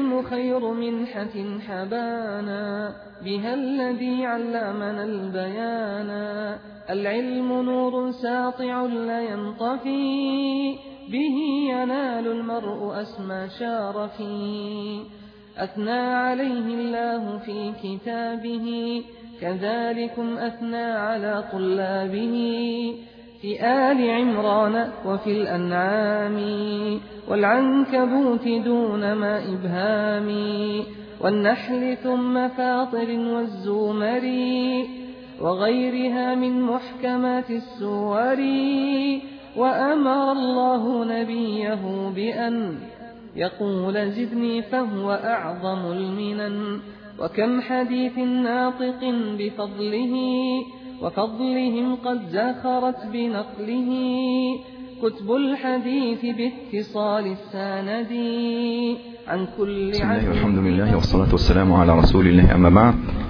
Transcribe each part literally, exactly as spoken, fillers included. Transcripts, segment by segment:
العلم خير منحة حبانا بها الذي علمنا البيانا. العلم نور ساطع لا ينطفي به ينال المرء أسمى شارفي. أثنى عليه الله في كتابه كذلكم أثنى على طلابه في آل عمران وفي الأنعام والعنكبوت دون ما إبهام والنحل ثم فاطر والزمر وغيرها من محكمات السور. وأمر الله نبيه بأن يقول زدني فهو أعظم المنن. وكم حديث ناطق بفضله وفضلهم قد زخرت بنقله كتب الحديث باتصال السند عن كل. بسم الله والحمد لله والصلاة والسلام على رسول الله، أما بعد،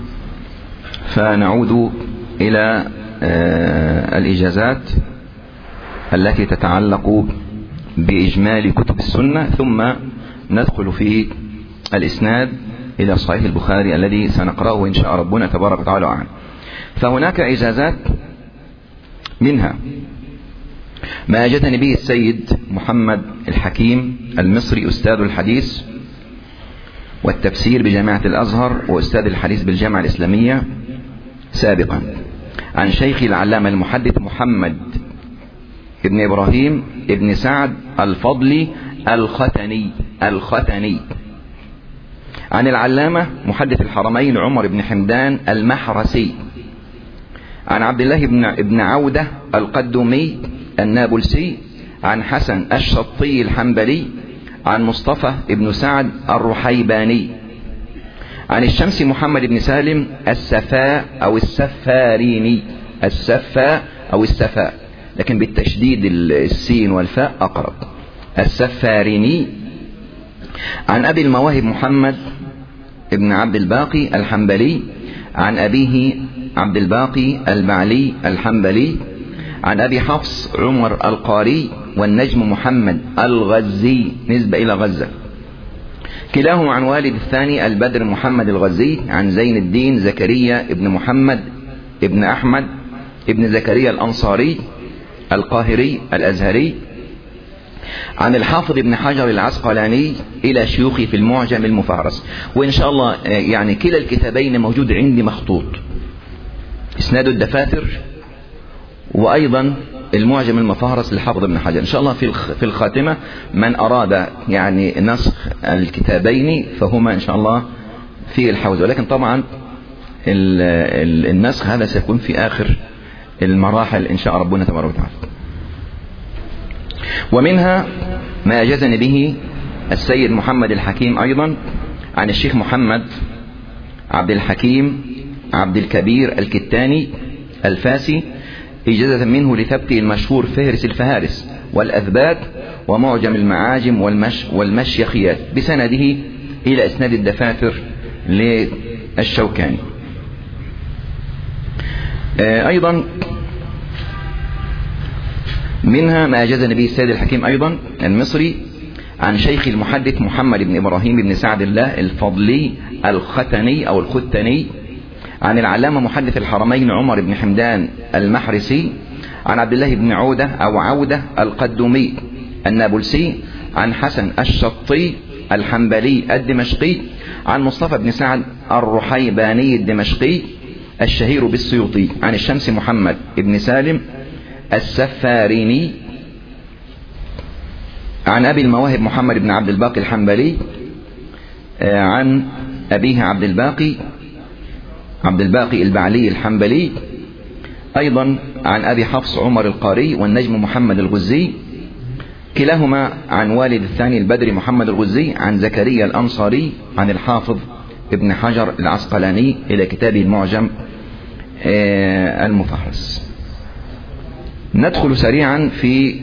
فنعود إلى الإجازات التي تتعلق بإجمال كتب السنة، ثم ندخل في الإسناد إلى صحيح البخاري الذي سنقرأه إن شاء ربنا تبارك وتعالى عنه. فهناك إجازات، منها ما أجازني به السيد محمد الحكيم المصري أستاذ الحديث والتفسير بجامعة الأزهر وأستاذ الحديث بالجامعة الإسلامية سابقا، عن شيخ العلامة المحدث محمد ابن إبراهيم ابن سعد الفضلي الختني الختني عن العلامة محدث الحرمين عمر بن حمدان المحرسي، عن عبد الله بن ابن عودة القدومي النابلسي، عن حسن الشطي الحنبلي، عن مصطفى ابن سعد الرحيباني، عن الشمس محمد بن سالم السفاء أو السفاريني، السفاء أو السفاء لكن بالتشديد السين والفاء أقرب، السفاريني، عن أبي المواهب محمد ابن عبد الباقي الحنبلي، عن أبيه عبد الباقي البعلي الحنبلي، عن أبي حفص عمر القاري والنجم محمد الغزي نسبة إلى غزة، كلاهما عن والد الثاني البدر محمد الغزي، عن زين الدين زكريا ابن محمد ابن أحمد ابن زكريا الأنصاري القاهري الأزهري، عن الحافظ ابن حجر العسقلاني إلى شيوخي في المعجم المفهرس. وإن شاء الله يعني كلا الكتابين موجود عندي مخطوط، إسناد الدفاتر وأيضا المعجم المفهرس للحافظ ابن حجر. إن شاء الله في الخاتمة من أراد يعني نسخ الكتابين فهما إن شاء الله في الحوزة، ولكن طبعا النسخ هذا سيكون في آخر المراحل إن شاء ربنا تبارك وتعالى. ومنها ما أجازني به السيد محمد الحكيم أيضا، عن الشيخ محمد عبد الحكيم عبد الكبير الكتاني الفاسي، إجازة منه لثبت المشهور فهرس الفهارس والأثبات ومعجم المعاجم والمش والمشيخيات بسنده إلى إسناد الدفاتر للشوكاني. أيضا منها ما أجازني به السيد الحكيم أيضا المصري، عن شيخ المحدث محمد بن إبراهيم بن سعد الله الفضلي الختني أو الختني، عن العلامة محدث الحرمين عمر بن حمدان المحرسي، عن عبد الله بن عودة أو عودة القدومي النابلسي، عن حسن الشطي الحنبلي الدمشقي، عن مصطفى بن سعد الرحيباني الدمشقي الشهير بالسيوطي، عن الشمس محمد بن سالم السفاريني، عن أبي المواهب محمد بن عبد الباقي الحنبلي، عن أبيه عبد الباقي عبد الباقي البعلي الحنبلي، أيضا عن أبي حفص عمر القاري والنجم محمد الغزي، كلاهما عن والد الثاني البدر محمد الغزي، عن زكريا الأنصاري، عن الحافظ ابن حجر العسقلاني إلى كتابه المعجم المفهرس. ندخل سريعا في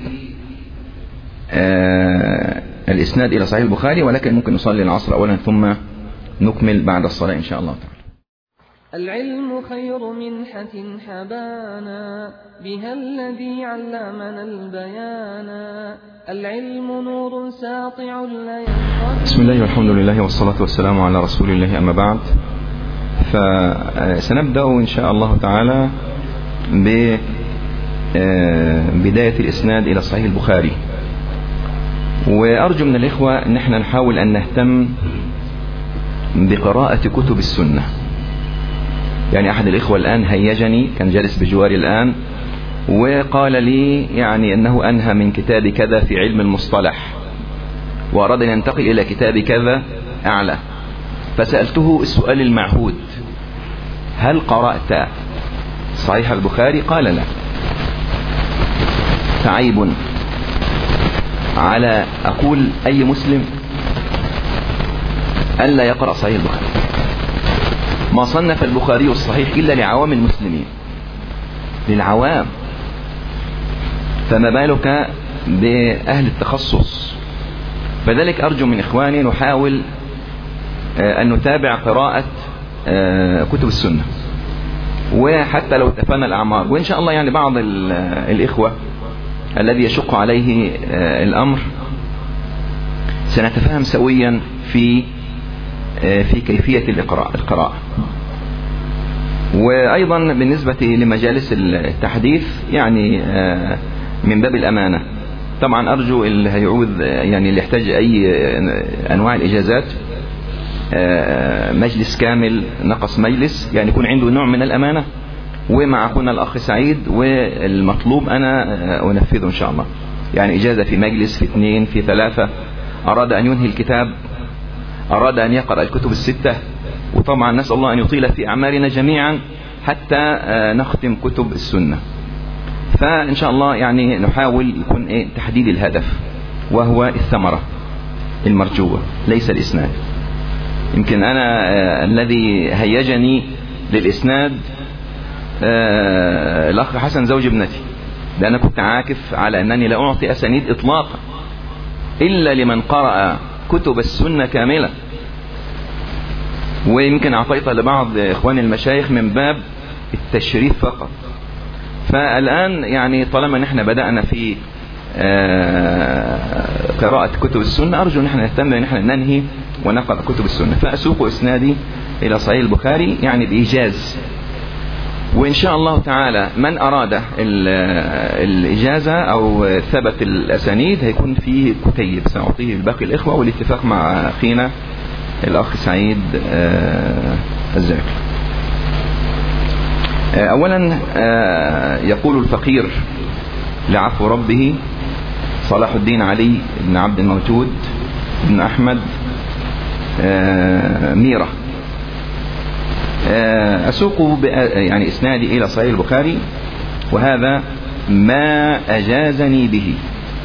الإسناد إلى صحيح البخاري، ولكن ممكن نصلي العصر أولا ثم نكمل بعد الصلاة إن شاء الله تعالى. العلم خير منحة حبانا بها الذي علمنا البيانا العلم نور ساطع لا ينطفئ. بسم الله والحمد لله والصلاة والسلام على رسول الله، أما بعد، فسنبدأ إن شاء الله تعالى ببداية الإسناد إلى صحيح البخاري. وأرجو من الإخوة أن احنا نحاول أن نهتم بقراءة كتب السنة. يعني أحد الإخوة الآن هيجني، كان جالس بجواري الآن وقال لي يعني أنه أنهى من كتاب كذا في علم المصطلح وأراد أن ينتقل إلى كتاب كذا أعلى، فسألته السؤال المعهود: هل قرأت صحيح البخاري؟ قال لا. فعيب على أقول أي مسلم ألا يقرأ صحيح البخاري. ما صنف البخاري الصحيح إلا لعوام المسلمين، للعوام، فما بالك بأهل التخصص؟ فذلك أرجو من إخواني نحاول أن نتابع قراءة كتب السنة، وحتى لو تفنى الأعمار. وإن شاء الله يعني بعض الإخوة الذي يشق عليه الأمر سنتفاهم سويا في في كيفية القراءة. وأيضا بالنسبة لمجالس التحديث يعني من باب الأمانة، طبعا أرجو اللي هيعوذ يعني اللي يحتاج أي أنواع الإجازات مجلس كامل نقص مجلس، يعني يكون عنده نوع من الأمانة، ومع أخونا الأخ سعيد، والمطلوب أنا أنفذه إن شاء الله. يعني إجازة في مجلس، في اثنين، في ثلاثة، أراد أن ينهي الكتاب، أراد أن يقرأ الكتب الستة. وطبعا نسأل الله أن يطيل في أعمارنا جميعا حتى نختم كتب السنة. فإن شاء الله يعني نحاول يكون إيه تحديد الهدف، وهو الثمرة المرجوة ليس الإسناد. يمكن أنا آه الذي هيجني للإسناد آه الأخ حسن زوج ابنتي، لأن كنت عاكف على أنني لا أعطي أسانيد إطلاقا إلا لمن قرأ كتب السنة كاملة. ويمكن أعطيتها لبعض إخواني المشايخ من باب التشريف فقط. فالآن يعني طالما نحن بدأنا في قراءة كتب السنة، أرجو نحن نهتم نحن ننهي ونقرأ كتب السنة. فأسوق إسنادي إلى صحيح البخاري يعني بإيجاز. وإن شاء الله تعالى من أراد الإجازة أو ثبت الأسانيد هيكون فيه كتيب سأعطيه الباقي الإخوة، والاتفاق مع أخينا الأخ سعيد الزاكي. أولا يقول الفقير لعفو ربه صلاح الدين علي بن عبد الموجود بن أحمد ميرة: أسوق يعني إسنادي إلى صحيح البخاري، وهذا ما أجازني به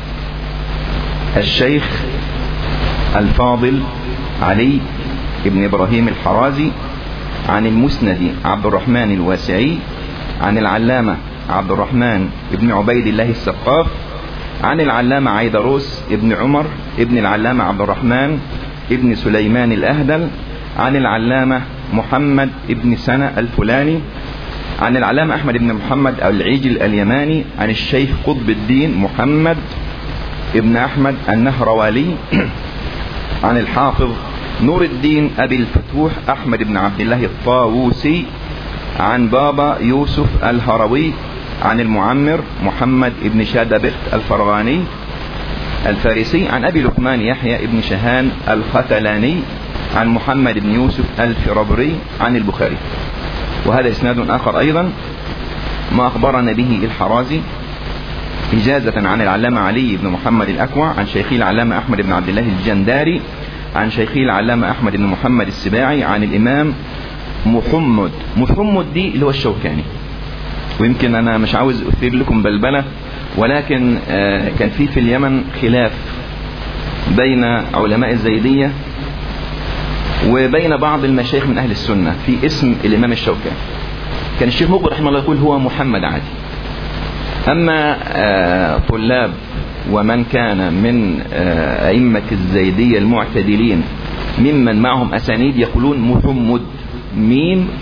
الشيخ الفاضل علي بن إبراهيم الحرازي عن المسند عبد الرحمن الواسعي عن العلامة عبد الرحمن بن عبيد الله السقاف عن العلامة عيدروس بن عمر ابن العلامة عبد الرحمن ابن سليمان الأهدل عن العلامة محمد ابن سنة الفلاني عن العلامة أحمد بن محمد العجل اليماني عن الشيخ قطب الدين محمد ابن أحمد النهروالي عن الحافظ نور الدين أبي الفتوح أحمد بن عبد الله الطاووسي عن بابا يوسف الهروي عن المعمر محمد ابن شادبخت الفرغاني الفارسي عن أبي لقمان يحيى ابن شهان الختلاني عن محمد بن يوسف الفربري عن البخاري. وهذا إسناد آخر أيضا ما أخبرنا به الحرازي إجازة عن العلامة علي بن محمد الأكوع عن شيخي العلامة أحمد بن عبد الله الجنداري عن شيخي العلامة أحمد بن محمد السباعي عن الإمام محمد محمد دي اللي هو الشوكاني. ويمكن أنا مش عاوز أثير لكم بلبلة، ولكن كان في في اليمن خلاف بين علماء الزيدية وبين بعض المشايخ من أهل السنة في اسم الإمام الشوكاني. كان الشيخ مقبل رحمه الله يقول هو محمد عادي، أما طلاب ومن كان من أئمة الزيدية المعتدلين ممن معهم أسانيد يقولون محمد ميم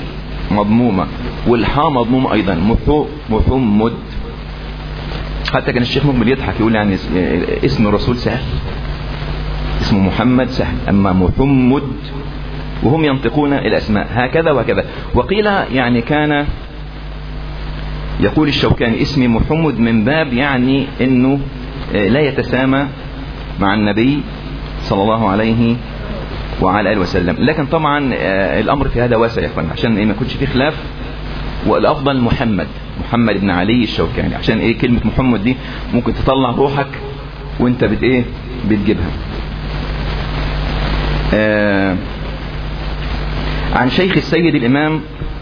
مضمومة والحاء مضمومة أيضا، محمد. حتى كان الشيخ مقبل يضحك يقول يعني اسم الرسول سهل، اسمه محمد سهل، أما محمد وهم ينطقون الأسماء هكذا وهكذا. وقيل يعني كان يقول الشوكاني اسمي محمد من باب يعني انه لا يتسامى مع النبي صلى الله عليه وعلى آله وسلم. لكن طبعا الامر في هذا واسع يا اخوان عشان ايه ما يكونش فيه خلاف. والافضل محمد، محمد بن علي الشوكاني، عشان ايه كلمة محمد دي ممكن تطلع روحك وانت بت ايه بتجيبها. آه عن شيخ السيد الامام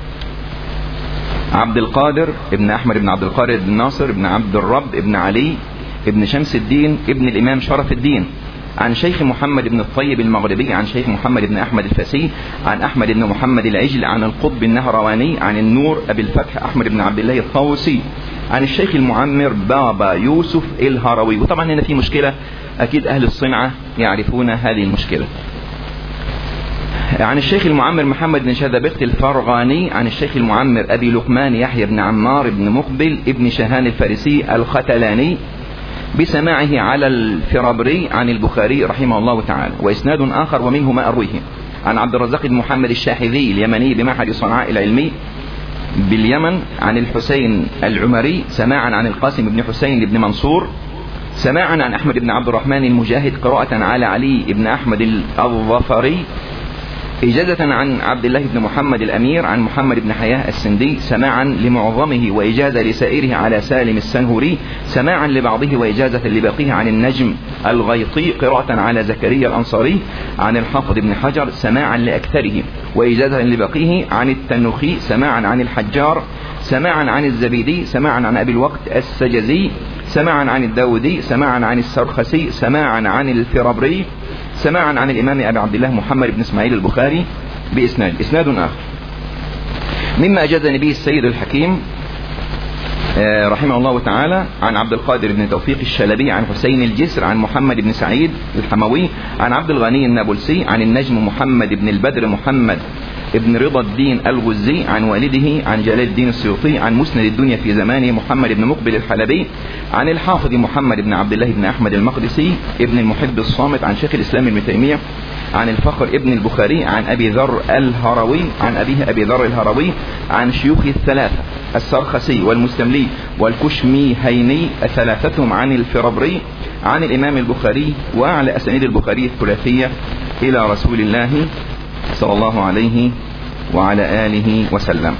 عبد القادر ابن احمد بن عبد القادر بن ناصر بن عبد الرب ابن علي ابن شمس الدين ابن الامام شرف الدين، عن شيخ محمد بن الطيب المغربي، عن شيخ محمد بن احمد الفاسي، عن احمد بن محمد العجل، عن القطب النهرواني، عن النور ابي الفتح احمد بن عبد الله الطاوسي، عن الشيخ المعمر بابا يوسف الهروي. وطبعا هنا في مشكلة اكيد اهل الصنعة يعرفون هذه المشكلة. عن الشيخ المعمر محمد بن شذبخت الفرغاني، عن الشيخ المعمر أبي لقمان يحيى بن عمار بن مقبل ابن شهان الفارسي الختلاني بسماعه على الفرابري عن البخاري رحمه الله تعالى. وإسناد آخر ومنه ما أرويه عن عبد الرزاق بن محمد الشاحذي اليمني بمعهد صنعاء العلمي باليمن، عن الحسين العمري سماعا عن القاسم بن حسين بن منصور سماعا عن أحمد بن عبد الرحمن المجاهد قراءة على علي بن أحمد الظفري إجازة عن عبد الله بن محمد الأمير عن محمد بن حياه السندي سماعا لمعظمه وإجازة لسائره على سالم السنهوري سماعا لبعضه وإجازة لباقيه عن النجم الغيطي قراءة على زكريا الأنصاري عن الحافظ بن حجر سماعا لأكثره وإجازة لباقيه عن التنوخي سماعا عن الحجار سماعا عن الزبيدي سماعا عن أبي الوقت السجزي سماعا عن الداودي سماعا عن السرخسي سماعا عن الفرابري سماعا عن الإمام أبي عبد الله محمد بن إسماعيل البخاري بإسناد. إسناد آخر مما أجازني به السيد الحكيم رحمه الله تعالى عن عبد القادر بن توفيق الشلبي عن حسين الجسر عن محمد بن سعيد الحموي عن عبد الغني النابلسي عن النجم محمد بن البدر محمد ابن رضا الدين الغزي عن والده عن جلال الدين السيوطي عن مسند الدنيا في زمانه محمد بن مقبل الحلبي عن الحافظ محمد بن عبد الله بن أحمد المقدسي ابن المحب الصامت عن شيخ الإسلام ابن تيمية عن الفخر ابن البخاري عن أبي ذر الهروي عن أبيه أبي ذر الهروي عن شيوخ الثلاثة السرخسي والمستملي والكشمي هيني ثلاثتهم عن الفرابري عن الإمام البخاري وعلى أسانيد البخاري الثلاثية إلى رسول الله صلى الله عليه وعلى آله وسلم.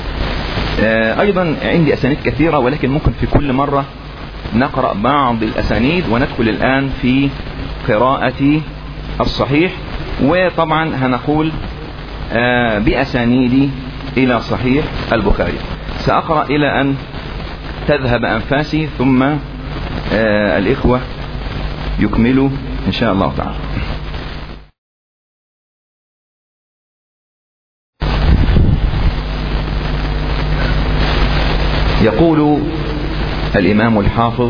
أيضا عندي أسانيد كثيرة ولكن ممكن في كل مرة نقرأ بعض الأسانيد وندخل الآن في قراءة الصحيح. وطبعا هنقول بأسانيدي إلى صحيح البخاري. سأقرأ إلى أن تذهب أنفاسي ثم الإخوة يكملوا إن شاء الله تعالى. يقول الإمام الحافظ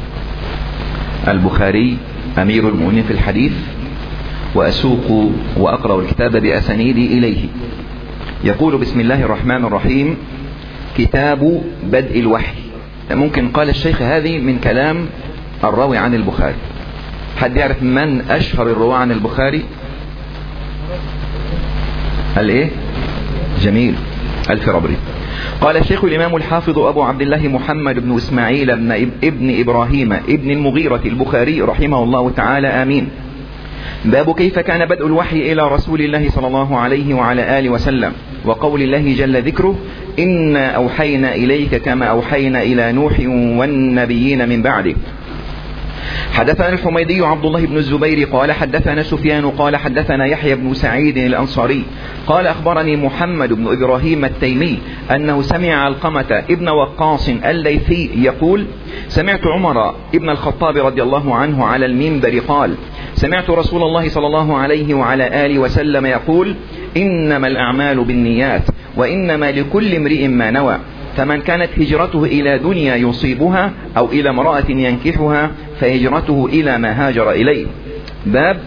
البخاري أمير المؤمنين في الحديث وأسوق وأقرأ الكتاب بأسانيدي إليه. يقول بسم الله الرحمن الرحيم كتاب بدء الوحي. ممكن قال الشيخ هذه من كلام الراوي عن البخاري. حد يعرف من أشهر الرواة عن البخاري؟ الإيه؟ جميل الفرابري. قال الشيخ الإمام الحافظ أبو عبد الله محمد بن إسماعيل بن ابن إبراهيم ابن المغيرة البخاري رحمه الله تعالى آمين. باب كيف كان بدء الوحي إلى رسول الله صلى الله عليه وعلى آله وسلم وقول الله جل ذكره إنا أوحينا إليك كما أوحينا إلى نوح والنبيين من بعده. حدثنا الحميدي عبد الله بن الزبير قال حدثنا سفيان قال حدثنا يحيى بن سعيد الأنصاري قال أخبرني محمد بن إبراهيم التيمي أنه سمع علقمة ابن وقاص الليثي يقول سمعت عمر ابن الخطاب رضي الله عنه على المنبر قال سمعت رسول الله صلى الله عليه وعلى آله وسلم يقول إنما الأعمال بالنيات وإنما لكل امرئ ما نوى فمن كانت هجرته إلى دنيا يصيبها أو إلى امرأة ينكحها فهجرته إلى ما هاجر إليه. باب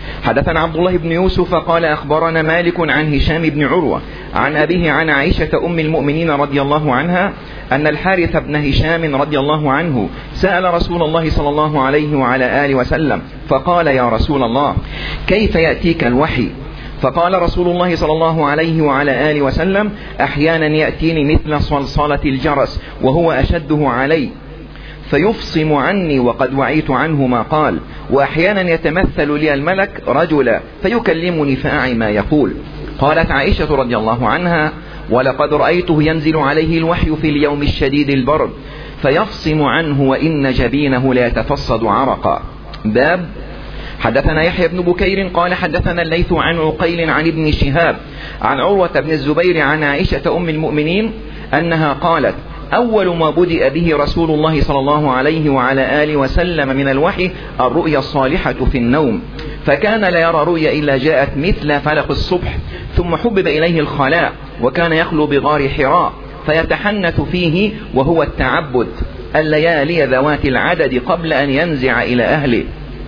حدثنا عبد الله بن يوسف قال أخبرنا مالك عن هشام بن عروة عن أبيه عن عائشة أم المؤمنين رضي الله عنها أن الحارث بن هشام رضي الله عنه سأل رسول الله صلى الله عليه وعلى آله وسلم فقال يا رسول الله كيف يأتيك الوحي؟ فقال رسول الله صلى الله عليه وعلى آله وسلم أحيانا يأتيني مثل صلصلة الجرس وهو أشده علي فيفصم عني وقد وعيت عنه ما قال، وأحيانا يتمثل لي الملك رجلا فيكلمني فأعي ما يقول. قالت عائشة رضي الله عنها ولقد رأيته ينزل عليه الوحي في اليوم الشديد البرد فيفصم عنه وإن جبينه لا يتفصد عرقا. باب حدثنا يحيى بن بكير قال حدثنا الليث عن عقيل عن ابن شهاب عن عروة بن الزبير عن عائشة أم المؤمنين أنها قالت أول ما بدأ به رسول الله صلى الله عليه وعلى آله وسلم من الوحي الرؤيا الصالحة في النوم، فكان لا يرى رؤيا إلا جاءت مثل فلق الصبح، ثم حبب إليه الخلاء وكان يخلو بغار حراء فيتحنث فيه وهو التعبد الليالي ذوات العدد قبل أن ينزع إلى أهله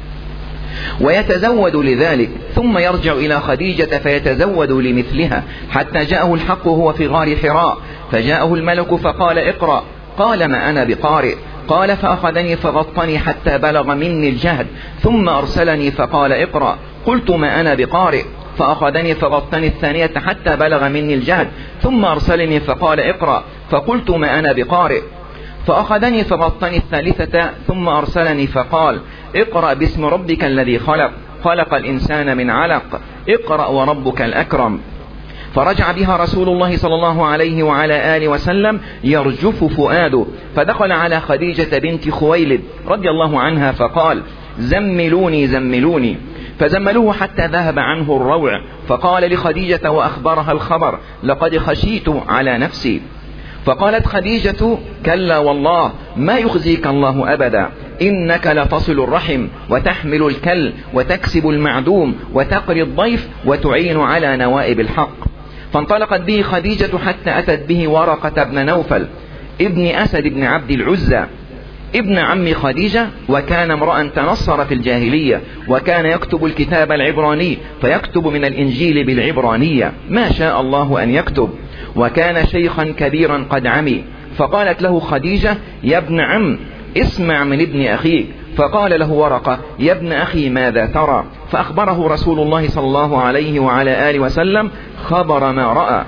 ويتزود لذلك، ثم يرجع إلى خديجة فيتزود لمثلها حتى جاءه الحق وهو في غار حراء فجاءه الملك فقال اقرأ، قال ما أنا بقارئ، قال فأخذني فغطني حتى بلغ مني الجهد ثم أرسلني فقال اقرأ، قلت ما أنا بقارئ، فأخذني فغطني الثانية حتى بلغ مني الجهد ثم أرسلني فقال اقرأ، فقلت ما أنا بقارئ، فأخذني فغطني الثالثة ثم أرسلني فقال اقرأ باسم ربك الذي خلق خلق الإنسان من علق اقرأ وربك الأكرم. فرجع بها رسول الله صلى الله عليه وعلى آله وسلم يرجف فؤاده، فدخل على خديجة بنت خويلد رضي الله عنها فقال زملوني زملوني، فزملوه حتى ذهب عنه الروع، فقال لخديجة وأخبرها الخبر لقد خشيت على نفسي. فقالت خديجة كلا والله ما يخزيك الله أبدا، إنك لتصل الرحم وتحمل الكل وتكسب المعدوم وتقري الضيف وتعين على نوائب الحق. فانطلقت به خديجة حتى أتت به ورقة بن نوفل ابن أسد بن عبد العزى ابن عم خديجة، وكان امرأ تنصر في الجاهلية وكان يكتب الكتاب العبراني فيكتب من الإنجيل بالعبرانية ما شاء الله أن يكتب، وكان شيخا كبيرا قد عمي. فقالت له خديجة يا ابن عم اسمع من ابن أخيك، فقال له ورقة يا ابن أخي ماذا ترى؟ فأخبره رسول الله صلى الله عليه وعلى آله وسلم خبر ما رأى.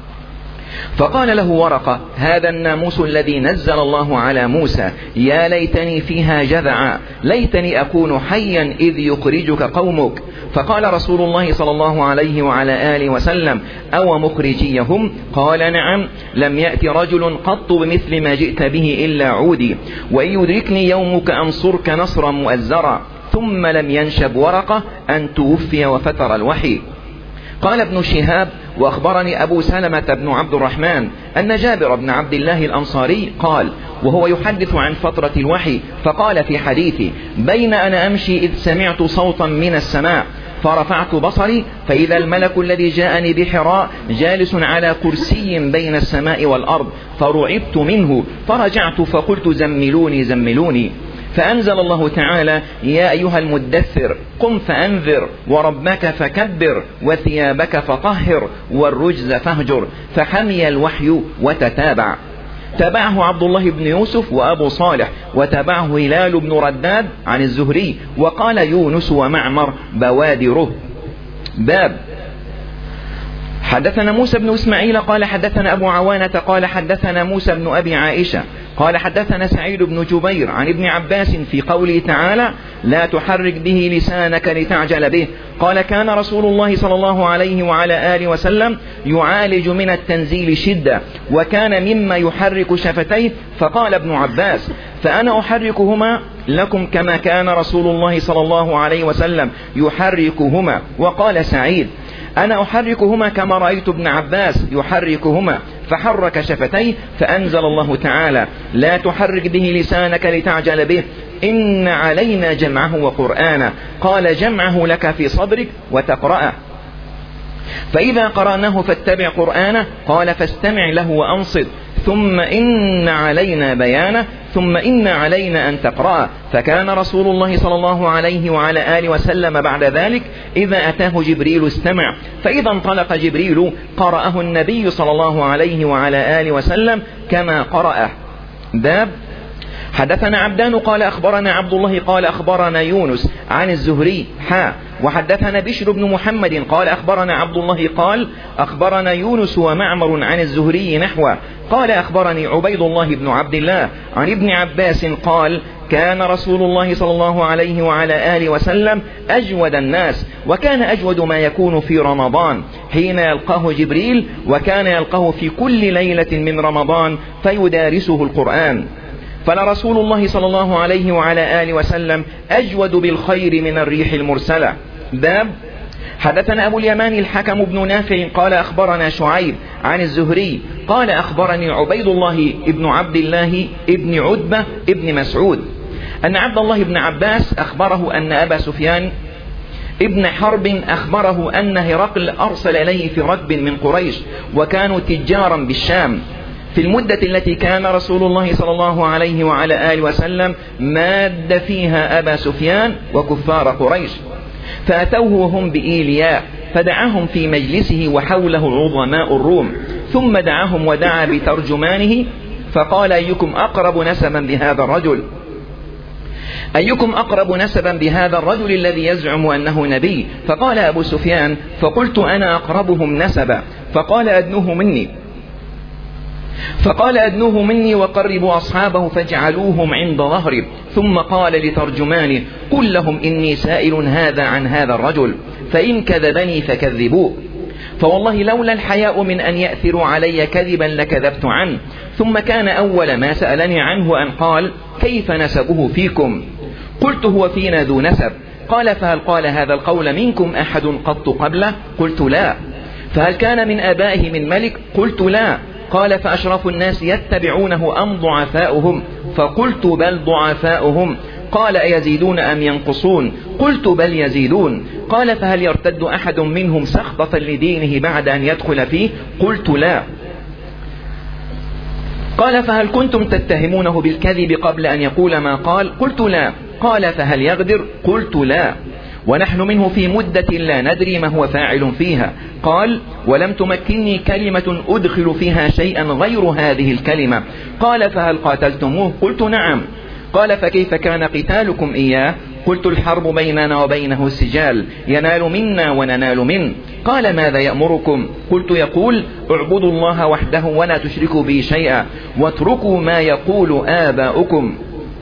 فقال له ورقة هذا الناموس الذي نزل الله على موسى، يا ليتني فيها جذعا، ليتني أكون حيا إذ يخرجك قومك. فقال رسول الله صلى الله عليه وعلى آله وسلم أو مخرجيهم؟ قال نعم، لم يأتي رجل قط بمثل ما جئت به إلا عودي، وإن يدركني يومك أنصرك نصرا مؤزرا. ثم لم ينشب ورقة أن توفي وفتر الوحي. قال ابن شهاب وأخبرني أبو سلمة بن عبد الرحمن أن جابر بن عبد الله الأنصاري قال وهو يحدث عن فترة الوحي فقال في حديثي بين أنا أمشي إذ سمعت صوتا من السماء فرفعت بصري فإذا الملك الذي جاءني بحراء جالس على كرسي بين السماء والأرض، فرعبت منه فرجعت فقلت زملوني زملوني، فأنزل الله تعالى يا أيها المدثر قم فأنذر وربك فكبر وثيابك فطهر والرجز فاهجر، فحمي الوحي وتتابع. تابعه عبد الله بن يوسف وأبو صالح، وتابعه هلال بن رداد عن الزهري، وقال يونس ومعمر بوادره. باب حدثنا موسى بن إسماعيل قال حدثنا أبو عوانة قال حدثنا موسى بن أبي عائشة قال حدثنا سعيد بن جبير عن ابن عباس في قوله تعالى لا تحرك به لسانك لتعجل به. قال كان رسول الله صلى الله عليه وعلى آله وسلم يعالج من التنزيل شدة، وكان مما يحرك شفتيه. فقال ابن عباس فأنا أحركهما لكم كما كان رسول الله صلى الله عليه وسلم يحركهما. وقال سعيد أنا أحركهما كما رأيت ابن عباس يحركهما، فحرك شفتيه فأنزل الله تعالى لا تحرك به لسانك لتعجل به إن علينا جمعه وقرآنه. قال جمعه لك في صدرك وتقرأه، فإذا قرأناه فاتبع قرآنه. قال فاستمع له وأنصت ثم إن علينا بيانه ثم إن علينا أن تقرأ. فكان رسول الله صلى الله عليه وعلى آله وسلم بعد ذلك إذا أتاه جبريل استمع، فإذا انطلق جبريل قرأه النبي صلى الله عليه وعلى آله وسلم كما قرأه. باب حدثنا عبدان قال أخبرنا عبد الله قال أخبرنا يونس عن الزهري حا وحدثنا بشر بن محمد قال أخبرنا عبد الله قال أخبرنا يونس ومعمر عن الزهري نحوه. قال أخبرني عبيد الله بن عبد الله عن ابن عباس قال كان رسول الله صلى الله عليه وعلى آله وسلم أجود الناس، وكان أجود ما يكون في رمضان حين يلقاه جبريل، وكان يلقاه في كل ليلة من رمضان فيدارسه القرآن. فلرسول الله صلى الله عليه وعلى آله وسلم أجود بالخير من الريح المرسلة. باب حدثنا أبو اليمان الحكم بن نافع قال أخبرنا شعيب عن الزهري قال أخبرني عبيد الله ابن عبد الله ابن عتبة ابن مسعود أن عبد الله بن عباس أخبره أن أبا سفيان ابن حرب أخبره أن هرقل أرسل إليه في ركب من قريش، وكانوا تجارا بالشام في المدة التي كان رسول الله صلى الله عليه وعلى آله وسلم ماد فيها أبا سفيان وكفار قريش، فأتوه وهم بإيلياء فدعاهم في مجلسه وحوله عظماء الروم، ثم دعاهم ودعا بترجمانه فقال أيكم أقرب نسبا بهذا الرجل أيكم أقرب نسبا بهذا الرجل الذي يزعم أنه نبي؟ فقال أبو سفيان فقلت أنا أقربهم نسبا، فقال أدنوه مني فقال أدنوه مني وقربوا أصحابه فاجعلوهم عند ظهري، ثم قال لترجمانه قل لهم إني سائل هذا عن هذا الرجل، فإن كذبني فكذبوه، فوالله لولا الحياء من أن يأثروا علي كذبا لكذبت عنه. ثم كان أول ما سألني عنه أن قال كيف نسبه فيكم؟ قلت هو فينا ذو نسب. قال فهل قال هذا القول منكم أحد قط قبله؟ قلت لا. فهل كان من آبائه من ملك؟ قلت لا. قال فأشرف الناس يتبعونه أم ضعفاؤهم؟ فقلت بل ضعفاؤهم. قال أيزيدون أم ينقصون؟ قلت بل يزيدون. قال فهل يرتد أحد منهم سخطة لدينه بعد أن يدخل فيه؟ قلت لا. قال فهل كنتم تتهمونه بالكذب قبل أن يقول ما قال؟ قلت لا. قال فهل يغدر؟ قلت لا. ونحن منه في مدة لا ندري ما هو فاعل فيها. قال ولم تمكنني كلمة أدخل فيها شيئا غير هذه الكلمة. قال فهل قاتلتموه؟ قلت نعم. قال فكيف كان قتالكم إياه؟ قلت الحرب بيننا وبينه السجال، ينال منا وننال منه. قال ماذا يأمركم؟ قلت يقول اعبدوا الله وحده ولا تشركوا به شيئا واتركوا ما يقول آباؤكم،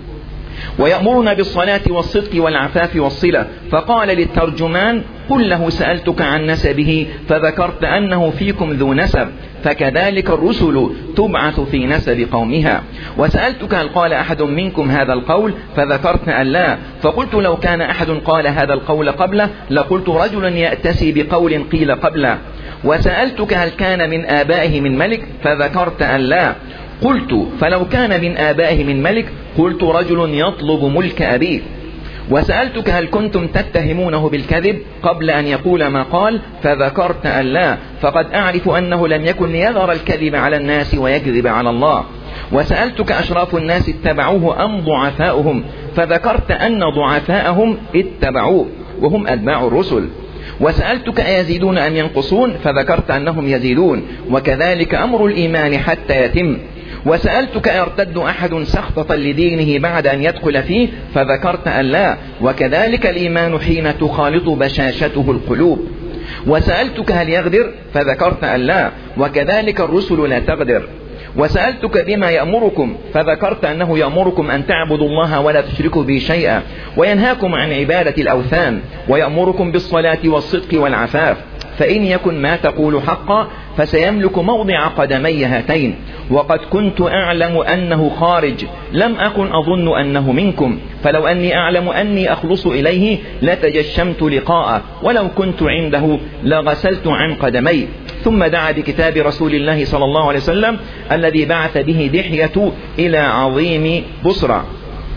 ويأمرنا بالصلاة والصدق والعفاف والصلة. فقال للترجمان قل له سألتك عن نسبه فذكرت أنه فيكم ذو نسب، فكذلك الرسل تبعث في نسب قومها. وسألتك هل قال أحد منكم هذا القول؟ فذكرت أن لا. فقلت لو كان أحد قال هذا القول قبله لقلت رجلا يأتسي بقول قيل قبله. وسألتك هل كان من آبائه من ملك؟ فذكرت أن لا. قلت فلو كان من آبائه من ملك قلت رجل يطلب ملك أبيه. وسألتك هل كنتم تتهمونه بالكذب قبل أن يقول ما قال؟ فذكرت أن لا، فقد أعرف أنه لم يكن ليظهر الكذب على الناس ويكذب على الله. وسألتك أشراف الناس اتبعوه أم ضعفاؤهم؟ فذكرت أن ضعفاءهم اتبعوه وهم أتباع الرسل. وسألتك أيزيدون أم ينقصون؟ فذكرت أنهم يزيدون، وكذلك أمر الإيمان حتى يتم. وسألتك أيرتد أحد سخطة لدينه بعد أن يدخل فيه؟ فذكرت أن لا، وكذلك الإيمان حين تخالط بشاشته القلوب. وسألتك هل يغدر؟ فذكرت أن لا، وكذلك الرسل لا تغدر. وسألتك بما يأمركم؟ فذكرت أنه يأمركم أن تعبدوا الله ولا تشركوا به شيئا، وينهاكم عن عبادة الأوثان، ويأمركم بالصلاة والصدق والعفاف. فإن يكن ما تقول حقا فسيملك موضع قدمي هاتين. وقد كنت أعلم أنه خارج، لم أكن أظن أنه منكم، فلو أني أعلم أني أخلص إليه لتجشمت لقاءه، ولو كنت عنده لغسلت عن قدمي. ثم دعا بكتاب رسول الله صلى الله عليه وسلم الذي بعث به دحية إلى عظيم بصرى.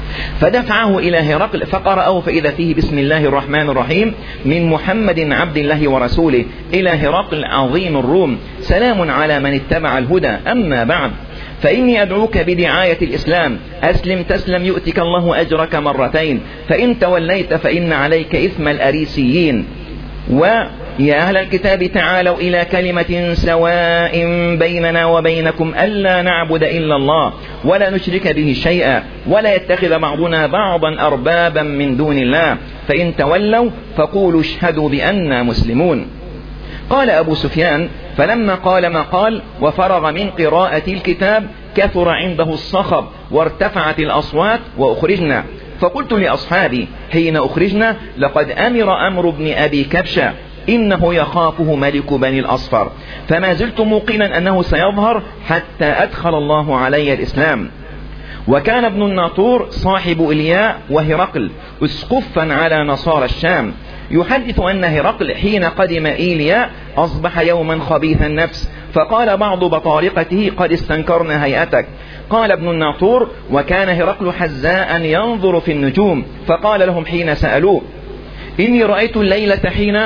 فدفعه إلى هرقل فقرأه فإذا فيه بسم الله الرحمن الرحيم من محمد عبد الله ورسوله إلى هرقل عظيم الروم سلام على من اتبع الهدى أما بعد فإني أدعوك بدعاية الإسلام أسلم تسلم يؤتك الله أجرك مرتين فإن توليت فإن عليك إثم الأريسيين. ويا أهل الكتاب تعالوا إلى كلمة سواء بيننا وبينكم ألا نعبد إلا الله ولا نشرك به شيئا ولا يتخذ بعضنا بعضا أربابا من دون الله فإن تولوا فقولوا اشهدوا بأننا مسلمون. قال أبو سفيان فلما قال ما قال وفرغ من قراءة الكتاب كثر عنده الصخب وارتفعت الأصوات وأخرجنا. فقلت لأصحابي حين أخرجنا لقد أمر أمر بن أبي كبشة إنه يخافه ملك بني الأصفر فما زلت موقنا أنه سيظهر حتى أدخل الله علي الإسلام. وكان ابن الناطور صاحب إلياء وهرقل اسقفا على نصارى الشام يحدث أن هرقل حين قدم إيلياء أصبح يوما خبيث النفس فقال بعض بطارقته قد استنكرنا هيئتك. قال ابن الناطور وكان هرقل حزاء ينظر في النجوم فقال لهم حين سألوه إني رأيت الليلة حين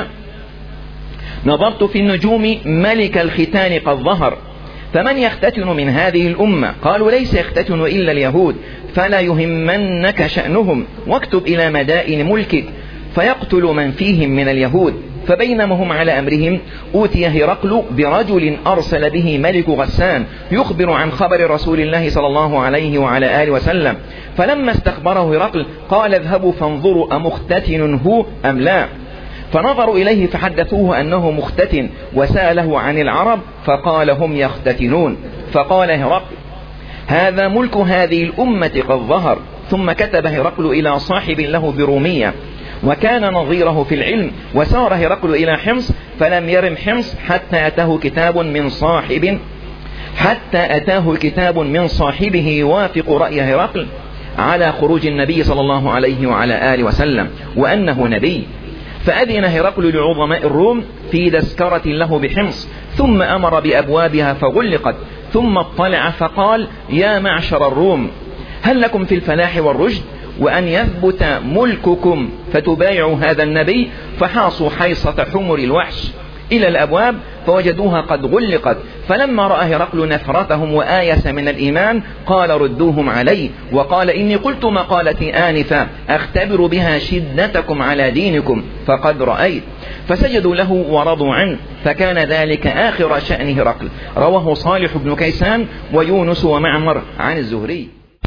نظرت في النجوم ملك الختان قد ظهر فمن يختتن من هذه الأمة؟ قالوا ليس يختتن إلا اليهود فلا يهمنك شأنهم واكتب إلى مدائن ملكك فيقتل من فيهم من اليهود. فبينما هم على أمرهم أوتي هرقل برجل أرسل به ملك غسان يخبر عن خبر رسول الله صلى الله عليه وعلى آله وسلم فلما استخبره هرقل قال اذهبوا فانظروا أمختتن هو أم لا فنظروا إليه فحدثوه أنه مختتن وسأله عن العرب فقال هم يختتنون. فقال هرقل هذا ملك هذه الأمة قد ظهر. ثم كتب هرقل إلى صاحب له برومية وكان نظيره في العلم وسار هرقل إلى حمص فلم يرم حمص حتى أتاه كتاب من صاحب حتى أتاه كتاب من صاحبه يوافق رأي هرقل على خروج النبي صلى الله عليه وعلى آله وسلم وأنه نبي. فأذن هرقل لعظماء الروم في تذكرة له بحمص ثم أمر بأبوابها فغلقت ثم اطلع فقال يا معشر الروم هل لكم في الفلاح والرشد وأن يثبت ملككم فتبايعوا هذا النبي؟ فحاصوا حيصة حمر الوحش إلى الأبواب فوجدوها قد غلقت فلما رأى هرقل نفرتهم وآيس من الإيمان قال ردوهم علي وقال إني قلت مقالتي آنفا أختبر بها شدتكم على دينكم فقد رأيت فسجدوا له ورضوا عنه فكان ذلك آخر شأن هرقل. رواه صالح بن كيسان ويونس ومعمر عن الزهري.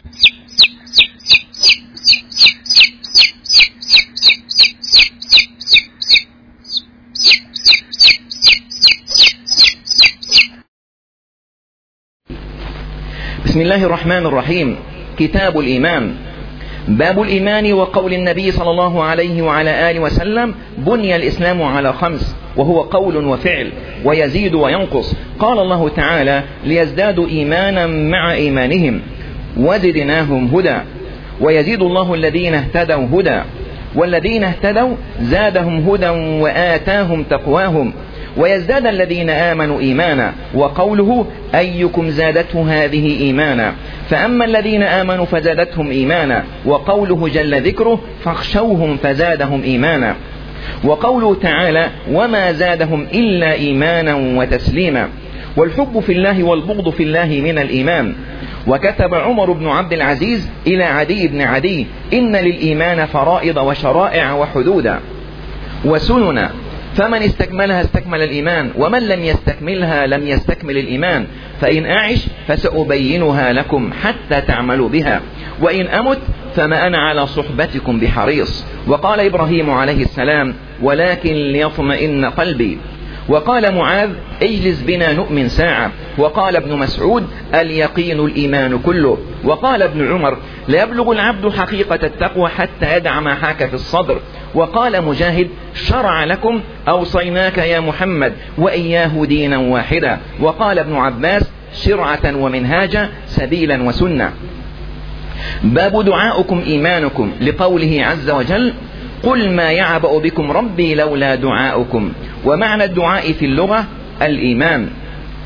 بسم الله الرحمن الرحيم. كتاب الإيمان. باب الإيمان وقول النبي صلى الله عليه وعلى آله وسلم بني الإسلام على خمس وهو قول وفعل ويزيد وينقص. قال الله تعالى ليزدادوا إيمانا مع إيمانهم وزدناهم هدى ويزيد الله الذين اهتدوا هدى والذين اهتدوا زادهم هدى وآتاهم تقواهم ويزداد الذين آمنوا إيمانا. وقوله أيكم زادته هذه إيمانا فأما الذين آمنوا فزادتهم إيمانا. وقوله جل ذكره فاخشوهم فزادهم إيمانا. وقوله تعالى وما زادهم إلا إيمانا وتسليما. والحب في الله والبغض في الله من الإيمان. وكتب عمر بن عبد العزيز إلى عدي بن عدي إن للإيمان فرائض وشرائع وحدودا وسننا فمن استكملها استكمل الإيمان ومن لم يستكملها لم يستكمل الإيمان فإن أعش فسأبينها لكم حتى تعملوا بها وإن أمت فما أنا على صحبتكم بحريص. وقال إبراهيم عليه السلام ولكن ليطمئن قلبي. وقال معاذ اجلس بنا نؤمن ساعة. وقال ابن مسعود اليقين الإيمان كله. وقال ابن عمر لا يبلغ العبد حقيقة التقوى حتى يدع ما حاك في الصدر. وقال مجاهد شرع لكم أوصيناك يا محمد وإياه دينا واحدا. وقال ابن عباس شرعة ومنهاجا سبيلا وسنة. باب دعاؤكم إيمانكم لقوله عز وجل قل ما يعبأ بكم ربي لولا دعاؤكم. ومعنى الدعاء في اللغة الإيمان.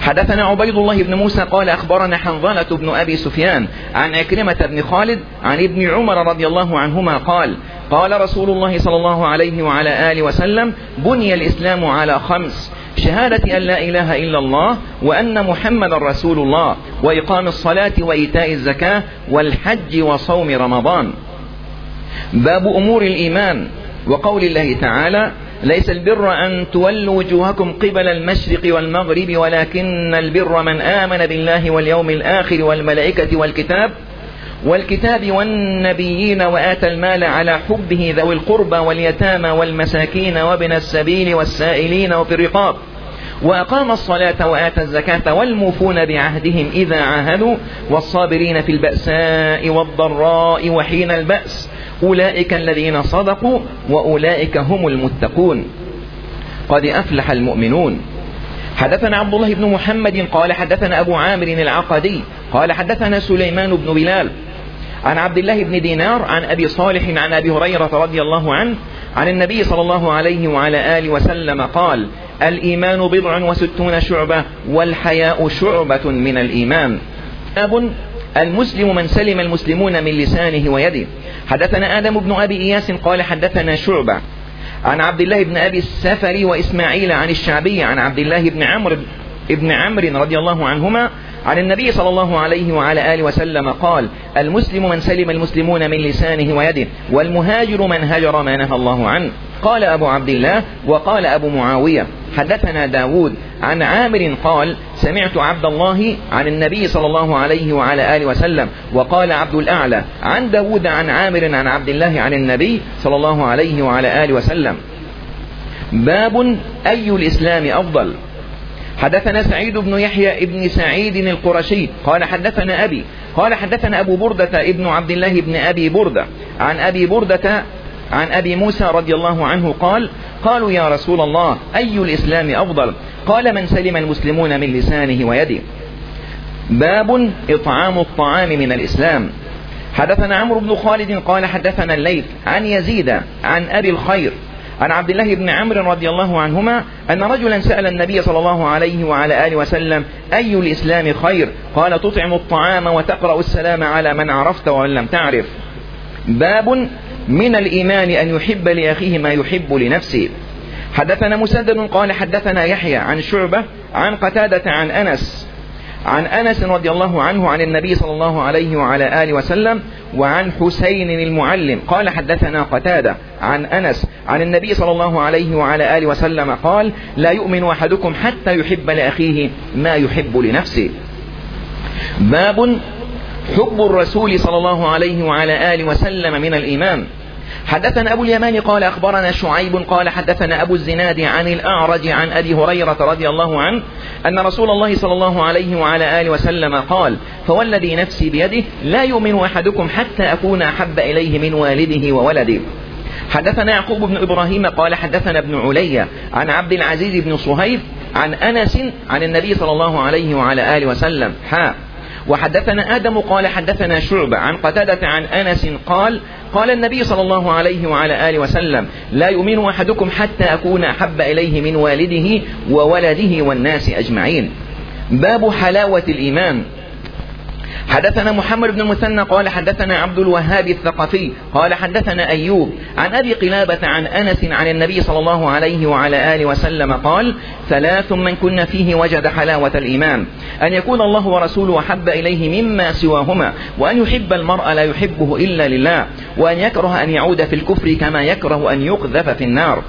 حدثنا عبيد الله بن موسى قال أخبرنا حنظلة بن أبي سفيان عن عكرمة بن خالد عن ابن عمر رضي الله عنهما قال قال رسول الله صلى الله عليه وعلى آله وسلم بني الإسلام على خمس: شهادة أن لا إله إلا الله وأن محمد رسول الله، وإقام الصلاة وإيتاء الزكاة، والحج وصوم رمضان. باب أمور الإيمان، وقول الله تعالى: ليس البر أن تولوا وجوهكم قبل المشرق والمغرب ولكن البر من آمن بالله واليوم الآخر والملائكة والكتاب والكتاب والنبيين وآتى المال على حبه ذوي القربى واليتامى والمساكين وابن السبيل والسائلين وفي الرقاب، وأقام الصلاة وآتى الزكاة والموفون بعهدهم إذا عاهدوا، والصابرين في البأساء والضراء وحين البأس، أولئك الذين صدقوا وأولئك هم المتقون، قد أفلح المؤمنون. حدثنا عبد الله بن محمد قال حدثنا أبو عامر العقدي قال حدثنا سليمان بن بلال عن عبد الله بن دينار عن أبي صالح عن أبي هريرة رضي الله عنه عن النبي صلى الله عليه وعلى آله وسلم قال: الإيمان بضع وستون شعبة والحياء شعبة من الإيمان. باب المسلم من سلم المسلمون من لسانه ويده. حدثنا آدم بن أبي إياس قال حدثنا شعبة عن عبد الله بن أبي السفر وإسماعيل عن الشعبي عن عبد الله بن عمرو ابن عمرو رضي الله عنهما عن النبي صلى الله عليه وعلى آله وسلم قال: المسلم من سلم المسلمون من لسانه ويده، والمهاجر من هجر ما نهى الله عنه. قال أبو عبد الله وقال أبو معاوية: حدثنا داود عن عامر قال: سمعت عبد الله عن النبي صلى الله عليه وعلى آله وسلم. وقال عبد الأعلى عن داود عن عامر عن عبد الله عن النبي صلى الله عليه وعلى آله وسلم. باب أي الإسلام أفضل. حدثنا سعيد بن يحيى ابن سعيد القرشي قال حدثنا أبي قال حدثنا أبو بردة ابن عبد الله بن أبي بردة عن أبي بردة عن أبي موسى رضي الله عنه قال: قالوا يا رسول الله أي الإسلام أفضل؟ قال: من سلم المسلمون من لسانه ويده. باب إطعام الطعام من الإسلام. حدثنا عمرو بن خالد قال حدثنا الليث عن يزيد عن أبي الخير عن عبد الله بن عمرو رضي الله عنهما أن رجلا سأل النبي صلى الله عليه وعلى آله وسلم: أي الإسلام خير؟ قال: تطعم الطعام وتقرأ السلام على من عرفت ومن لم تعرف. باب من الإيمان أن يحب لأخيه ما يحب لنفسه. حدثنا مسدد قال حدثنا يحيى عن شعبة عن قتادة عن أنس عن أنس رضي الله عنه عن النبي صلى الله عليه وعلى آله وسلم وعن حسين المعلم قال حدثنا قتادة عن أنس عن النبي صلى الله عليه وعلى آله وسلم قال: لا يؤمن أحدكم حتى يحب لأخيه ما يحب لنفسه. باب حب الرسول صلى الله عليه وعلى آله وسلم من الإيمان. حدثنا أبو اليمان قال أخبرنا شعيب قال حدثنا أبو الزناد عن الأعرج عن أبي هريرة رضي الله عنه أن رسول الله صلى الله عليه وعلى آله وسلم قال: فوالذي نفسي بيده لا يؤمن أحدكم حتى أكون أحب إليه من والده وولده. حدثنا يعقوب بن إبراهيم قال حدثنا ابن علي عن عبد العزيز بن صهيب عن أنس عن النبي صلى الله عليه وعلى آله وسلم حا. وحدثنا آدم قال حدثنا شعبة عن قتادة عن أنس قال: قال النبي صلى الله عليه وعلى آله وسلم: لا يؤمن أحدكم حتى أكون أحب إليه من والده وولده والناس أجمعين. باب حلاوة الإيمان. حدثنا محمد بن المثنى قال حدثنا عبد الوهاب الثقفي قال حدثنا أيوب عن أبي قلابة عن أنس عن النبي صلى الله عليه وعلى آله وسلم قال: ثلاث من كن فيه وجد حلاوة الإيمان: أن يكون الله ورسوله أحب إليه مما سواهما، وأن يحب المرء لا يحبه إلا لله، وأن يكره أن يعود في الكفر كما يكره أن يقذف في النار.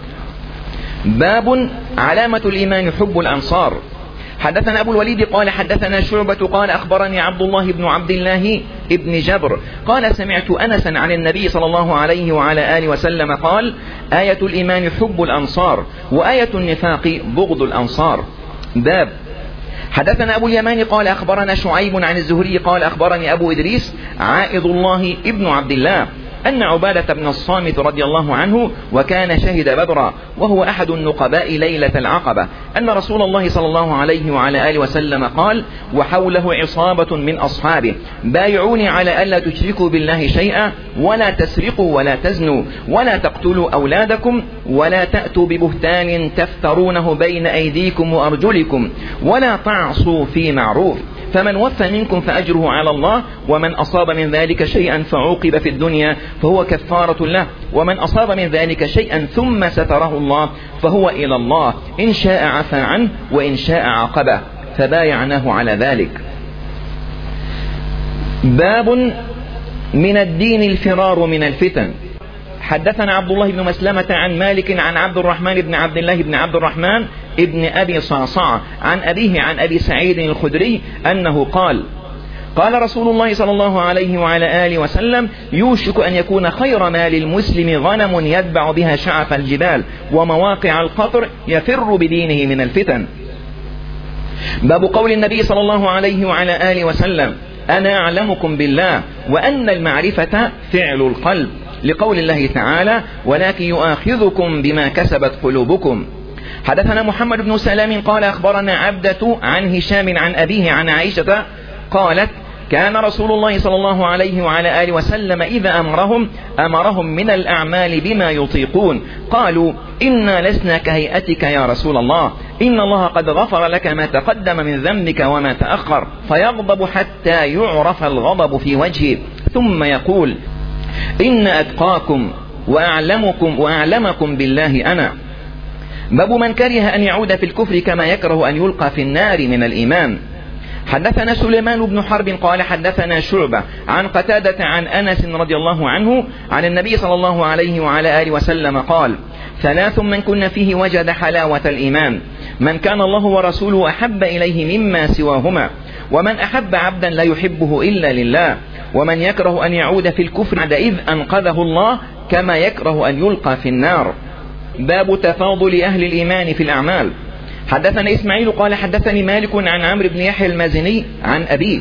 باب علامة الإيمان حب الأنصار. حدثنا أبو الوليد قال حدثنا شعبة قال أخبرني عبد الله بن عبد الله ابن جبر قال: سمعت أنسا عن النبي صلى الله عليه وعلى آله وسلم قال: آية الإيمان حب الأنصار، وآية النفاق بغض الأنصار. باب حدثنا أبو اليمان قال أخبرنا شعيب عن الزهري قال أخبرني أبو إدريس عائض الله ابن عبد الله أن عبادة بن الصامت رضي الله عنه وكان شهد بدرا وهو أحد النقباء ليلة العقبة أن رسول الله صلى الله عليه وعلى آله وسلم قال: وحوله عصابة من أصحابه بايعوني على ألا تشركوا بالله شيئا ولا تسرقوا ولا تزنوا ولا تقتلوا أولادكم ولا تأتوا ببهتان تفترونه بين أيديكم وأرجلكم ولا تعصوا في معروف، فمن وفى منكم فأجره على الله، ومن أصاب من ذلك شيئا فعوقب في الدنيا فهو كفارة له، ومن أصاب من ذلك شيئا ثم ستره الله فهو إلى الله، إن شاء عفى عنه وإن شاء عاقبه، فبايعناه على ذلك. باب من الدين الفرار من الفتن. حدثنا عبد الله بن مسلمة عن مالك عن عبد الرحمن بن عبد الله بن عبد الرحمن ابن أبي صعصعة عن أبيه عن أبي سعيد الخدري أنه قال: قال رسول الله صلى الله عليه وعلى آله وسلم: يوشك أن يكون خير مال المسلم غنم يتبع بها شعف الجبال ومواقع القطر يفر بدينه من الفتن. باب قول النبي صلى الله عليه وعلى آله وسلم: أنا أعلمكم بالله، وأن المعرفة فعل القلب، لقول الله تعالى: ولكن يؤاخذكم بما كسبت قلوبكم. حدثنا محمد بن سلام قال أخبرنا عبدة عن هشام عن أبيه عن عائشة قالت: كان رسول الله صلى الله عليه وعلى آله وسلم إذا أمرهم أمرهم من الأعمال بما يطيقون، قالوا: إنا لسنا كهيئتك يا رسول الله، إن الله قد غفر لك ما تقدم من ذنبك وما تأخر، فيغضب حتى يعرف الغضب في وجهه، ثم يقول: إن أتقاكم وأعلمكم وأعلمكم بالله أنا. باب من كره أن يعود في الكفر كما يكره أن يلقى في النار من الإيمان. حدثنا سليمان بن حرب قال حدثنا شعبة عن قتادة عن أنس رضي الله عنه عن النبي صلى الله عليه وعلى آله وسلم قال: ثلاث من كن فيه وجد حلاوة الإيمان: من كان الله ورسوله أحب إليه مما سواهما، ومن أحب عبدا لا يحبه إلا لله، ومن يكره أن يعود في الكفر بعد إذ أنقذه الله كما يكره أن يلقى في النار. باب تفاضل أهل الإيمان في الأعمال. حدثنا إسماعيل قال حدثني مالك عن عمرو بن يحيى المازني عن أبيه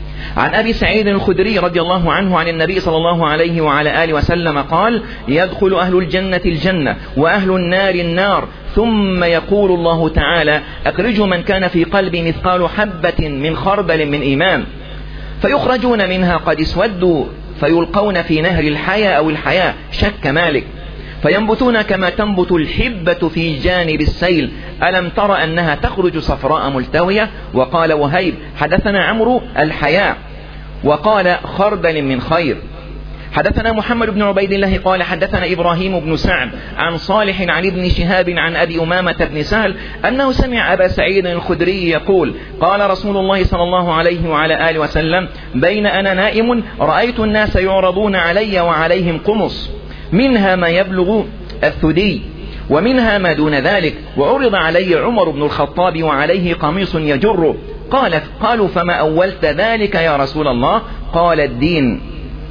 عن أبي سعيد الخدري رضي الله عنه عن النبي صلى الله عليه وعلى آله وسلم قال: يدخل أهل الجنة الجنة وأهل النار النار، ثم يقول الله تعالى: أخرجوا من كان في قلبي مثقال حبة من خردل من إيمان، فيخرجون منها قد اسودوا فيلقون في نهر الحياة أو الحياة، شك مالك، فينبتون كما تنبت الحبة في جانب السيل، ألم تر أنها تخرج صفراء ملتوية؟ وقال وهيب: حدثنا عمرو الحياة، وقال خردل من خير. حدثنا محمد بن عبيد الله قال حدثنا إبراهيم بن سعد عن صالح عن ابن شهاب عن أبي أمامة بن سهل أنه سمع أبا سعيد الخدري يقول: قال رسول الله صلى الله عليه وعلى آله وسلم: بين أنا نائم رأيت الناس يعرضون علي وعليهم قمص، منها ما يبلغ الثدي ومنها ما دون ذلك، وعرض علي عمر بن الخطاب وعليه قميص يجره، قال قالوا: فما أولت ذلك يا رسول الله؟ قال: الدين.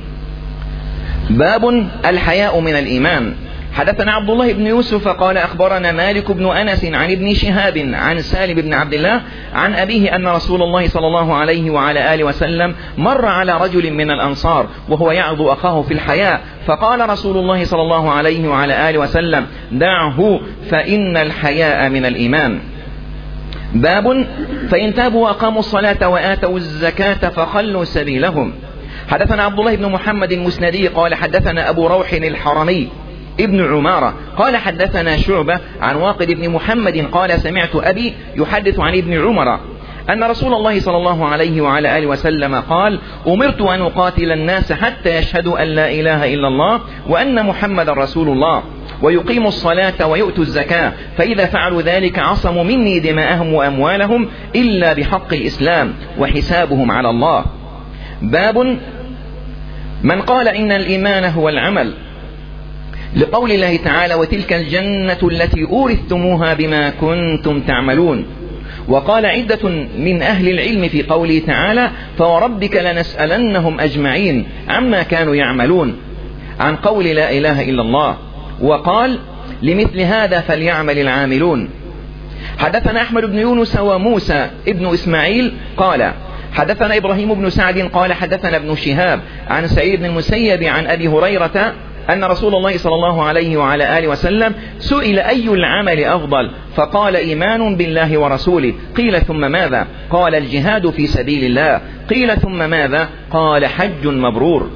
باب الحياء من الإيمان. حدثنا عبد الله بن يوسف قال أخبرنا مالك بن أنس عن ابن شهاب عن سالم بن عبد الله عن أبيه أن رسول الله صلى الله عليه وعلى آله وسلم مر على رجل من الأنصار وهو يعظ أخاه في الحياء، فقال رسول الله صلى الله عليه وعلى آله وسلم: دعه فإن الحياء من الإيمان. باب فإن تابوا وأقاموا الصلاة وآتوا الزكاة فخلوا سبيلهم. حدثنا عبد الله بن محمد المسندي قال حدثنا أبو روح الحرمي ابن عمارة قال حدثنا شعبة عن واقد بن محمد قال: سمعت أبي يحدث عن ابن عمر أن رسول الله صلى الله عليه وعلى آله وسلم قال: أمرت أن أقاتل الناس حتى يشهدوا أن لا إله إلا الله وأن محمد رسول الله ويقيموا الصلاة ويؤتوا الزكاة، فإذا فعلوا ذلك عصموا مني دماءهم وأموالهم إلا بحق الإسلام وحسابهم على الله. باب من قال إن الإيمان هو العمل، لقول الله تعالى: وتلك الجنة التي أورثتموها بما كنتم تعملون. وقال عدة من أهل العلم في قوله تعالى: فوربك لنسألنهم أجمعين عما كانوا يعملون، عن قول لا إله إلا الله. وقال: لمثل هذا فليعمل العاملون. حدثنا أحمد بن يونس وموسى ابن إسماعيل قال حدثنا إبراهيم بن سعد قال حدثنا ابن شهاب عن سعيد بن المسيب عن أبي هريرة أن رسول الله صلى الله عليه وعلى آله وسلم سئل أي العمل أفضل فقال إيمان بالله ورسوله. قيل ثم ماذا؟ قال الجهاد في سبيل الله. قيل ثم ماذا؟ قال حج مبرور.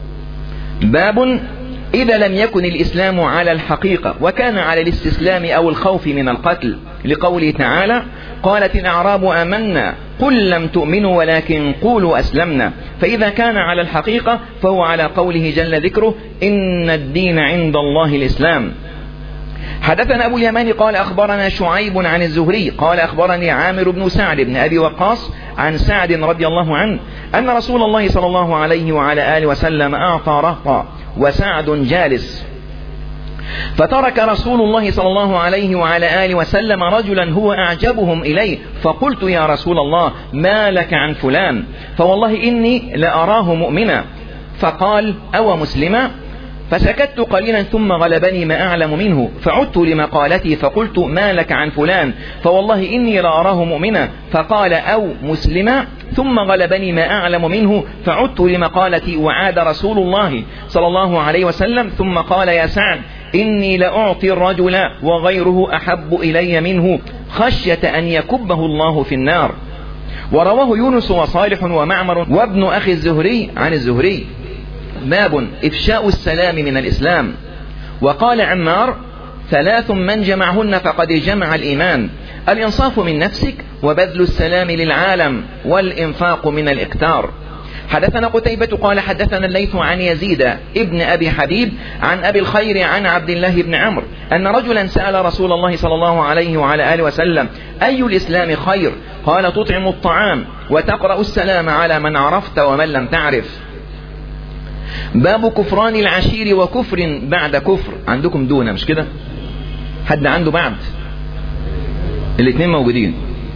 باب إذا لم يكن الإسلام على الحقيقة وكان على الاستسلام أو الخوف من القتل، لقوله تعالى قالت الأعراب آمنا قل لم تؤمنوا ولكن قولوا أسلمنا. فإذا كان على الحقيقة فهو على قوله جل ذكره إن الدين عند الله الإسلام. حدثنا أبو اليمان قال أخبرنا شعيب عن الزهري قال أخبرني عامر بن سعد بن أبي وقاص عن سعد رضي الله عنه أن رسول الله صلى الله عليه وعلى آله وسلم أعطى رهطا وسعد جالس، فترك رسول الله صلى الله عليه وعلى آله وسلم رجلا هو أعجبهم إليه، فقلت يا رسول الله ما لك عن فلان؟ فوالله إني لأراه مؤمنا. فقال أو مسلما؟ فسكت قليلا ثم غلبني ما أعلم منه، فعدت لمقالتي فقلت ما لك عن فلان؟ فوالله إني لأراه مؤمنا. فقال أو مسلما؟ ثم غلبني ما أعلم منه، فعدت لمقالتي وعاد رسول الله صلى الله عليه وسلم ثم قال يا سعد إني لأعطي الرجل وغيره أحب إلي منه خشية أن يكبه الله في النار. ورواه يونس وصالح ومعمر وابن أخي الزهري عن الزهري. باب إفشاء السلام من الإسلام. وقال عمار ثلاث من جمعهن فقد جمع الإيمان: الإنصاف من نفسك، وبذل السلام للعالم، والإنفاق من الإكتار. حدثنا قتيبة قال حدثنا الليث عن يزيد ابن أبي حبيب عن أبي الخير عن عبد الله بن عمرو أن رجلا سأل رسول الله صلى الله عليه وعلى آله وسلم أي الإسلام خير؟ قال تطعم الطعام وتقرأ السلام على من عرفت ومن لم تعرف. باب كفران العشير وكفر بعد كفر. عندكم دون مش كده؟ حد عنده بعد؟ الاثنين موجودين.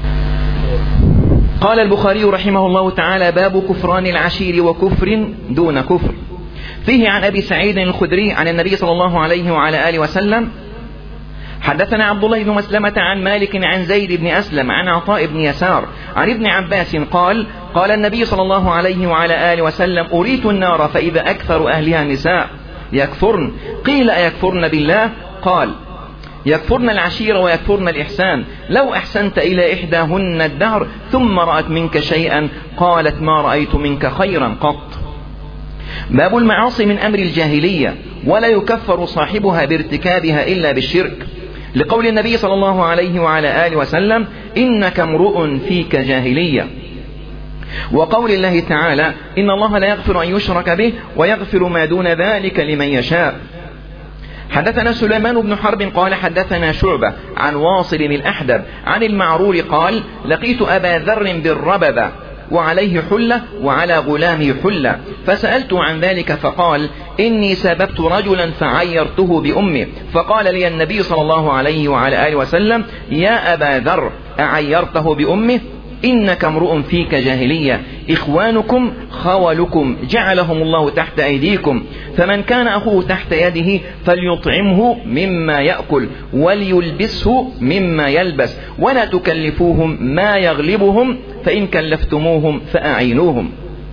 قال البخاري رحمه الله تعالى باب كفران العشير وكفر دون كفر. فيه عن أبي سعيد الخدري عن النبي صلى الله عليه وعلى آله وسلم. حدثنا عبد الله بن مسلمة عن مالك عن زيد بن أسلم عن عطاء بن يسار عن ابن عباس قال قال النبي صلى الله عليه وعلى آله وسلم أريت النار فإذا أكثر أهلها نساء يكفرن. قيل أيكفرن بالله؟ قال يكفرن العشير ويكفرن الإحسان. لو أحسنت إلى إحداهن الدهر ثم رأت منك شيئا قالت ما رأيت منك خيرا قط. باب المعاصي من أمر الجاهلية ولا يكفر صاحبها بارتكابها إلا بالشرك، لقول النبي صلى الله عليه وعلى آله وسلم إنك امرؤ فيك جاهلية، وقول الله تعالى إن الله لا يغفر أن يشرك به ويغفر ما دون ذلك لمن يشاء. حدثنا سليمان بن حرب قال حدثنا شعبة عن واصل الأحدب عن المعرور قال لقيت أبا ذر بالربذة وعليه حلة وعلى غلامه حلة، فسألت عن ذلك فقال إني سببت رجلا فعيرته بأمه، فقال لي النبي صلى الله عليه وعلى آله وسلم يا أبا ذر أعيرته بأمه؟ إنك امرؤ فيك جاهلية، إخوانكم خولكم جعلهم الله تحت أيديكم، فمن كان أخوه تحت يده فليطعمه مما يأكل وليلبسه مما يلبس، ولا تكلفوهم ما يغلبهم، فإن كلفتموهم فأعينوهم.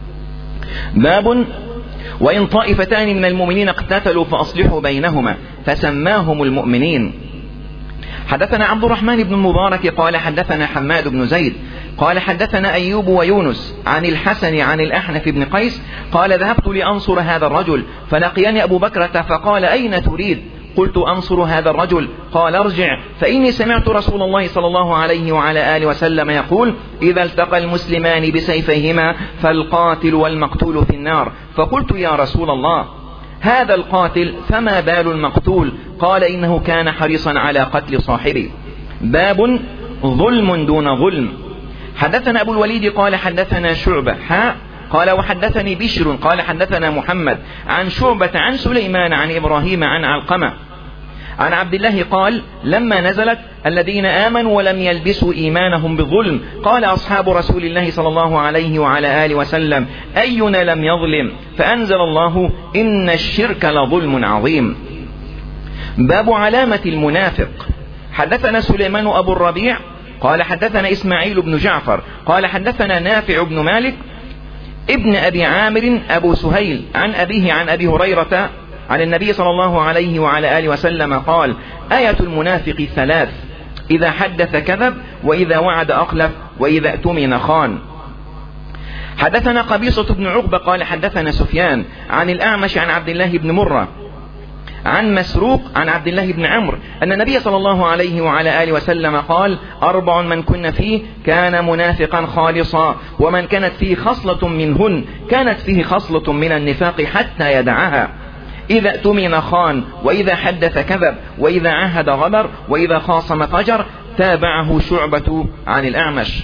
باب وإن طائفتان من المؤمنين اقتتلوا فأصلحوا بينهما فسماهم المؤمنين. حدثنا عبد الرحمن بن المبارك قال حدثنا حماد بن زيد قال حدثنا أيوب ويونس عن الحسن عن الأحنف بن قيس قال ذهبت لأنصر هذا الرجل فلقيني أبو بكرة فقال أين تريد؟ قلت أنصر هذا الرجل. قال ارجع فإني سمعت رسول الله صلى الله عليه وعلى آله وسلم يقول إذا التقى المسلمان بسيفيهما فالقاتل والمقتول في النار. فقلت يا رسول الله هذا القاتل فما بال المقتول؟ قال إنه كان حريصا على قتل صاحبه. باب ظلم دون ظلم. حدثنا أبو الوليد قال حدثنا شعبة حاء قال وحدثني بشر قال حدثنا محمد عن شعبة عن سليمان عن إبراهيم عن علقمة عن عبد الله قال لما نزلت الذين آمنوا ولم يلبسوا إيمانهم بظلم قال أصحاب رسول الله صلى الله عليه وعلى آله وسلم أينا لم يظلم؟ فأنزل الله إن الشرك لظلم عظيم. باب علامة المنافق. حدثنا سليمان أبو الربيع قال حدثنا إسماعيل بن جعفر قال حدثنا نافع بن مالك ابن أبي عامر أبو سهيل عن أبيه عن أبي هريرة عن النبي صلى الله عليه وعلى آله وسلم قال: آية المنافق ثلاث: إذا حدث كذب، وإذا وعد أخلف، وإذا اؤتمن خان. حدثنا قبيصة بن عقبة قال حدثنا سفيان عن الأعمش عن عبد الله بن مرة عن مسروق عن عبد الله بن عمرو أن النبي صلى الله عليه وعلى آله وسلم قال: أربع من كن فيه كان منافقا خالصا، ومن كانت فيه خصلة منهن كانت فيه خصلة من النفاق حتى يدعها: إذا اؤتمن خان، وإذا حدث كذب، وإذا عهد غدر، وإذا خاصم فجر. تابعه شعبة عن الأعمش.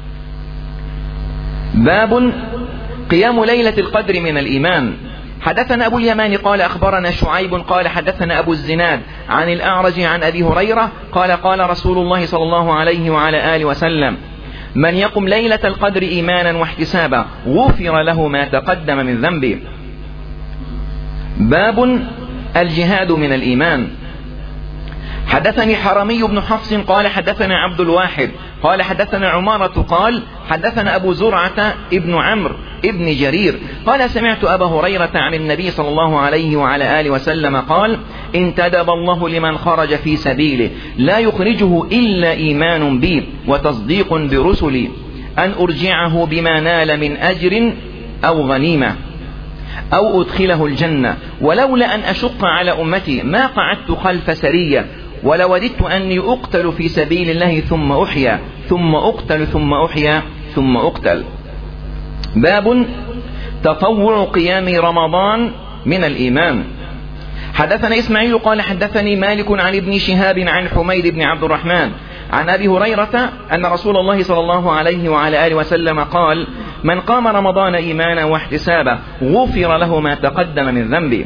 باب قيام ليلة القدر من الإيمان. حدثنا أبو اليمان قال أخبرنا شعيب قال حدثنا أبو الزناد عن الأعرج عن أبي هريرة قال: قال رسول الله صلى الله عليه وعلى آله وسلم: من يقم ليلة القدر إيمانا واحتسابا غفر له ما تقدم من ذنبه. باب الجهاد من الإيمان. حدثني حرمي بن حفص قال حدثنا عبد الواحد قال حدثنا عمارة قال حدثنا أبو زرعة ابن عمرو ابن جرير قال: سمعت أبا هريرة عن النبي صلى الله عليه وعلى آله وسلم قال: انتدب الله لمن خرج في سبيله لا يخرجه إلا إيمان بي وتصديق برسلي أن أرجعه بما نال من أجر أو غنيمة أو أدخله الجنة، ولولا أن أشق على أمتي ما قعدت خلف سرية، ولوددت أني أقتل في سبيل الله ثم أحيا ثم أقتل ثم أحيا ثم أقتل. باب تطوع قيام رمضان من الإيمان. حدثنا إسماعيل قال حدثني مالك عن ابن شهاب عن حميد بن عبد الرحمن عن أبي هريرة أن رسول الله صلى الله عليه وعلى آله وسلم قال: من قام رمضان إيمانا واحتسابا غفر له ما تقدم من ذنبه.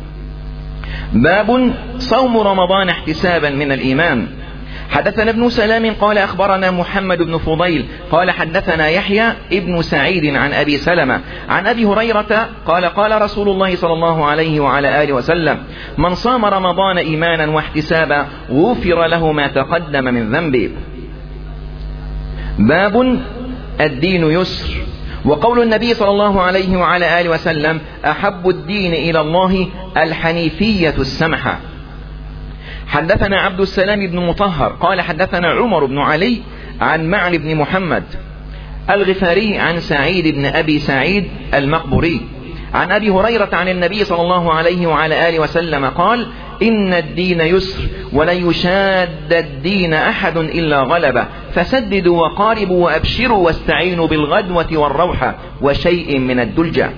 باب صوم رمضان احتسابا من الإيمان. حدثنا ابن سلام قال أخبرنا محمد بن فضيل قال حدثنا يحيى ابن سعيد عن أبي سلمة عن أبي هريرة قال: قال رسول الله صلى الله عليه وعلى آله وسلم: من صام رمضان إيمانا واحتسابا غفر له ما تقدم من ذنبه. باب الدين يسر. وقول النبي صلى الله عليه وعلى آله وسلم: أحب الدين إلى الله الحنيفية السمحة. حدثنا عبد السلام بن مطهر قال حدثنا عمر بن علي عن معن بن محمد الغفاري عن سعيد بن أبي سعيد المقبري عن أبي هريرة عن النبي صلى الله عليه وعلى آله وسلم قال: إن الدين يسر ولن يشاد الدين أحد إلا غلبه، فسددوا وقاربوا وأبشروا واستعينوا بالغدوة والروحة وشيء من الدلجة.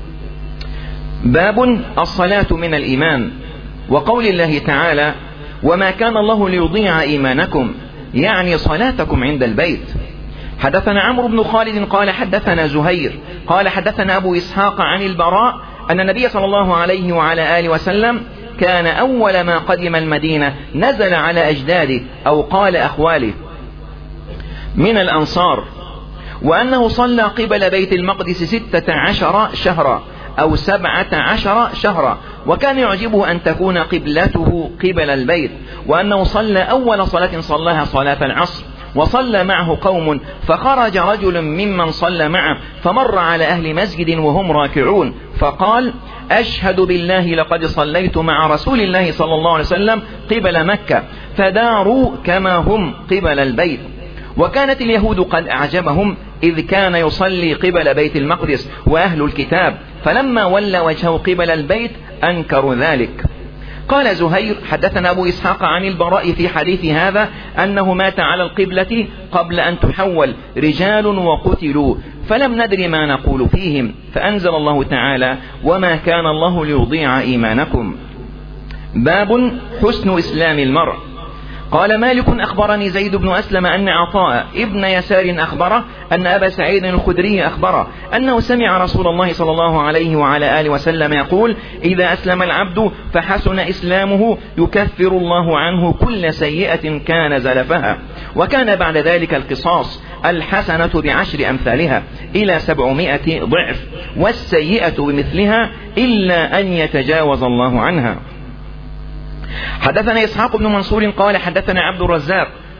باب الصلاة من الإيمان. وقول الله تعالى: وما كان الله ليضيع إيمانكم، يعني صلاتكم عند البيت. حدثنا عمرو بن خالد قال حدثنا زهير قال حدثنا أبو إسحاق عن البراء أن النبي صلى الله عليه وعلى آله وسلم كان أول ما قدم المدينة نزل على أجداده أو قال أخواله من الأنصار، وأنه صلى قبل بيت المقدس ستة عشر شهرا أو سبعة عشر شهرا، وكان يعجبه أن تكون قبلته قبل البيت، وأنه صلى أول صلاة صلاها صلاة العصر، وصلى معه قوم، فخرج رجل ممن صلى معه فمر على أهل مسجد وهم راكعون، فقال: أشهد بالله لقد صليت مع رسول الله صلى الله عليه وسلم قبل مكة، فداروا كما هم قبل البيت. وكانت اليهود قد أعجبهم إذ كان يصلي قبل بيت المقدس وأهل الكتاب، فلما ولى وجهه قبل البيت أنكروا ذلك. قال زهير: حدثنا أبو إسحاق عن البراء في حديث هذا أنه مات على القبلة قبل أن تحول رجال وقتلوا، فلم ندر ما نقول فيهم، فأنزل الله تعالى: وما كان الله ليضيع إيمانكم. باب حسن إسلام المرء. قال مالك: أخبرني زيد بن أسلم أن عطاء ابن يسار أخبره أن أبا سعيد الخدري أخبره أنه سمع رسول الله صلى الله عليه وعلى آله وسلم يقول: إذا أسلم العبد فحسن إسلامه يكفر الله عنه كل سيئة كان زلفها، وكان بعد ذلك القصاص، الحسنة بعشر أمثالها إلى سبعمائة ضعف، والسيئة بمثلها إلا أن يتجاوز الله عنها. حدثنا إسحاق بن منصور قال حدثنا عبد الرزاق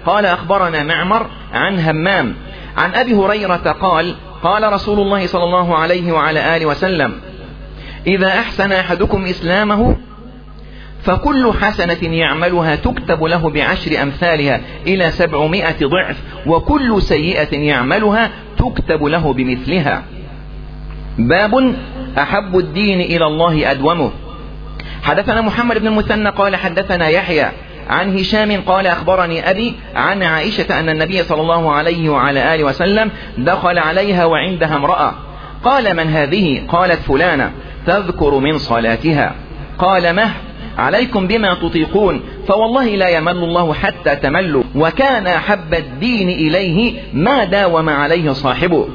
قال أخبرنا معمر عن همام عن أبي هريرة قال قال رسول الله صلى الله عليه وعلى آله وسلم إذا أحسن أحدكم إسلامه فكل حسنة يعملها تكتب له بعشر أمثالها إلى سبعمائة ضعف، وكل سيئة يعملها تكتب له بمثلها. باب أحب الدين إلى الله أدومه. حدثنا محمد بن المثنى قال حدثنا يحيى عن هشام قال أخبرني أبي عن عائشة أن النبي صلى الله عليه وعلى آله وسلم دخل عليها وعندها امرأة، قال من هذه؟ قالت فلانة تذكر من صلاتها. قال مه عليكم بما تطيقون، فوالله لا يمل الله حتى تملوا، وكان أحب الدين إليه ما داوم عليه صاحبه.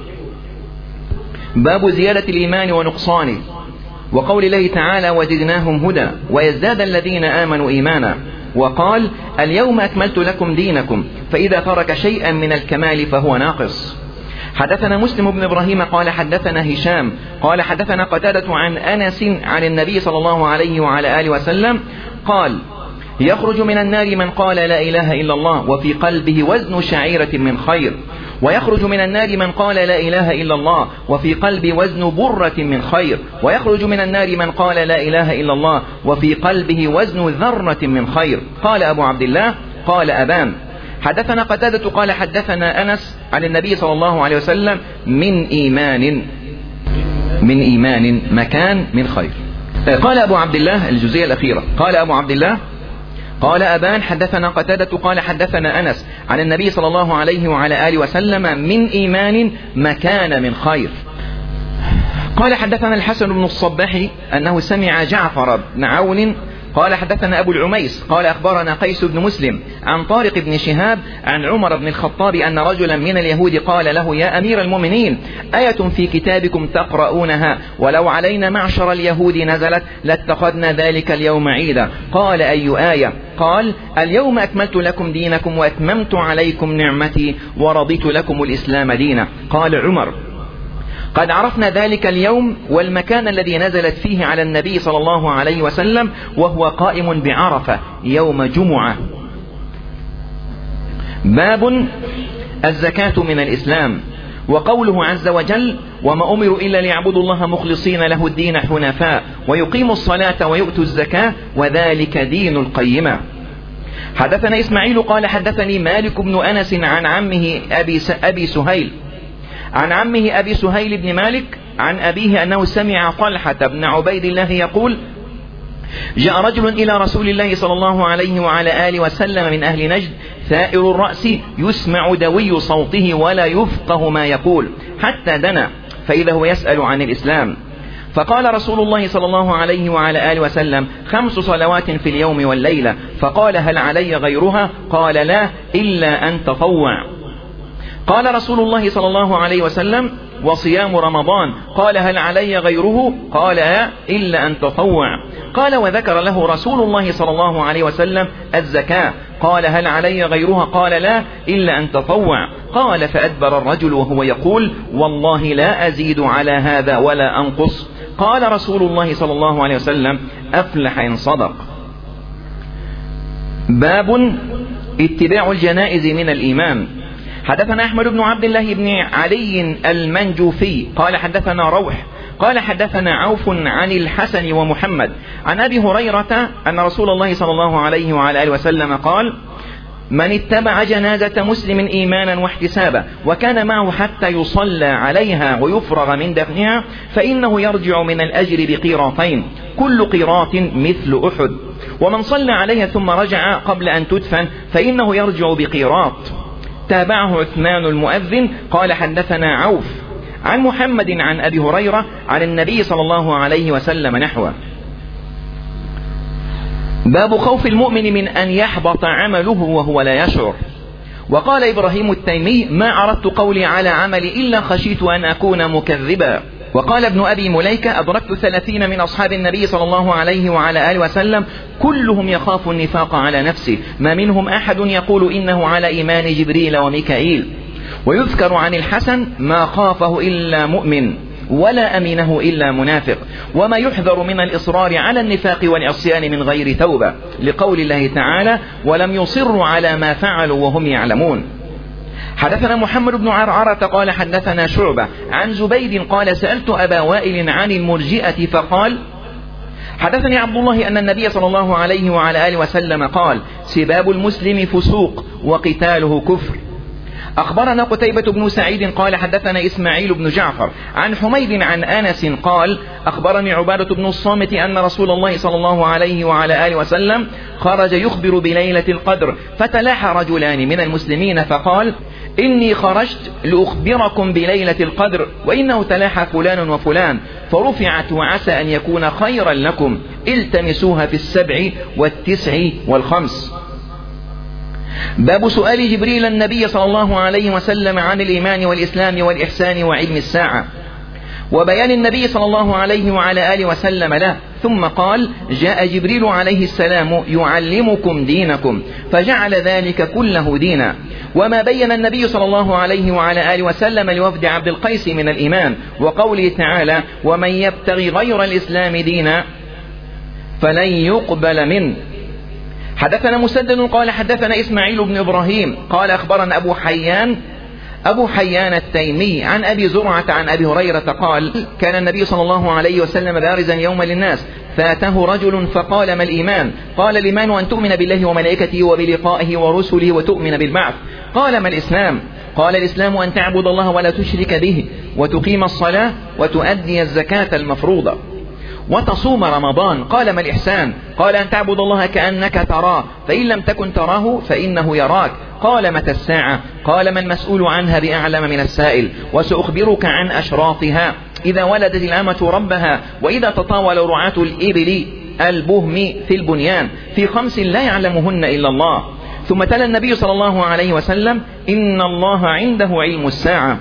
باب زيادة الإيمان ونقصانه، وقول الله تعالى وزدناهم هدى ويزداد الذين آمنوا إيمانا، وقال اليوم أكملت لكم دينكم، فإذا ترك شيئا من الكمال فهو ناقص. حدثنا مسلم بن إبراهيم قال حدثنا هشام قال حدثنا قتادة عن أنس عن النبي صلى الله عليه وعلى آله وسلم قال يخرج من النار من قال لا إله إلا الله وفي قلبه وزن شعيرة من خير، ويخرج من النار من قال لا إله إلا الله وفي قلبه وزن برة من خير، ويخرج من النار من قال لا إله إلا الله وفي قلبه وزن ذرة من خير. قال أبو عبد الله قال أبان. حدثنا قتادة قال حدثنا أنس عن النبي صلى الله عليه وسلم من إيمان من إيمان مكان من خير. قال أبو عبد الله الجزئية الأخيرة، قال أبو عبد الله قال أبان حدثنا قتادة قال حدثنا أنس عن النبي صلى الله عليه وعلى آله وسلم من إيمان مكان من خير. قال حدثنا الحسن بن الصباح أنه سمع جعفر بن عون قال حدثنا أبو العميس قال أخبرنا قيس بن مسلم عن طارق بن شهاب عن عمر بن الخطاب أن رجلا من اليهود قال له يا أمير المؤمنين آية في كتابكم تقرؤونها ولو علينا معشر اليهود نزلت لاتخذنا ذلك اليوم عيدا. قال أي آية؟ قال اليوم أكملت لكم دينكم وأتممت عليكم نعمتي ورضيت لكم الإسلام دينا. قال عمر قد عرفنا ذلك اليوم والمكان الذي نزلت فيه على النبي صلى الله عليه وسلم وهو قائم بعرفة يوم جمعة. باب الزكاة من الإسلام، وقوله عز وجل وما أمروا إلا ليعبدوا الله مخلصين له الدين حنفاء ويقيموا الصلاة ويؤتوا الزكاة وذلك دين القيمة. حدثنا إسماعيل قال حدثني مالك بن أنس عن عمه أبي, أبي سهيل عن عمه أبي سهيل بن مالك عن أبيه أنه سمع طلحة بن عبيد الله يقول جاء رجل إلى رسول الله صلى الله عليه وعلى آله وسلم من أهل نجد ثائر الرأس يسمع دوي صوته ولا يفقه ما يقول حتى دنا فإذا هو يسأل عن الإسلام، فقال رسول الله صلى الله عليه وعلى آله وسلم خمس صلوات في اليوم والليلة، فقال هل علي غيرها؟ قال لا إلا أن تطوع. قال رسول الله صلى الله عليه وسلم وصيام رمضان، قال هل علي غيره؟ قال لا إلا أن تطوع. قال وذكر له رسول الله صلى الله عليه وسلم الزكاة، قال هل علي غيرها؟ قال لا إلا أن تطوع. قال فأدبر الرجل وهو يقول والله لا أزيد على هذا ولا أنقص. قال رسول الله صلى الله عليه وسلم أفلح إن صدق. باب اتباع الجنائز من الإيمان. حدثنا أحمد بن عبد الله بن علي المنجوفي قال حدثنا روح قال حدثنا عوف عن الحسن ومحمد عن أبي هريرة أن رسول الله صلى الله عليه وعلى آله وسلم قال من اتبع جنازة مسلم إيمانا واحتسابا وكان معه حتى يصلى عليها ويفرغ من دفنها فإنه يرجع من الأجر بقيراطين كل قيراط مثل أحد، ومن صلى عليها ثم رجع قبل أن تدفن فإنه يرجع بقيراط. تابعه عثمان المؤذن قال حدثنا عوف عن محمد عن أبي هريرة عن النبي صلى الله عليه وسلم نحوه. باب خوف المؤمن من أن يحبط عمله وهو لا يشعر. وقال إبراهيم التيمي ما أردت قولي على عملي إلا خشيت أن أكون مكذبا. وقال ابن أبي مليكة أدركت ثلاثين من أصحاب النبي صلى الله عليه وعلى آله وسلم كلهم يخاف النفاق على نفسه، ما منهم أحد يقول إنه على إيمان جبريل وميكائيل. ويذكر عن الحسن ما خافه إلا مؤمن. ولا أمينه إلا منافق، وما يحذر من الإصرار على النفاق والعصيان من غير توبة، لقول الله تعالى: ولم يصروا على ما فعلوا وهم يعلمون. حدثنا محمد بن عرعرة قال حدثنا شعبة عن زبيد قال: سألت أبا وائل عن المرجئة فقال: حدثني عبد الله أن النبي صلى الله عليه وعلى آله وسلم قال: سباب المسلم فسوق وقتاله كفر. أخبرنا قتيبة بن سعيد قال حدثنا إسماعيل بن جعفر عن حميد عن أنس قال: أخبرني عبادة بن الصامت أن رسول الله صلى الله عليه وعلى آله وسلم خرج يخبر بليلة القدر، فتلاحى رجلان من المسلمين فقال: إني خرجت لأخبركم بليلة القدر، وإنه تلاحى فلان وفلان، فرفعت وعسى أن يكون خيرا لكم، التمسوها في السبع والتسع والخمس. باب سؤال جبريل النبي صلى الله عليه وسلم عن الإيمان والإسلام والإحسان وعلم الساعة، وبيان النبي صلى الله عليه وعلى آله وسلم له، ثم قال: جاء جبريل عليه السلام يعلمكم دينكم، فجعل ذلك كله دينا. وما بين النبي صلى الله عليه وعلى آله وسلم لوفد عبد القيس من الإيمان، وقوله تعالى: ومن يبتغي غير الإسلام دينا فلن يقبل منه. حدثنا مسدد قال حدثنا إسماعيل بن إبراهيم قال أخبرنا أبو حيان أبو حيان التيمي عن أبي زرعة عن أبي هريرة قال: كان النبي صلى الله عليه وسلم بارزا يوما للناس، فأتاه رجل فقال: ما الإيمان؟ قال: الإيمان أن تؤمن بالله وملائكته وبلقائه ورسله وتؤمن بالبعث. قال: ما الإسلام؟ قال: الإسلام أن تعبد الله ولا تشرك به، وتقيم الصلاة، وتؤدي الزكاة المفروضة، وتصوم رمضان. قال: ما الإحسان؟ قال: أن تعبد الله كأنك تراه، فإن لم تكن تراه فإنه يراك. قال: متى الساعة؟ قال: ما المسؤول عنها بأعلم من السائل، وسأخبرك عن أشراطها: إذا ولدت الأمة ربها، وإذا تطاول رعاة الإبل البهم في البنيان، في خمس لا يعلمهن إلا الله. ثم تلا النبي صلى الله عليه وسلم: إن الله عنده علم الساعة.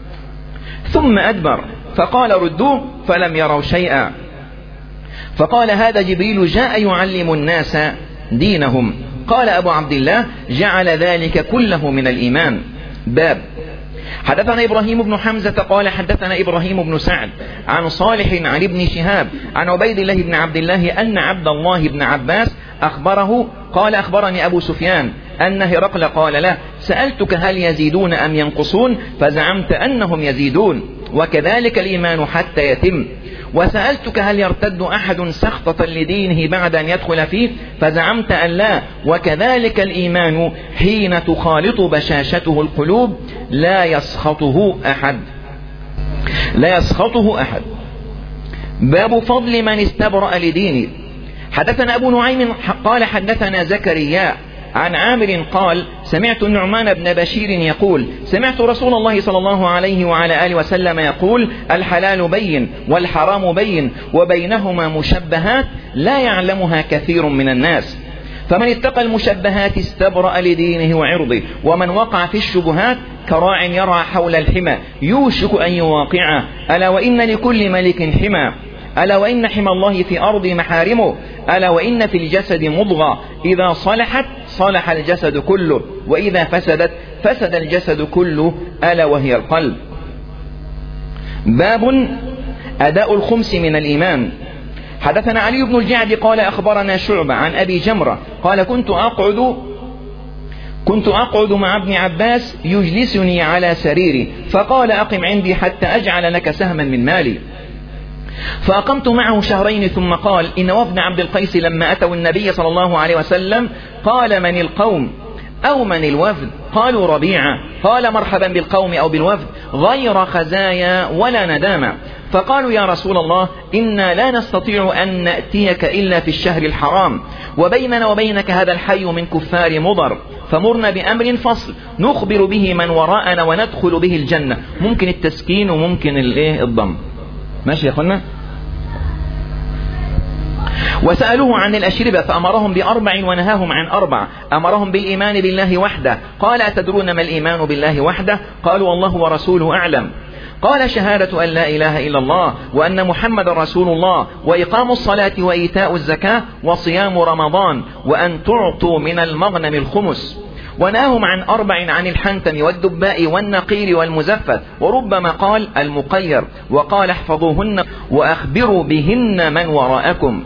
ثم أدبر فقال: ردوه، فلم يروا شيئا. فقال: هذا جبريل جاء يعلم الناس دينهم. قال أبو عبد الله: جعل ذلك كله من الإيمان. باب حدثنا إبراهيم بن حمزة قال حدثنا إبراهيم بن سعد عن صالح عن ابن شهاب عن عبيد الله بن عبد الله أن عبد الله بن عباس أخبره قال: أخبرني أبو سفيان أن هرقل قال له: سألتك هل يزيدون أم ينقصون؟ فزعمت أنهم يزيدون، وكذلك الإيمان حتى يتم. وسألتك هل يرتد أحد سخطة لدينه بعد أن يدخل فيه؟ فزعمت أن لا، وكذلك الإيمان حين تخالط بشاشته القلوب لا يسخطه أحد لا يسخطه أحد. باب فضل من استبرأ لدينه. حدثنا أبو نعيم قال حدثنا زكريا عن عامر قال: سمعت النعمان بن بشير يقول: سمعت رسول الله صلى الله عليه وعلى آله وسلم يقول: الحلال بين والحرام بين، وبينهما مشبهات لا يعلمها كثير من الناس، فمن اتقى المشبهات استبرأ لدينه وعرضه، ومن وقع في الشبهات كراع يرعى حول الحمى يوشك أن يواقعه، ألا وإن لكل ملك حمى، ألا وإن حمى الله في أرض محارمه، ألا وإن في الجسد مضغة إذا صلحت صلح الجسد كله، وإذا فسدت فسد الجسد كله، ألا وهي القلب. باب أداء الخمس من الإيمان. حدثنا علي بن الجعد قال أخبرنا شعبة عن أبي جمرة قال: كنت أقعد كنت أقعد مع ابن عباس يجلسني على سريري، فقال: أقم عندي حتى أجعل لك سهما من مالي. فأقمت معه شهرين، ثم قال: إن وفد عبد القيس لما أتوا النبي صلى الله عليه وسلم قال: من القوم أو من الوفد؟ قالوا: ربيعة. قال: مرحبا بالقوم أو بالوفد، غير خزايا ولا ندامة. فقالوا: يا رسول الله، إنا لا نستطيع أن نأتيك إلا في الشهر الحرام، وبيننا وبينك هذا الحي من كفار مضر، فمرنا بأمر فصل نخبر به من وراءنا وندخل به الجنة. ممكن التسكين وممكن الضم، ماشي يا أخوانا. وسألوه عن الأشربة فأمرهم بأربع ونهاهم عن أربع. أمرهم بالإيمان بالله وحده. قال: أتدرون ما الإيمان بالله وحده؟ قالوا: والله ورسوله أعلم. قال: شهادة أن لا إله إلا الله وأن محمد رسول الله، وإقام الصلاة وإيتاء الزكاة وصيام رمضان، وأن تعطوا من المغنم الخمس، ونهاهم عن أربع: عن الحنتم والدباء والنقير والمزفت، وربما قال المقير، وقال احفظوهن وأخبروا بهن من وراءكم.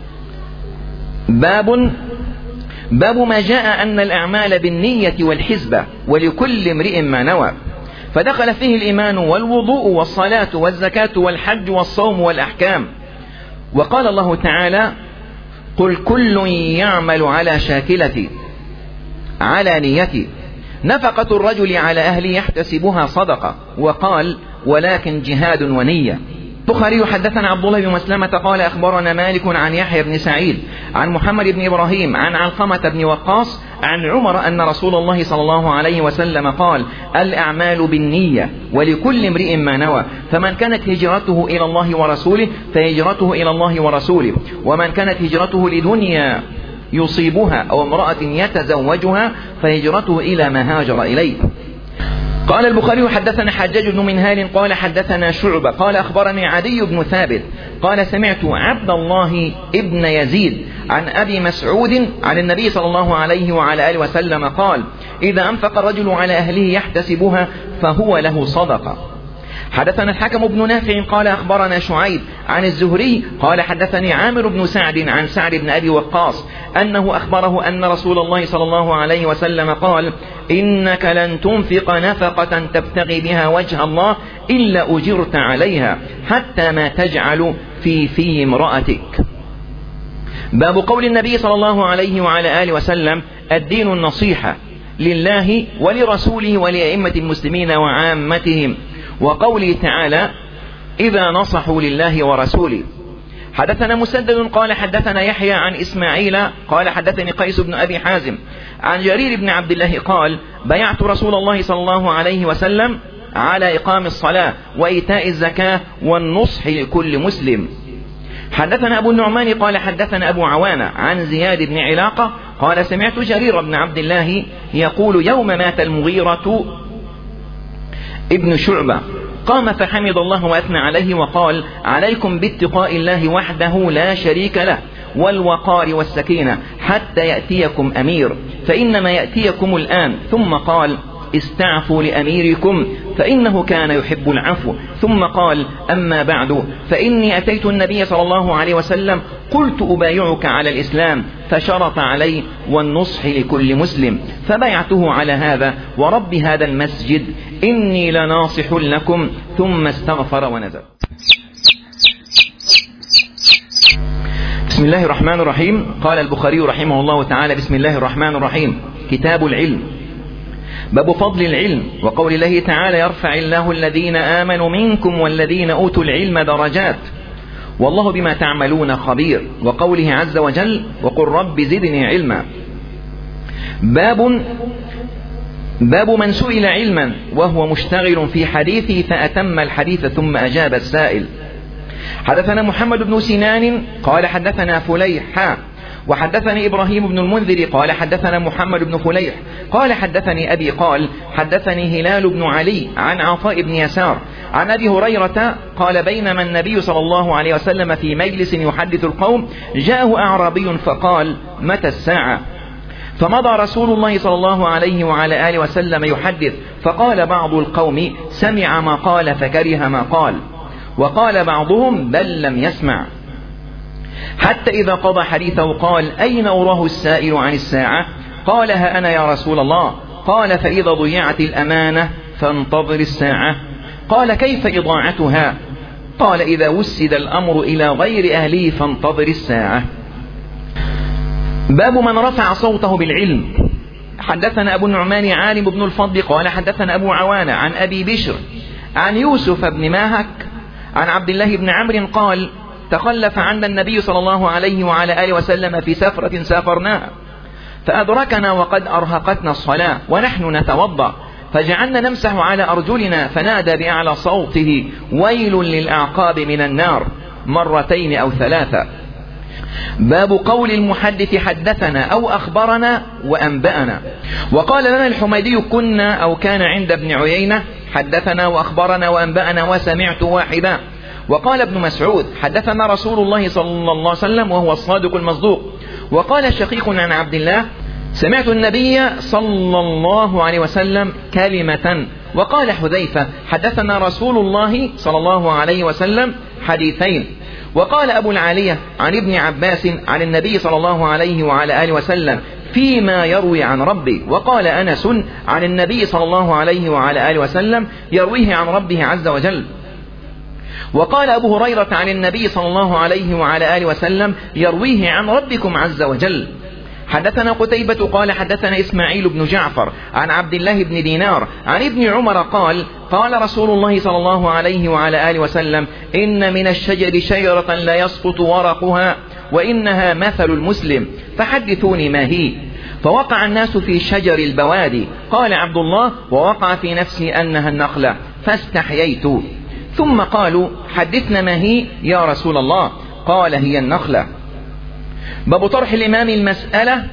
باب باب ما جاء أن الأعمال بالنية والحسبة ولكل امرئ ما نوى، فدخل فيه الإيمان والوضوء والصلاة والزكاة والحج والصوم والأحكام. وقال الله تعالى: قل كل يعمل على شاكلتي على نيتي، نفقة الرجل على أهله يحتسبها صدقة. وقال: ولكن جهاد ونية. البخاري حدثنا عبد الله بن مسلمة قال أخبرنا مالك عن يحيى بن سعيد عن محمد بن إبراهيم عن علقمة بن وقاص عن عمر أن رسول الله صلى الله عليه وسلم قال: الأعمال بالنية ولكل امرئ ما نوى، فمن كانت هجرته إلى الله ورسوله فهجرته إلى الله ورسوله، ومن كانت هجرته لدنيا يصيبها أو امرأة يتزوجها فهجرته إلى ما هاجر إليه. قال البخاري حدثنا حجاج بن منهال قال حدثنا شعبة قال أخبرني عدي بن ثابت قال سمعت عبد الله ابن يزيد عن أبي مسعود عن النبي صلى الله عليه وعلى آله وسلم قال: إذا أنفق الرجل على أهله يحتسبها فهو له صدقة. حدثنا الحكم بن نافع قال أخبرنا شعيب عن الزهري قال حدثني عامر بن سعد عن سعد بن أبي وقاص أنه أخبره أن رسول الله صلى الله عليه وسلم قال: إنك لن تنفق نفقة تبتغي بها وجه الله إلا أجرت عليها حتى ما تجعل في في امرأتك. باب قول النبي صلى الله عليه وعلى آله وسلم: الدين النصيحة لله ولرسوله ولأئمة المسلمين وعامتهم، وقوله تعالى: إذا نصحوا لله ورسوله. حدثنا مسدد قال حدثنا يحيى عن إسماعيل قال حدثني قيس بن أبي حازم عن جرير بن عبد الله قال: بايعت رسول الله صلى الله عليه وسلم على إقام الصلاة وإيتاء الزكاة والنصح لكل مسلم. حدثنا أبو النعمان قال حدثنا أبو عوانة عن زياد بن علاقة قال سمعت جرير بن عبد الله يقول: يوم مات المغيرة ابن شعبة قام فحمد الله وأثنى عليه وقال: عليكم باتقاء الله وحده لا شريك له والوقار والسكينة حتى يأتيكم أمير، فإنما يأتيكم الآن. ثم قال: استعفوا لأميركم فإنه كان يحب العفو. ثم قال: أما بعد، فإني أتيت النبي صلى الله عليه وسلم قلت: أبايعك على الإسلام، فشرط علي والنصح لكل مسلم، فبايعته على هذا ورب هذا المسجد إني لناصح لكم. ثم استغفر ونزل. بسم الله الرحمن الرحيم. قال البخاري رحمه الله تعالى: بسم الله الرحمن الرحيم. كتاب العلم. باب فضل العلم، وقول الله تعالى: يرفع الله الذين آمنوا منكم والذين أوتوا العلم درجات والله بما تعملون خبير، وقوله عز وجل: وقل رب زدني علما. باب باب من سئل علما وهو مشتغل في حديثه فأتم الحديث ثم أجاب السائل. حدثنا محمد بن سنان قال حدثنا فليح وحدثني إبراهيم بن المنذر قال حدثنا محمد بن فليح قال حدثني أبي قال حدثني هلال بن علي عن عطاء بن يسار عن أبي هريرة قال: بينما النبي صلى الله عليه وسلم في مجلس يحدث القوم جاءه أعرابي فقال: متى الساعة؟ فمضى رسول الله صلى الله عليه وعلى آله وسلم يحدث، فقال بعض القوم: سمع ما قال فكره ما قال، وقال بعضهم: بل لم يسمع، حتى إذا قضى حديثه قال: أين أراه السائل عن الساعة؟ قال: ها أنا يا رسول الله. قال: فإذا ضيعت الأمانة فانتظر الساعة. قال: كيف إضاعتها؟ قال: إذا وسد الأمر إلى غير أهله فانتظر الساعة. باب من رفع صوته بالعلم. حدثنا أبو النعمان عالم بن الفضل قال حدثنا أبو عوانة عن أبي بشر عن يوسف بن ماهك عن عبد الله بن عمرو قال: تخلف عنا النبي صلى الله عليه وعلى آله وسلم في سفرة سافرناها، فأدركنا وقد أرهقتنا الصلاة ونحن نتوضأ، فجعلنا نمسح على أرجلنا، فنادى بأعلى صوته: ويل للأعقاب من النار، مرتين أو ثلاثة. باب قول المحدث حدثنا أو أخبرنا وأنبأنا. وقال لنا الحميدي: كنا أو كان عند ابن عيينة حدثنا وأخبرنا وأنبأنا وسمعت واحدا. وقال ابن مسعود: حدثنا رسول الله صلى الله عليه وسلم وهو الصادق المصدوق. وقال شقيق عن عبد الله: سمعت النبي صلى الله عليه وسلم كلمة. وقال حذيفة حدثنا رسول الله صلى الله عليه وسلم حديثين. وقال أبو العالية عن ابن عباس عن النبي صلى الله عليه وعلى آله وسلم فيما يروي عن ربه. وقال أنس عن النبي صلى الله عليه وعلى آله وسلم يرويه عن ربه عز وجل. وقال أبو هريرة عن النبي صلى الله عليه وعلى آله وسلم يرويه عن ربكم عز وجل. حدثنا قتيبة قال حدثنا إسماعيل بن جعفر عن عبد الله بن دينار عن ابن عمر قال قال رسول الله صلى الله عليه وعلى آله وسلم إن من الشجر شجرة لا يسقط ورقها وإنها مثل المسلم فحدثوني ما هي. فوقع الناس في شجر البوادي. قال عبد الله ووقع في نفسي أنها النخلة فاستحييت. ثم قالوا حدثنا ما هي يا رسول الله. قال هي النخلة. باب طرح الإمام المسألة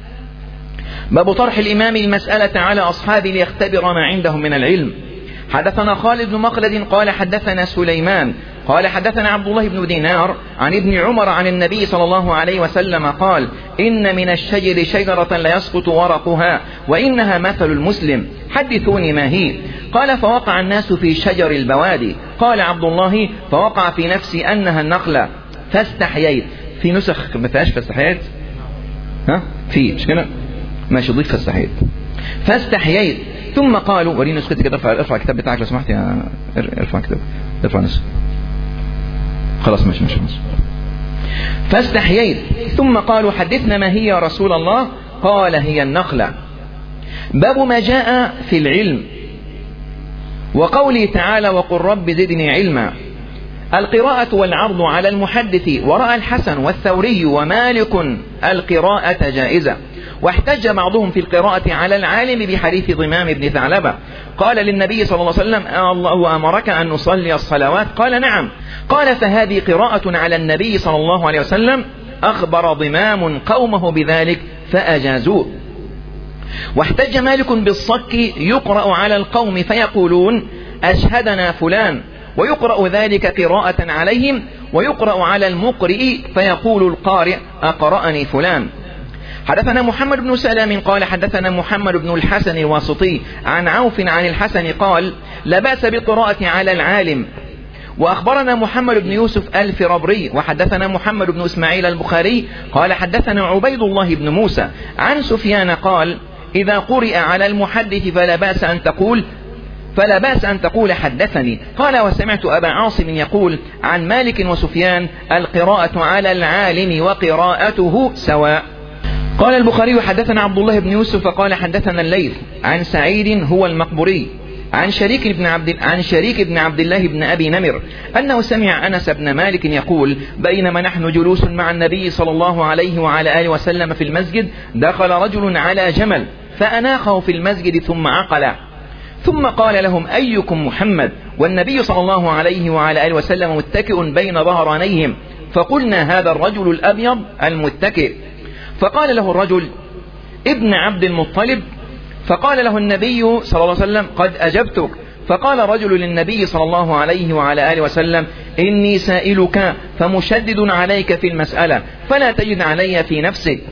باب طرح الإمام المسألة على أصحابه ليختبر ما عندهم من العلم. حدثنا خالد بن مخلد قال حدثنا سليمان قال حدثنا عبد الله بن دينار عن ابن عمر عن النبي صلى الله عليه وسلم قال إن من الشجر شجرة لا يسقط ورقها وإنها مثل المسلم حدثوني ما هي. قال فوقع الناس في شجر البوادي. قال عبد الله فوقع في نفسي أنها النخلة فاستحييت. في نسخ ما فيهاش فاستحييت؟ ها في مش كده؟ ماشي ضيف فاستحييت. فاستحييت. ثم قالوا وريني نسختي كده. ارفع ارفع الكتاب بتاعك لو سمحت يا ارفع كتاب ارفع نسخ. خلاص ماشي ماشي ماشي. فاستحييت. ثم قالوا حدثنا ما هي يا رسول الله. قال هي النخلة. باب ما جاء في العلم وقوله تعالى وقل رب زدني علما. القراءة والعرض على المحدث. ورأى الحسن والثوري ومالك القراءة جائزة. واحتج بعضهم في القراءة على العالم بحديث ضمام بن ثعلبة قال للنبي صلى الله عليه وسلم الله أمرك أن نصلي الصلوات؟ قال نعم. قال فهذه قراءة على النبي صلى الله عليه وسلم. أخبر ضمام قومه بذلك فأجازوه. واحتج مالك بالصك يقرأ على القوم فيقولون أشهدنا فلان ويقرأ ذلك قراءة عليهم. ويقرأ على المقرئ فيقول القارئ أقرأني فلان. حدثنا محمد بن سلام قال حدثنا محمد بن الحسن الواسطي عن عوف عن الحسن قال لا بأس بالقراءة على العالم. وأخبرنا محمد بن يوسف الفرابري وحدثنا محمد بن إسماعيل البخاري قال حدثنا عبيد الله بن موسى عن سفيان قال إذا قرئ على المحدث فلا بأس أن تقول فلا بأس أن تقول حدثني. قال وسمعت أبا عاصم يقول عن مالك وسفيان القراءة على العالم وقراءته سواء. قال البخاري حدثنا عبد الله بن يوسف قال حدثنا الليث عن سعيد هو المقبري عن شريك بن عبد عن شريك بن عبد الله بن أبي نمر أنه سمع أنس بن مالك يقول بينما نحن جلوس مع النبي صلى الله عليه وعلى آله وسلم في المسجد دخل رجل على جمل فأناخه في المسجد ثم عقله ثم قال لهم أيكم محمد والنبي صلى الله عليه وعلى آله وسلم متكئ بين ظهرانيهم. فقلنا هذا الرجل الأبيض المتكئ. فقال له الرجل ابن عبد المطلب. فقال له النبي صلى الله عليه وسلم قد أجبتك. فقال رجل للنبي صلى الله عليه وعلى آله وسلم إني سائلك فمشدد عليك في المسألة فلا تجد علي في نفسك.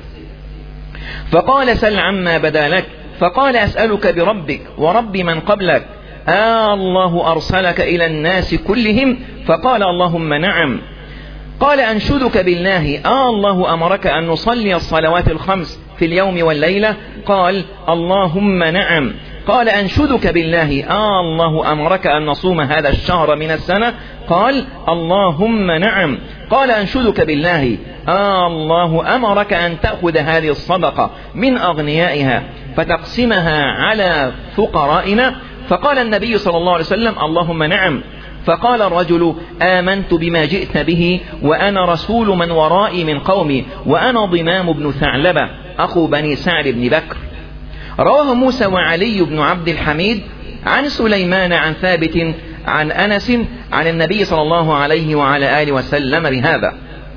فقال سل عما بدا لك. فقال أسألك بربك ورب من قبلك آه الله أرسلك إلى الناس كلهم؟ فقال اللهم نعم. قال أنشدك بالله آه الله أمرك أن نصلي الصلوات الخمس في اليوم والليلة؟ قال اللهم نعم. قال أنشدك بالله آه الله أمرك أن نصوم هذا الشهر من السنة؟ قال اللهم نعم. قال أنشدك بالله آه الله أمرك أن تأخذ هذه الصدقة من أغنيائها فتقسمها على فقرائنا؟ فقال النبي صلى الله عليه وسلم اللهم نعم. فقال الرجل آمنت بما جئت به وأنا رسول من ورائي من قومي وأنا ضمام بن ثعلبة أخو بني سعد بن بكر. رواه موسى وعلي بن عبد الحميد عن سليمان عن ثابت عن أنس عن النبي صلى الله عليه وعلى آله وسلم بهذا.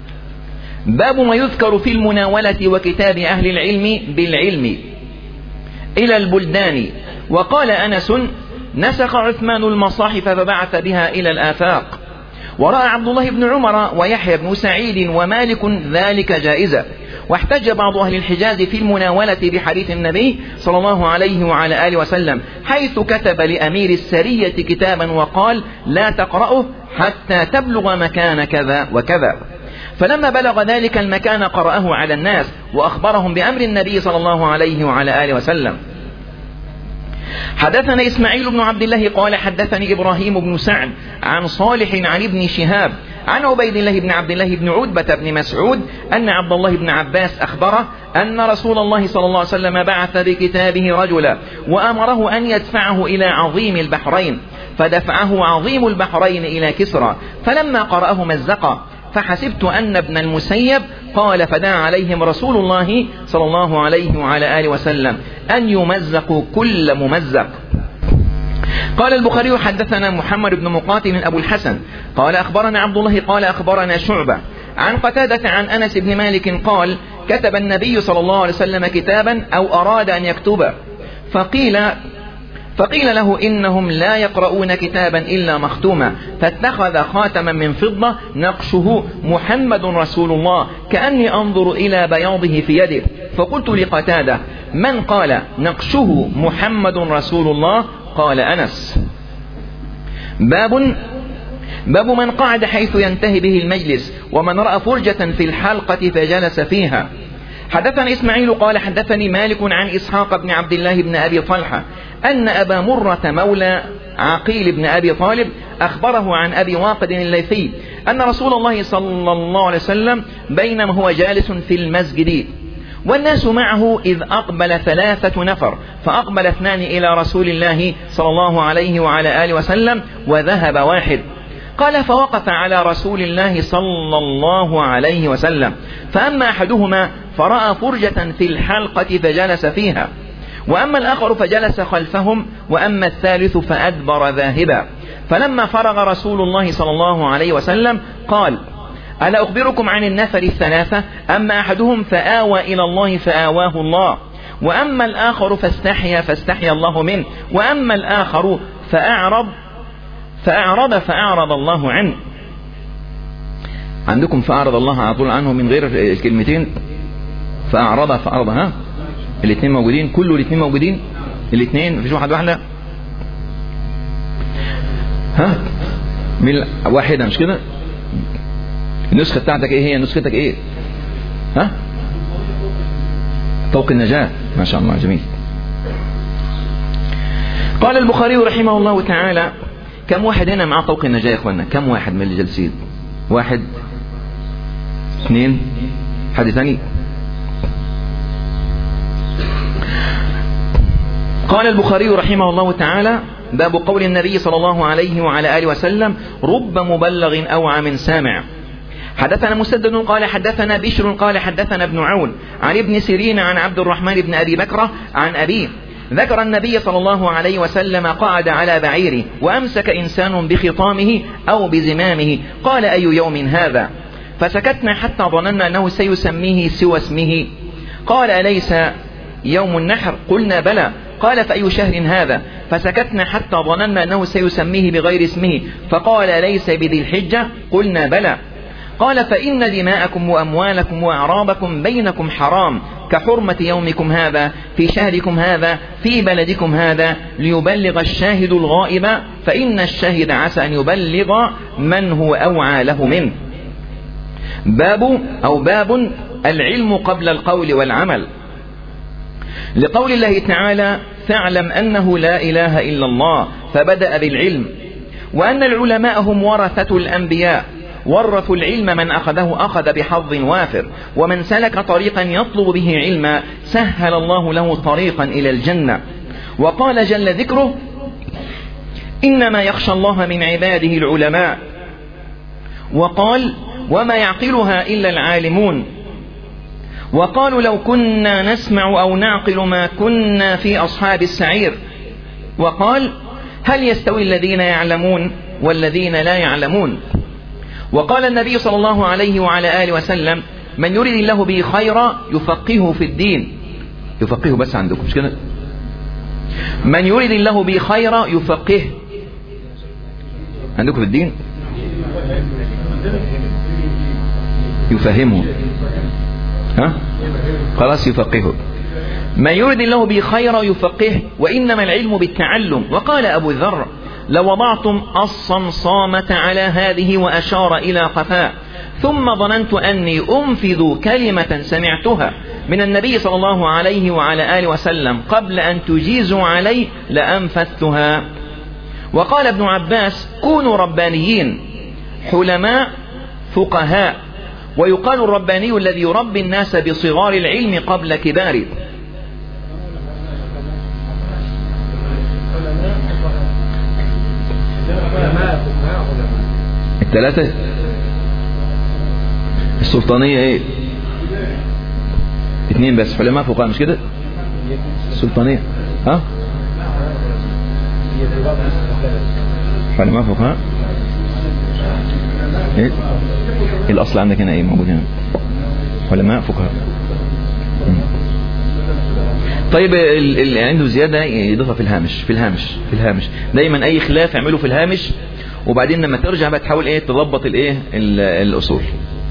باب ما يذكر في المناولة وكتاب أهل العلم بالعلم إلى البلدان. وقال أنس نسخ عثمان المصاحف فبعث بها إلى الآفاق. ورأى عبد الله بن عمر ويحيى بن سعيد ومالك ذلك جائزة. واحتج بعض أهل الحجاز في المناولة بحديث النبي صلى الله عليه وعلى آله وسلم حيث كتب لأمير السرية كتابا وقال لا تقرأه حتى تبلغ مكان كذا وكذا. فلما بلغ ذلك المكان قرأه على الناس وأخبرهم بأمر النبي صلى الله عليه وعلى آله وسلم. حدثنا إسماعيل بن عبد الله قال حدثني إبراهيم بن سعد عن صالح عن ابن شهاب عن عبيد الله بن عبد الله بن عتبة بن مسعود أن عبد الله بن عباس أخبره أن رسول الله صلى الله عليه وسلم بعث بكتابه رجلا وأمره أن يدفعه إلى عظيم البحرين، فدفعه عظيم البحرين إلى كسرى، فلما قرأه مزقه، فحسبت أن ابن المسيب قال فدعا عليهم رسول الله صلى الله عليه وعلى آله وسلم أن يمزقوا كل ممزق. قال البخاري حدثنا محمد بن مقاتل أبو الحسن قال أخبرنا عبد الله قال أخبرنا شعبة عن قتادة عن أنس بن مالك قال كتب النبي صلى الله عليه وسلم كتابا أو أراد أن يكتب، فقيل فقيل له إنهم لا يقرؤون كتابا إلا مختوما، فاتخذ خاتما من فضة نقشه محمد رسول الله كأني أنظر إلى بياضه في يده، فقلت لقتادة من قال نقشه محمد رسول الله؟ قال أنس. باب باب من قعد حيث ينتهي به المجلس ومن رأى فرجة في الحلقة فجلس فيها. حدثني إسماعيل قال حدثني مالك عن إسحاق بن عبد الله بن أبي طلحة أن أبا مرة مولى عقيل بن أبي طالب أخبره عن أبي واقد الليثي أن رسول الله صلى الله عليه وسلم بينما هو جالس في المسجد والناس معه إذ أقبل ثلاثة نفر، فأقبل اثنان إلى رسول الله صلى الله عليه وعلى آله وسلم وذهب واحد. قال فوقف على رسول الله صلى الله عليه وسلم، فأما أحدهما فرأى فرجة في الحلقة فجلس فيها، وأما الآخر فجلس خلفهم، وأما الثالث فأدبر ذاهبا. فلما فرغ رسول الله صلى الله عليه وسلم قال ألا أخبركم عن النفر الثلاثة؟ أما أحدهم فآوى إلى الله فآواه الله، وأما الآخر فاستحيا فاستحيا الله منه، وأما الآخر فأعرض فأعرض فأعرض الله عنه. عندكم فأعرض الله على طول عنه من غير الكلمتين فأعرض فأعرض، ها الاثنين موجودين؟ كله الاثنين موجودين؟ الاثنين مفيش واحد واحدة؟ ها من واحدة مش كده؟ النسخة بتاعتك ايه هي؟ نسختك ايه؟ ها طوق النجاة، ما شاء الله جميل. قال البخاري رحمه الله تعالى كم واحد هنا مع طوق النجاة يا اخوانا؟ كم واحد من اللي جالسين؟ واحد اثنين حد ثاني؟ قال البخاري رحمه الله تعالى باب قول النبي صلى الله عليه وعلى آله وسلم رب مبلغ أوعى من سامع. حدثنا مسدد قال حدثنا بشر قال حدثنا ابن عون عن ابن سيرين عن عبد الرحمن بن أبي بكرة عن أبيه ذكر النبي صلى الله عليه وسلم قعد على بعيره وأمسك إنسان بخطامه أو بزمامه، قال أي يوم هذا؟ فسكتنا حتى ظننا أنه سيسميه سوى اسمه. قال أليس يوم النحر؟ قلنا بلى. قال فأي شهر هذا؟ فسكتنا حتى ظننا أنه سيسميه بغير اسمه، فقال ليس بذي الحجة؟ قلنا بلى. قال فإن دماءكم وأموالكم وأعراضكم بينكم حرام كحرمة يومكم هذا في شهركم هذا في بلدكم هذا، ليبلغ الشاهد الغائب، فإن الشاهد عسى أن يبلغ من هو أوعى له منه. باب أو باب العلم قبل القول والعمل، لقول الله تعالى فاعلم أنه لا إله إلا الله، فبدأ بالعلم، وأن العلماء هم ورثة الأنبياء، ورثوا العلم من أخذه أخذ بحظ وافر، ومن سلك طريقا يطلب به علما سهل الله له طريقا إلى الجنة. وقال جل ذكره إنما يخشى الله من عباده العلماء، وقال وما يعقلها إلا العالمون. وقالوا لو كنا نسمع أو نعقل ما كنا في أصحاب السعير. وقال هل يستوي الذين يعلمون والذين لا يعلمون. وقال النبي صلى الله عليه وعلى آله وسلم من يريد الله به خيرا يفقهه في الدين. يفقهه بس عندكم مش كده؟ من يريد الله به خيرا يفقهه عندكم في الدين، يفهمه. ها خلاص يفقهه. ما يريد الله به خيرا يفقهه، وإنما العلم بالتعلم. وقال أبو ذر: لو وضعتم الصمصامة على هذه، وأشار إلى قفاء، ثم ظننت أني أنفذ كلمة سمعتها من النبي صلى الله عليه وعلى آله وسلم قبل أن تجيزوا علي لأنفذتها. وقال ابن عباس: كونوا ربانيين حلماء فقهاء. ويقال الرباني الذي يربي الناس بصغار العلم قبل كباره. الثلاثة السلطانية ايه؟ اثنين بس حلماء فقهاء، مش كده؟ السلطانية ها؟ حلماء فقهاء ايه؟ الاصل عندك هنا ايه موجود هنا؟ حلماء فقهاء. طيب اللي عنده زيادة يضيفها في الهامش في الهامش في الهامش دايما اي خلاف اعمله في الهامش، وبعدين لما ترجع بقى تحاول ايه تضبط الايه الاصول.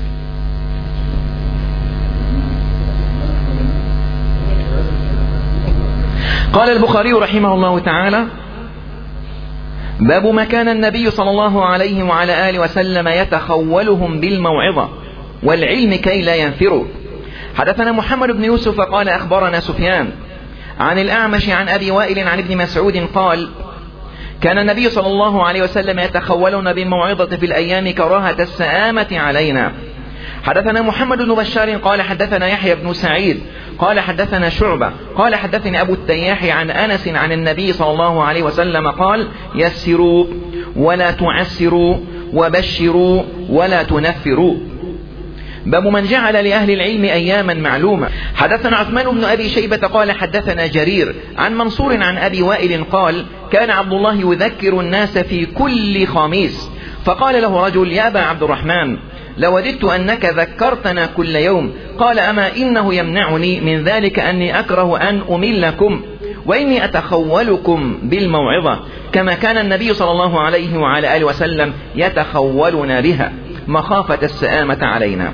قال البخاري رحمه الله تعالى: باب ما كان النبي صلى الله عليه وعلى آله وسلم يتخولهم بالموعظة والعلم كي لا ينفروا. حدثنا محمد بن يوسف قال أخبرنا سفيان عن الأعمش عن أبي وائل عن ابن مسعود قال: كان النبي صلى الله عليه وسلم يتخولنا بالموعظة في الأيام كراهة السآمة علينا. حدثنا محمد بن بشار قال حدثنا يحيى بن سعيد قال حدثنا شعبة قال حدثني أبو التياح عن أنس عن النبي صلى الله عليه وسلم قال: يسروا ولا تعسروا وبشروا ولا تنفروا. باب من جعل لأهل العلم أياما معلومة. حدثنا عثمان بن أبي شيبة قال حدثنا جرير عن منصور عن أبي وائل قال: كان عبد الله يذكر الناس في كل خميس، فقال له رجل: يا أبا عبد الرحمن، لوددت أنك ذكرتنا كل يوم. قال: أما إنه يمنعني من ذلك أني أكره أن أملكم، وإني أتخولكم بالموعظة كما كان النبي صلى الله عليه وعلى آله وسلم يتخولنا بها مخافة السآمة علينا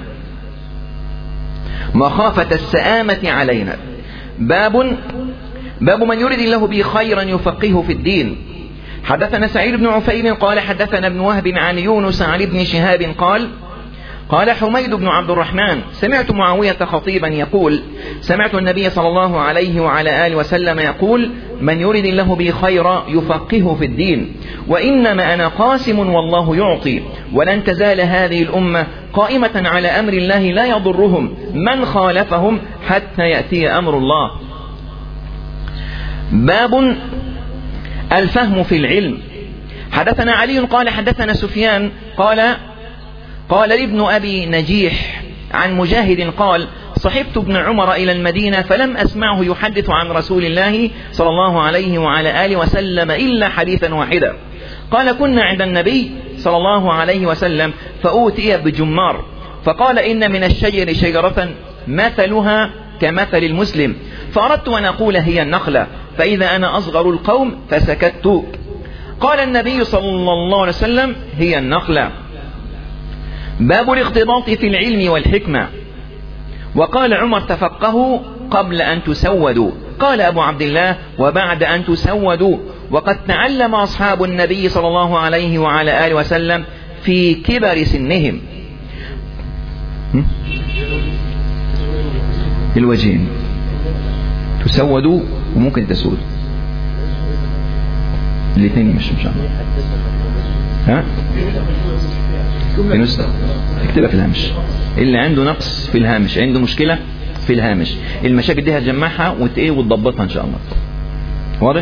مخافة السآمة علينا. باب باب من يريد الله به خيرا يفقهه في الدين. حدثنا سعيد بن عفير قال حدثنا ابن وهب عن يونس عن ابن شهاب قال: قال حميد بن عبد الرحمن: سمعت معاوية خطيبا يقول: سمعت النبي صلى الله عليه وعلى آله وسلم يقول: من يريد الله به خيرا يفقهه في الدين، وإنما أنا قاسم والله يعطي، ولن تزال هذه الأمة قائمة على أمر الله لا يضرهم من خالفهم حتى يأتي أمر الله. باب الفهم في العلم. حدثنا علي قال حدثنا سفيان قال قال ابن أبي نجيح عن مجاهد قال: صحبت ابن عمر إلى المدينة فلم أسمعه يحدث عن رسول الله صلى الله عليه وعلى آله وسلم إلا حديثا واحدا. قال: كنا عند النبي صلى الله عليه وسلم فأوتي بجمار، فقال: إن من الشجر شجرة مثلها كمثل المسلم، فأردت أن أقول هي النخلة، فإذا أنا أصغر القوم فسكت. قال النبي صلى الله عليه وسلم: هي النخلة. باب الاقتباط في العلم والحكمة. وقال عمر: تفقهوا قبل أن تسودوا. قال أبو عبد الله: وبعد أن تسودوا. وقد تعلم أصحاب النبي صلى الله عليه وعلى آله وسلم في كبر سنهم. الوجهين تسودوا وممكن تسود، الاثنين مش مش ها في نسخة اكتبها في الهامش. اللي عنده نقص في الهامش، عنده مشكلة في الهامش، المشاكل دي هتجمعها وتايه وتضبطها ان شاء الله. واضح؟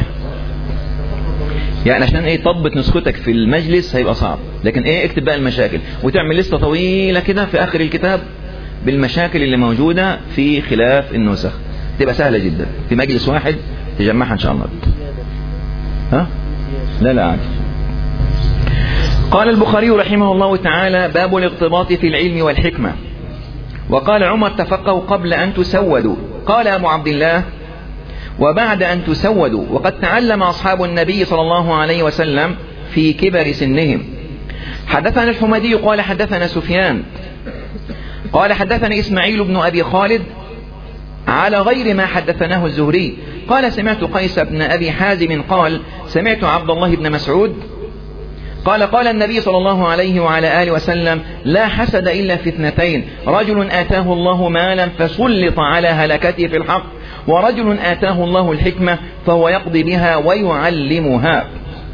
يعني عشان ايه تضبط نسختك في المجلس هيبقى صعب، لكن ايه اكتب بقى المشاكل وتعمل لسته طويلة كده في اخر الكتاب بالمشاكل اللي موجودة في خلاف النسخ، تبقى سهلة جدا في مجلس واحد تجمعها ان شاء الله. ها؟ لا لا عادي. قال البخاري رحمه الله تعالى: باب الاقتباط في العلم والحكمة. وقال عمر: تفقهوا قبل أن تسودوا. قال أبو عبد الله: وبعد أن تسودوا. وقد تعلم أصحاب النبي صلى الله عليه وسلم في كبر سنهم. حدثنا الحميدي قال حدثنا سفيان قال حدثنا إسماعيل بن أبي خالد على غير ما حدثناه الزهري. قال سمعت قيس بن أبي حازم قال سمعت عبد الله بن مسعود قال قال النبي صلى الله عليه وعلى آله وسلم لا حسد إلا في اثنتين: رجل آتاه الله مالا فسلط على هلكته في الحق، ورجل آتاه الله الحكمة فهو يقضي بها ويعلمها.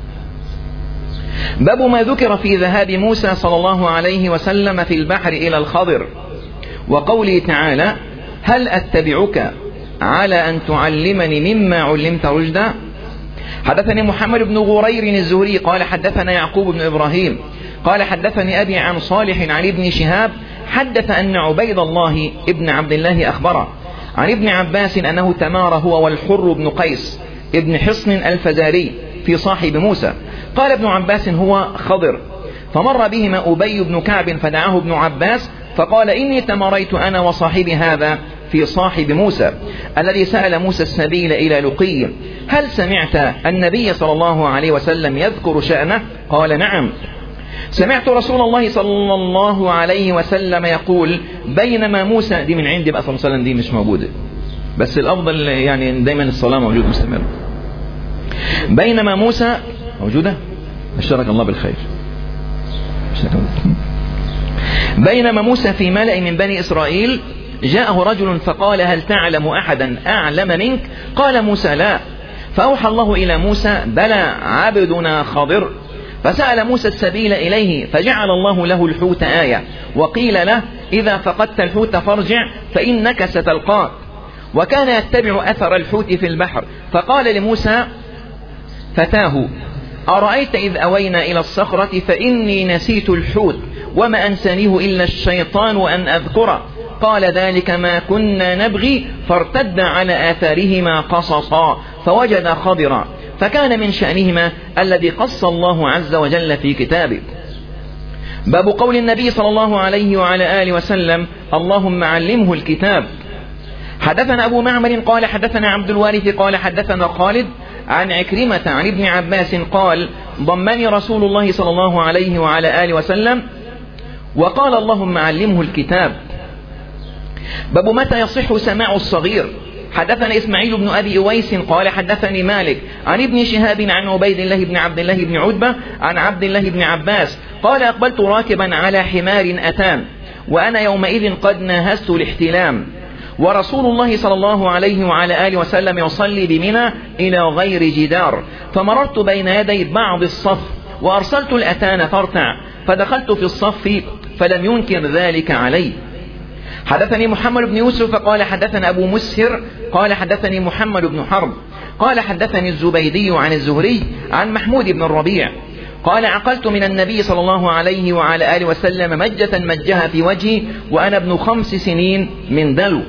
باب ما ذكر في ذهاب موسى صلى الله عليه وسلم في البحر إلى الخضر، وقوله تعالى: هل أتبعك على أن تعلمني مما علمت رشدا. حدثني محمد بن غرير الزهري قال حدثنا يعقوب بن إبراهيم قال حدثني أبي عن صالح عن ابن شهاب حدث أن عبيد الله ابن عبد الله أخبره عن ابن عباس أنه تمار هو والحر بن قيس ابن حصن الفزاري في صاحب موسى. قال ابن عباس هو خضر، فمر بهما أبي بن كعب فدعاه ابن عباس فقال: إني تمريت أنا وصاحبي هذا في صاحب موسى الذي سأل موسى السبيل إلى لقي، هل سمعت النبي صلى الله عليه وسلم يذكر شأنه؟ قال: نعم، سمعت رسول الله صلى الله عليه وسلم يقول: بينما موسى، دي من عندي بقى صلى الله عليه وسلم، دي مش موجودة، بس الأفضل يعني دايما الصلاة موجودة مستمر. بينما موسى موجودة، أشرك الله بالخير. بينما موسى في ملأ من بني إسرائيل جاءه رجل فقال: هل تعلم أحدا أعلم منك؟ قال موسى: لا. فأوحى الله إلى موسى: بلى عبدنا خضر. فسأل موسى السبيل إليه فجعل الله له الحوت آية، وقيل له: إذا فقدت الحوت فارجع فإنك ستلقاه. وكان يتبع أثر الحوت في البحر، فقال لموسى فتاه: أرأيت إذ أوينا إلى الصخرة فإني نسيت الحوت وما أنسانيه إلا الشيطان أن أذكره. قال: ذلك ما كنا نبغي، فارتد على آثارهما قصصا فوجد خضرا، فكان من شأنهما الذي قص الله عز وجل في كتابه. باب قول النبي صلى الله عليه وعلى آله وسلم: اللهم علمه الكتاب. حدثنا أبو معمر قال حدثنا عبد الوارث قال حدثنا خالد عن عكرمة عن ابن عباس قال: ضمني رسول الله صلى الله عليه وعلى آله وسلم وقال: اللهم علمه الكتاب. باب متى يصح سماع الصغير. حدثنا إسماعيل بن أبي أويس قال حدثني مالك عن ابن شهاب عن عبيد الله بن عبد الله بن عتبة عن عبد الله بن عباس قال: أقبلت راكبا على حمار أتان، وأنا يومئذ قد ناهزت الاحتلام، ورسول الله صلى الله عليه وعلى آله وسلم يصلي بمنى إلى غير جدار، فمررت بين يدي بعض الصف وأرسلت الأتان فارتع، فدخلت في الصف فلم ينكر ذلك علي. حدثني محمد بن يوسف قال حدثنا أبو مسهر قال حدثني محمد بن حرب قال حدثني الزبيدي عن الزهري عن محمود بن الربيع قال: عقلت من النبي صلى الله عليه وعلى آله وسلم مجة مجها في وجهي وأنا ابن خمس سنين من دلو.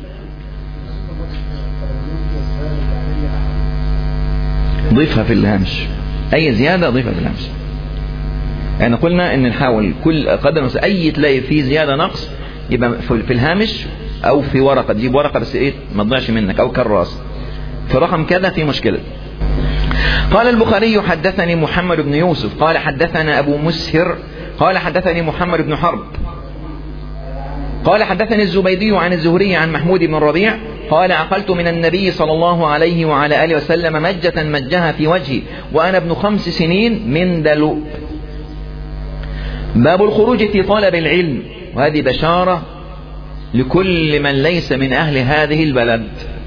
ضيفها في الهامش، أي زيادة ضيفها في الهامش. يعني قلنا إن نحاول كل قدر أي تلاقي فيه زيادة نقص يبقى في الهامش أو في ورقة، تجيب ورقة بس إيه ما تضيعش منك، أو كراس في رقم كذا في مشكلة. قال البخاري: حدثني محمد بن يوسف قال حدثنا أبو مسهر قال حدثني محمد بن حرب قال حدثني الزبيدي عن الزهري عن محمود بن الربيع قال: عقلت من النبي صلى الله عليه وعلى آله وسلم مجة مجها في وجهي وأنا ابن خمس سنين من دلو. باب الخروج في طلب العلم، وهذه بشارة لكل من ليس من أهل هذه البلد.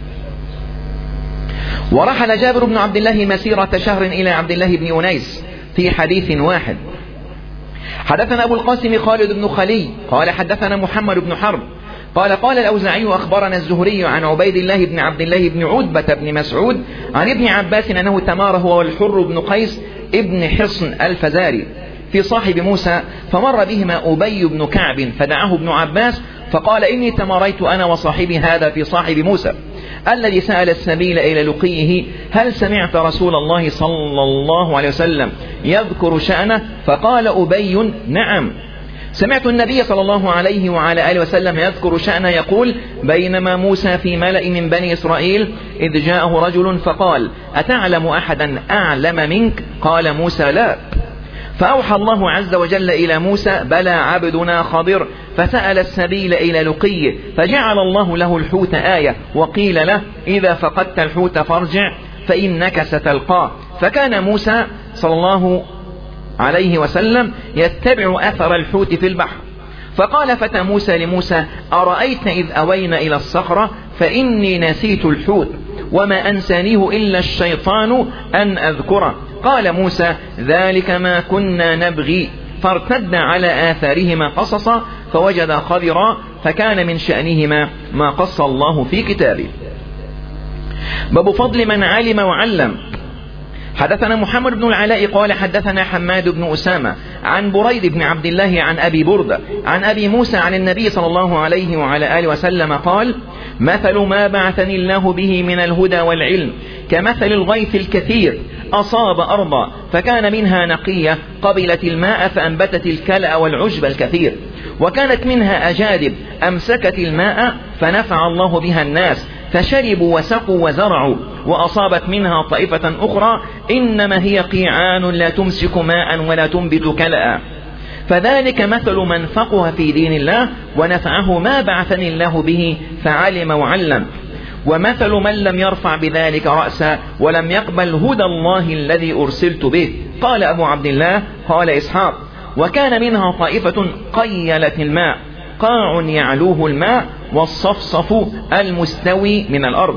ورحل جابر بن عبد الله مسيرة شهر إلى عبد الله بن أنيس في حديث واحد. حدثنا أبو القاسم خالد بن خلي قال حدثنا محمد بن حرب قال: قال الأوزاعي: أخبرنا الزهري عن عبيد الله بن عبد الله بن عتبة بن مسعود عن ابن عباس أنه تمار هو والحر بن قيس ابن حصن الفزاري في صاحب موسى، فمر بهما أبي بن كعب فدعاه ابن عباس فقال: إني تماريت أنا وصاحبي هذا في صاحب موسى الذي سأل السبيل إلى لقيه، هل سمعت رسول الله صلى الله عليه وسلم يذكر شأنه؟ فقال أبي: نعم، سمعت النبي صلى الله عليه وعلى آله وسلم يذكر شأنه يقول: بينما موسى في ملأ من بني إسرائيل إذ جاءه رجل فقال: أتعلم أحدا أعلم منك؟ قال موسى: لا. فأوحى الله عز وجل إلى موسى: بلى عبدنا خضر، فسأل السبيل إلى لقيه، فجعل الله له الحوت آية، وقيل له: إذا فقدت الحوت فارجع فإنك ستلقاه. فكان موسى صلى الله عليه وسلم يتبع أثر الحوت في البحر. فقال فتى موسى لموسى: أرأيت إذ أوينا إلى الصخرة فإني نسيت الحوت وما أنسانيه إلا الشيطان أن أذكره. قال موسى: ذلك ما كنا نبغي. فارتد على آثارهما قصصا فوجد خضرا، فكان من شأنهما ما قص الله في كتابه. باب فضل من علم وعلم. حدثنا محمد بن العلاء قال حدثنا حماد بن أسامة عن بريد بن عبد الله عن أبي بردة عن أبي موسى عن النبي صلى الله عليه وعلى آله وسلم قال: مثل ما بعثني الله به من الهدى والعلم كمثل الغيث الكثير أصاب أرضا فكان منها نقية قبلت الماء فأنبتت الكلأ والعشب الكثير، وكانت منها أجادب أمسكت الماء فنفع الله بها الناس فشربوا وسقوا وزرعوا، وأصابت منها طائفة أخرى إنما هي قيعان لا تمسك ماء ولا تنبت كلأ. فذلك مثل من فقه في دين الله ونفعه ما بعثني الله به فعلم وعلم، ومثل من لم يرفع بذلك رأسا ولم يقبل هدى الله الذي أرسلت به. قال أبو عبد الله قال إسحاق: وكان منها طائفة قيلت الماء، قاع يعلوه الماء والصفصف المستوي من الأرض.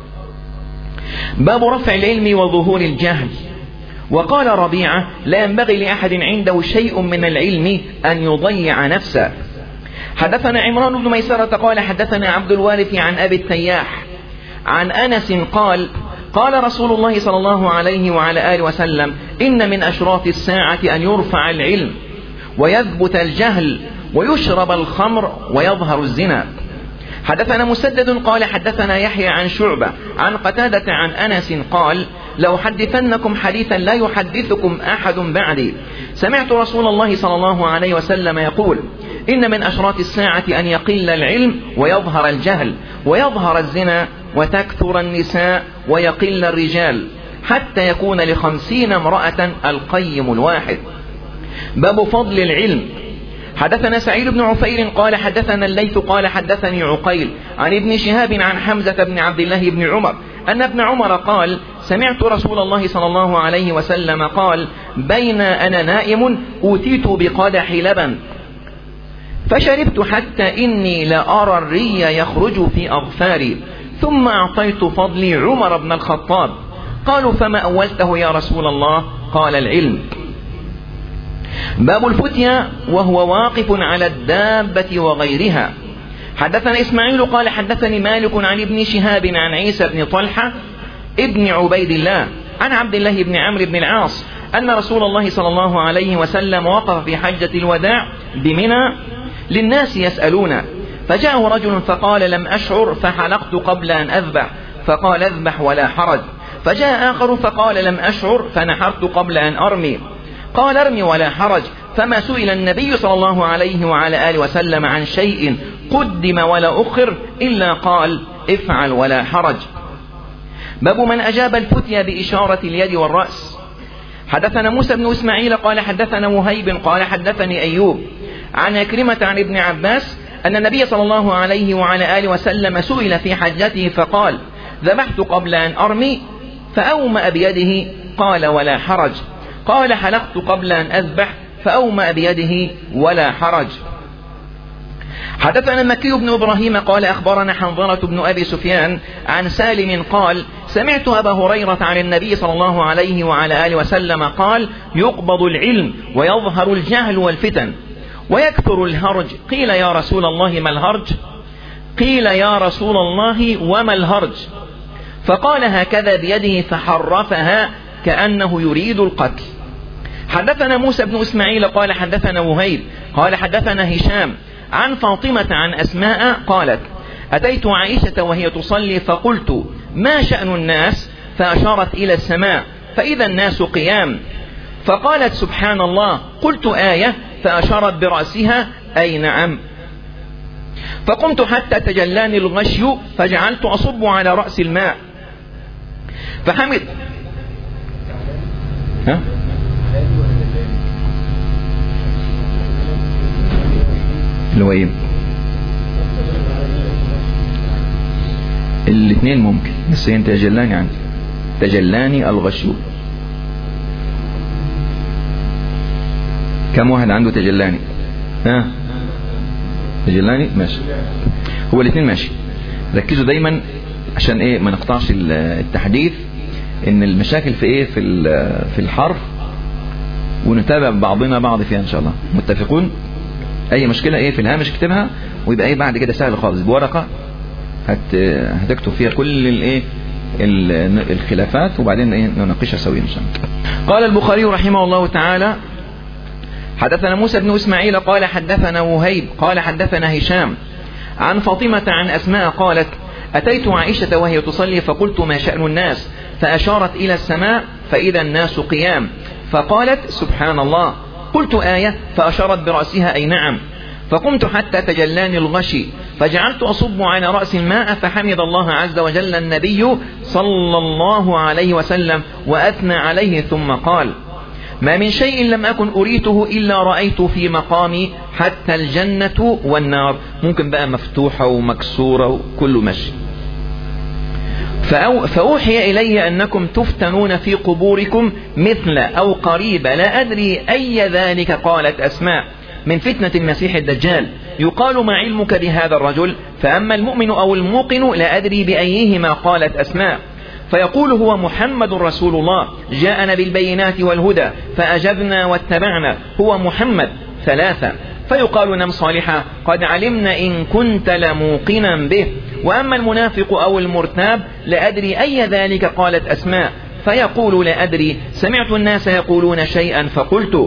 باب رفع العلم وظهور الجهل. وقال ربيعة: لا ينبغي لأحد عنده شيء من العلم أن يضيع نفسه. حدثنا عمران بن ميسرة قال حدثنا عبد الوارث عن أبي التياح عن أنس قال: قال رسول الله صلى الله عليه وعلى آله وسلم: إن من أشراط الساعة أن يرفع العلم ويثبت الجهل ويشرب الخمر ويظهر الزنا. حدثنا مسدد قال حدثنا يحيى عن شعبة عن قتادة عن أنس قال: لو حدثنكم حديثا لا يحدثكم أحد بعدي، سمعت رسول الله صلى الله عليه وسلم يقول: إن من أشراط الساعة أن يقل العلم ويظهر الجهل ويظهر الزنا وتكثر النساء ويقل الرجال حتى يكون لخمسين امرأة القيم الواحد. باب فضل العلم. حدثنا سعيد بن عفير قال حدثنا الليث قال حدثني عقيل عن ابن شهاب عن حمزة بن عبد الله بن عمر أن ابن عمر قال: سمعت رسول الله صلى الله عليه وسلم قال: بين أنا نائم أوتيت بقدح لبن فشربت حتى إني لأرى الري يخرج في أظفاري، ثم أعطيت فضلي عمر بن الخطاب. قالوا: فما أولته يا رسول الله؟ قال: العلم. باب الفتيا وهو واقف على الدابة وغيرها. حدثنا إسماعيل قال حدثني مالك عن ابن شهاب عن عيسى بن طلحة ابن عبيد الله عن عبد الله بن عمرو بن العاص أن رسول الله صلى الله عليه وسلم وقف في حجة الوداع بمنى للناس يسألون، فجاءه رجل فقال: لم أشعر فحلقت قبل أن أذبح، فقال: اذبح ولا حرج. فجاء آخر فقال: لم أشعر فنحرت قبل أن أرمي، قال: ارمي ولا حرج. فما سئل النبي صلى الله عليه وعلى آله وسلم عن شيء قدم ولا أخر إلا قال: افعل ولا حرج. باب من أجاب الفتيا بإشارة اليد والرأس. حدثنا موسى بن إسماعيل قال حدثنا وهيب قال حدثني أيوب عن أكرمة عن ابن عباس أن النبي صلى الله عليه وعلى آله وسلم سئل في حجته فقال: ذبحت قبل أن أرمي، فأومأ بيده، قال: ولا حرج. قال: حلقت قبل أن أذبح، فأومأ بيده، ولا حرج. حدثنا مكي بن إبراهيم قال أخبرنا حنظلة بن أبي سفيان عن سالم قال: سمعت أبا هريرة عن النبي صلى الله عليه وعلى آله وسلم قال: يقبض العلم ويظهر الجهل والفتن ويكثر الهرج. قيل: يا رسول الله ما الهرج؟ قيل: يا رسول الله وما الهرج؟ فقال: هكذا بيده فحرفها كأنه يريد القتل. حدثنا موسى بن إسماعيل قال حدثنا وهيب قال حدثنا هشام عن فاطمة عن أسماء قالت: أتيت عائشة وهي تصلي فقلت: ما شأن الناس؟ فأشارت إلى السماء فإذا الناس قيام، فقالت: سبحان الله. قلت: آية؟ فأشارت برأسها: أي نعم. فقمت حتى تجلاني الغشي فجعلت أصب على رأس الماء فحمد ها؟ اللي هو ايه؟ الاثنين ممكن، بس انت تجلاني عندي، تجلاني الغشو. كم واحد عنده تجلاني؟ ها تجلاني ماشي، هو الاثنين ماشي. ركزوا دايما عشان ايه ما نقطعش التحديث، ان المشاكل في ايه، في في الحرف، ونتابع بعضنا بعض فيها ان شاء الله. متفقون؟ اي مشكلة ايه في الهامش اكتبها، ويبقى ايه بعد كده سهل خالص، بورقة هت هتكتب فيها كل الايه الخلافات، وبعدين ايه نناقشها سويا ان شاء الله. قال البخاري رحمه الله تعالى: حدثنا موسى بن اسماعيل قال حدثنا وهيب قال حدثنا هشام عن فاطمة عن أسماء قالت: أتيت عائشة وهي تصلي فقلت: ما شأن الناس؟ فأشارت إلى السماء فإذا الناس قيام، فقالت: سبحان الله. قلت: آية؟ فأشارت برأسها: أي نعم. فقمت حتى تجلاني الغشي، فجعلت أصب على رأس الماء، فحمد الله عز وجل النبي صلى الله عليه وسلم وأثنى عليه، ثم قال: ما من شيء لم أكن أريته إلا رأيت في مقامي، حتى الجنة والنار. ممكن بقى مفتوحة ومكسورة وكله ماشي. فأوحي إلي أنكم تفتنون في قبوركم مثل أو قريب، لا أدري أي ذلك. قالت أسماء: من فتنة المسيح الدجال. يقال: ما علمك بهذا الرجل؟ فأما المؤمن أو الموقن لا أدري بأيهما. قالت أسماء: فيقول: هو محمد رسول الله، جاءنا بالبينات والهدى فأجبنا واتبعنا، هو محمد. ثلاثة. فيقال: نم صالحا، قد علمنا إن كنت لموقنا به. وأما المنافق أو المرتاب لا أدري أي ذلك. قالت أسماء: فيقول: لا أدري، سمعت الناس يقولون شيئا فقلت.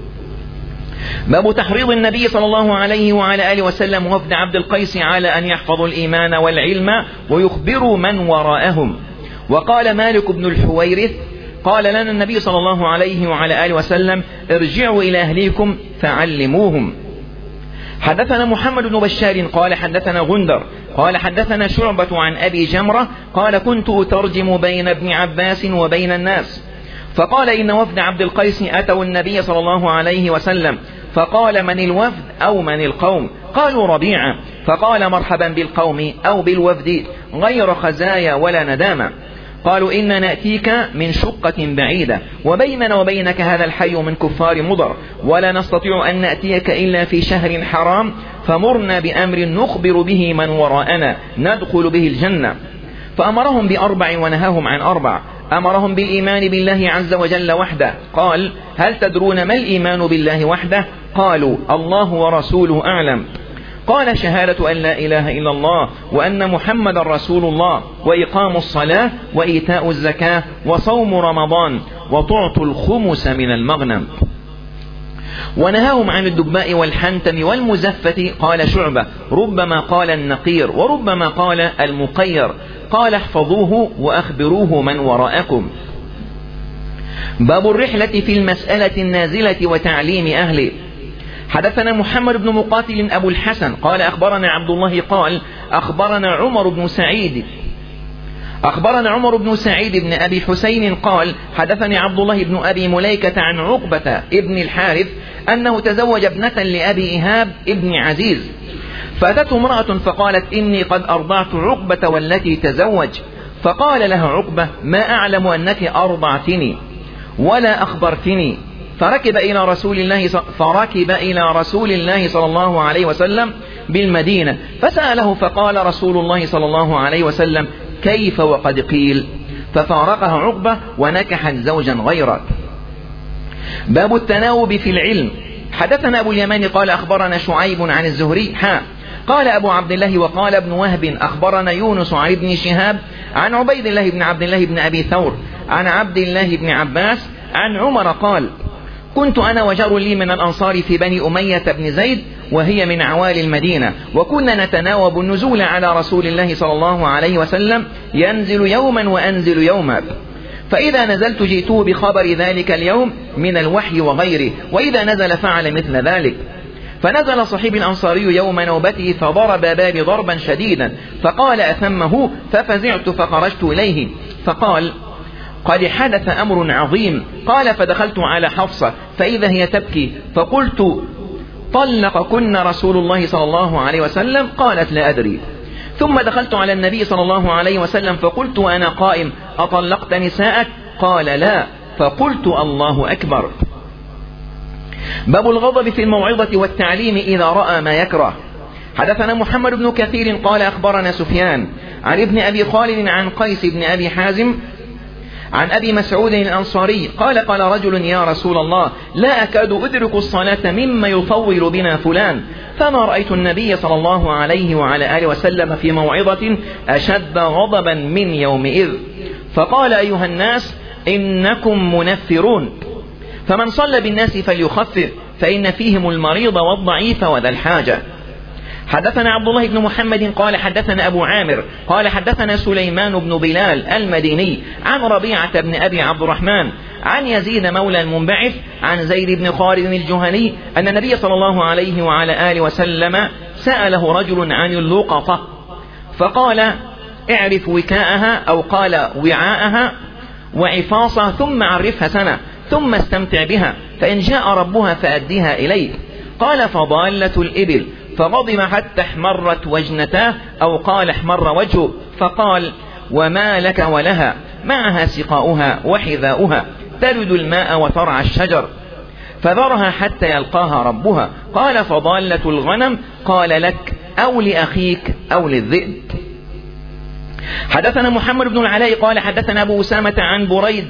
باب تحريض النبي صلى الله عليه وعلى آله وسلم وفد عبد القيس على أن يحفظوا الإيمان والعلم ويخبروا من وراءهم. وقال مالك بن الحويرث: قال لنا النبي صلى الله عليه وعلى آله وسلم: ارجعوا إلى أهليكم فعلموهم. حدثنا محمد بن بشار قال حدثنا غندر قال حدثنا شعبة عن أبي جمرة قال: كنت أترجم بين ابن عباس وبين الناس، فقال: إن وفد عبد القيس أتوا النبي صلى الله عليه وسلم، فقال: من الوفد أو من القوم؟ قالوا: ربيعة. فقال: مرحبا بالقوم أو بالوفد، غير خزايا ولا ندامة. قالوا: إن نأتيك من شقة بعيدة، وبيننا وبينك هذا الحي من كفار مضر، ولا نستطيع أن نأتيك إلا في شهر حرام، فمرنا بأمر نخبر به من وراءنا ندخل به الجنة. فأمرهم بأربع ونهاهم عن أربع. أمرهم بالإيمان بالله عز وجل وحده. قال: هل تدرون ما الإيمان بالله وحده؟ قالوا: الله ورسوله أعلم. قال: شهادة أن لا إله إلا الله وأن محمد رسول الله، وإقام الصلاة، وإيتاء الزكاة، وصوم رمضان، وتعطوا الخمس من المغنم. ونهاهم عن الدباء والحنتم والمزفة. قال شعبة: ربما قال النقير وربما قال المقير. قال: احفظوه وأخبروه من وراءكم. باب الرحلة في المسألة النازلة وتعليم أهله. حدثنا محمد بن مقاتل أبو الحسن قال أخبرنا عبد الله قال أخبرنا عمر بن سعيد أخبرنا عمر بن سعيد بن أبي حسين قال حدثني عبد الله بن أبي مليكة عن عقبة ابن الحارث أنه تزوج ابنة لأبي إيهاب ابن عزيز، فأتته امرأة فقالت: إني قد أرضعت عقبة والتي تزوج. فقال لها عقبة: ما أعلم أنك أرضعتني ولا أخبرتني. فركب إلى رسول الله فركب إلى رسول الله صلى الله عليه وسلم بالمدينة، فسأله فقال رسول الله صلى الله عليه وسلم: كيف وقد قيل؟ ففارقها عقبة ونكحت زوجا غيره. باب التناوب في العلم. حدثنا أبو اليمان قال أخبرنا شعيب عن الزهري حا قال أبو عبد الله وقال ابن وهب أخبرنا يونس عن ابن شهاب عن عبيد الله بن عبد الله بن أبي ثور عن عبد الله بن عباس عن عمر قال: كنت أنا وجار لي من الأنصار في بني أمية بن زيد وهي من عوالي المدينة، وكنا نتناوب النزول على رسول الله صلى الله عليه وسلم، ينزل يوما وأنزل يوما، فإذا نزلت جئته بخبر ذلك اليوم من الوحي وغيره، وإذا نزل فعل مثل ذلك. فنزل صحيب الأنصاري يوم نوبته فضرب بابي ضربا شديدا، فقال: أثمه؟ ففزعت فخرجت إليه، فقال: قد حدث أمر عظيم. قال: فدخلت على حفصة فإذا هي تبكي، فقلت طلقكن رسول الله صلى الله عليه وسلم؟ قالت لا أدري. ثم دخلت على النبي صلى الله عليه وسلم فقلت وأنا قائم أطلقت نساءك؟ قال لا. فقلت الله أكبر. باب الغضب في الموعظة والتعليم إذا رأى ما يكره. حدثنا محمد بن كثير قال أخبرنا سفيان عن ابن أبي خالد عن قيس بن أبي حازم عن أبي مسعود الأنصاري قال قال رجل يا رسول الله لا أكاد أدرك الصلاة مما يطول بنا فلان، فما رأيت النبي صلى الله عليه وعلى آله وسلم في موعظة أشد غضبا من يومئذ، فقال أيها الناس إنكم منفرون، فمن صلى بالناس فليخفف فإن فيهم المريض والضعيف وذا الحاجة. حدثنا عبد الله بن محمد قال حدثنا أبو عامر قال حدثنا سليمان بن بلال المديني عن ربيعة بن أبي عبد الرحمن عن يزيد مولى المنبعث عن زيد بن خالد الجهني أن النبي صلى الله عليه وعلى آله وسلم سأله رجل عن اللقطة فقال اعرف وكاءها أو قال وعاءها وعفاصها ثم عرفها سنة ثم استمتع بها، فإن جاء ربها فأديها إليه. قال فضالة الإبل، فغضب حتى احمرت وجنتاه أو قال احمر وجهه، فقال وما لك ولها معها سقاؤها وحذاؤها تلد الماء وترعى الشجر، فذرها حتى يلقاها ربها. قال فضالة الغنم، قال لك أو لأخيك أو للذئب. حدثنا محمد بن العلاء قال حدثنا أبو أسامة عن بريد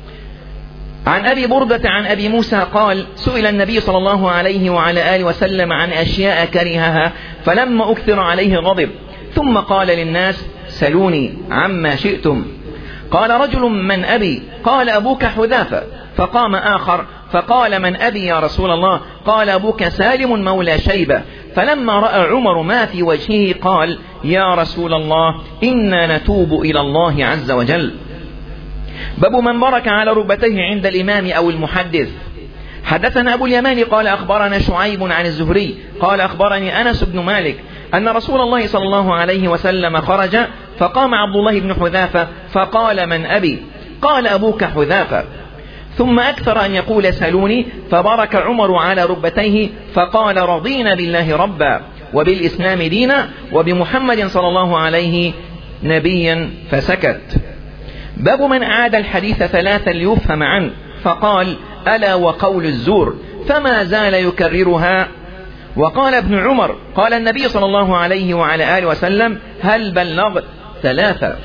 عن أبي بردة عن أبي موسى قال سئل النبي صلى الله عليه وعلى آله وسلم عن أشياء كرهها فلما أكثر عليه غضب، ثم قال للناس سلوني عما شئتم. قال رجل من أبي؟ قال أبوك حذافة. فقام آخر فقال من أبي يا رسول الله؟ قال أبوك سالم مولى شيبة. فلما رأى عمر ما في وجهه قال يا رسول الله إنا نتوب إلى الله عز وجل. باب من برك على ركبتيه عند الإمام أو المحدث. حدثنا أبو اليمان قال أخبرنا شعيب عن الزهري قال أخبرني أنس بن مالك أن رسول الله صلى الله عليه وسلم خرج فقام عبد الله بن حذافة فقال من أبي؟ قال أبوك حذافة. ثم أكثر أن يقول سلوني، فبرك عمر على ركبتيه فقال رضينا بالله ربا وبالإسلام دينا وبمحمد صلى الله عليه نبيا، فسكت. باب من أعاد الحديث ثلاثا ليفهم عنه، فقال ألا وقول الزور، فما زال يكررها. وقال ابن عمر قال النبي صلى الله عليه وعلى آله وسلم هل بلغت؟ ثلاثة.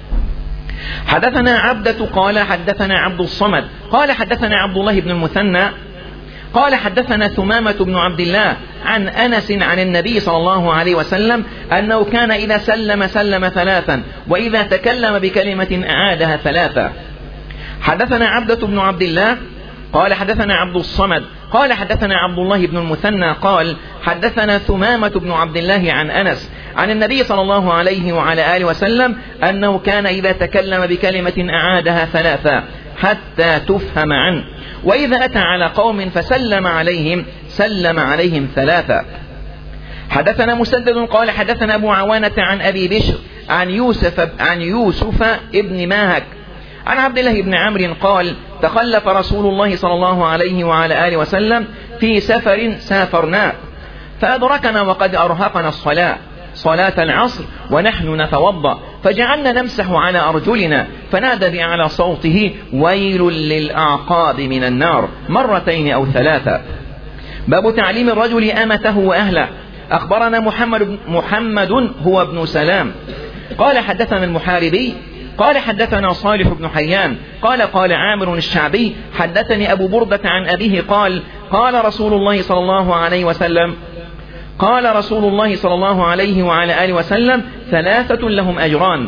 حدثنا عبدة قال حدثنا عبد الصمد قال حدثنا عبد الله بن المثنى قال حدثنا ثمامة بن عبد الله عن أنس عن النبي صلى الله عليه وسلم أنه كان إذا سلم سلم ثلاثا وإذا تكلم بكلمة أعادها ثلاثة. حدثنا عبدة بن عبد الله قال حدثنا عبد الصمد قال حدثنا عبد الله بن المثنى قال حدثنا ثمامة بن عبد الله عن أنس عن النبي صلى الله عليه وعلى آله وسلم أنه كان إذا تكلم بكلمة أعادها ثلاثا حتى تفهم عنه، وإذا أتى على قوم فسلم عليهم سلم عليهم ثلاثا. حدثنا مسدد قال حدثنا أبو عوانة عن أبي بشر عن يوسف عن يوسف ابن ماهك عن عبد الله بن عمرو قال تخلف رسول الله صلى الله عليه وعلى آله وسلم في سفر سافرنا فأدركنا وقد أرهقنا الصلاة صلاة العصر ونحن نتوضأ، فجعلنا نمسح على أرجلنا، فنادى بأعلى صوته ويل للأعقاب من النار مرتين أو ثلاثة. باب تعليم الرجل أمته وأهله. أخبرنا محمد محمد هو ابن سلام قال حدثنا المحاربي قال حدثنا صالح بن حيان قال قال عامر الشعبي حدثني أبو بردة عن أبيه قال قال رسول الله صلى الله عليه وسلم قال رسول الله صلى الله عليه وعلى آله وسلم ثلاثة لهم أجران: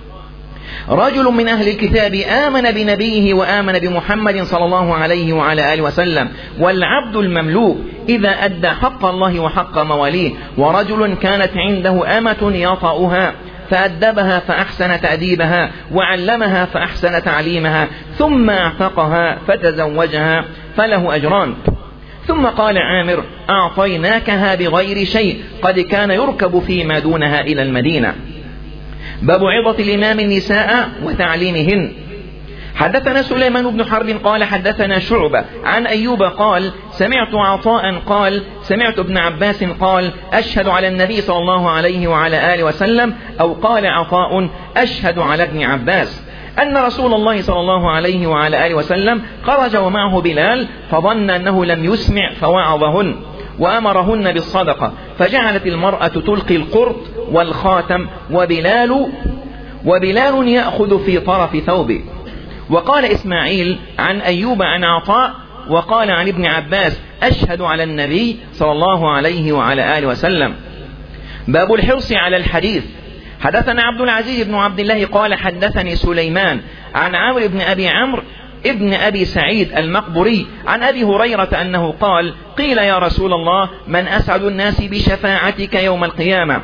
رجل من أهل الكتاب آمن بنبيه وآمن بمحمد صلى الله عليه وعلى آله وسلم، والعبد المملوك إذا أدى حق الله وحق مواليه، ورجل كانت عنده أمة يطأها فأدبها فأحسن تأديبها وعلمها فأحسن تعليمها ثم اعتقها فتزوجها فله أجران. ثم قال عامر: أعطيناكها بغير شيء قد كان يركب فيما دونها إلى المدينة. باب عظة الإمام النساء وتعليمهن. حدثنا سليمان بن حرب قال حدثنا شعبة عن أيوب قال سمعت عطاء قال سمعت ابن عباس قال أشهد على النبي صلى الله عليه وعلى آله وسلم، أو قال عطاء أشهد على ابن عباس أن رسول الله صلى الله عليه وعلى آله وسلم خرج ومعه بلال فظن أنه لم يسمع فوعظهن وأمرهن بالصدقة، فجعلت المرأة تلقي القرط والخاتم وبلال وبلال يأخذ في طرف ثوبه. وقال إسماعيل عن أيوب عن عطاء وقال عن ابن عباس أشهد على النبي صلى الله عليه وعلى آله وسلم. باب الحرص على الحديث. حدثنا عبد العزيز بن عبد الله قال حدثني سليمان عن عمرو بن أبي عمرو ابن أبي سعيد المقبري عن أبي هريرة أنه قال قيل يا رسول الله من أسعد الناس بشفاعتك يوم القيامة.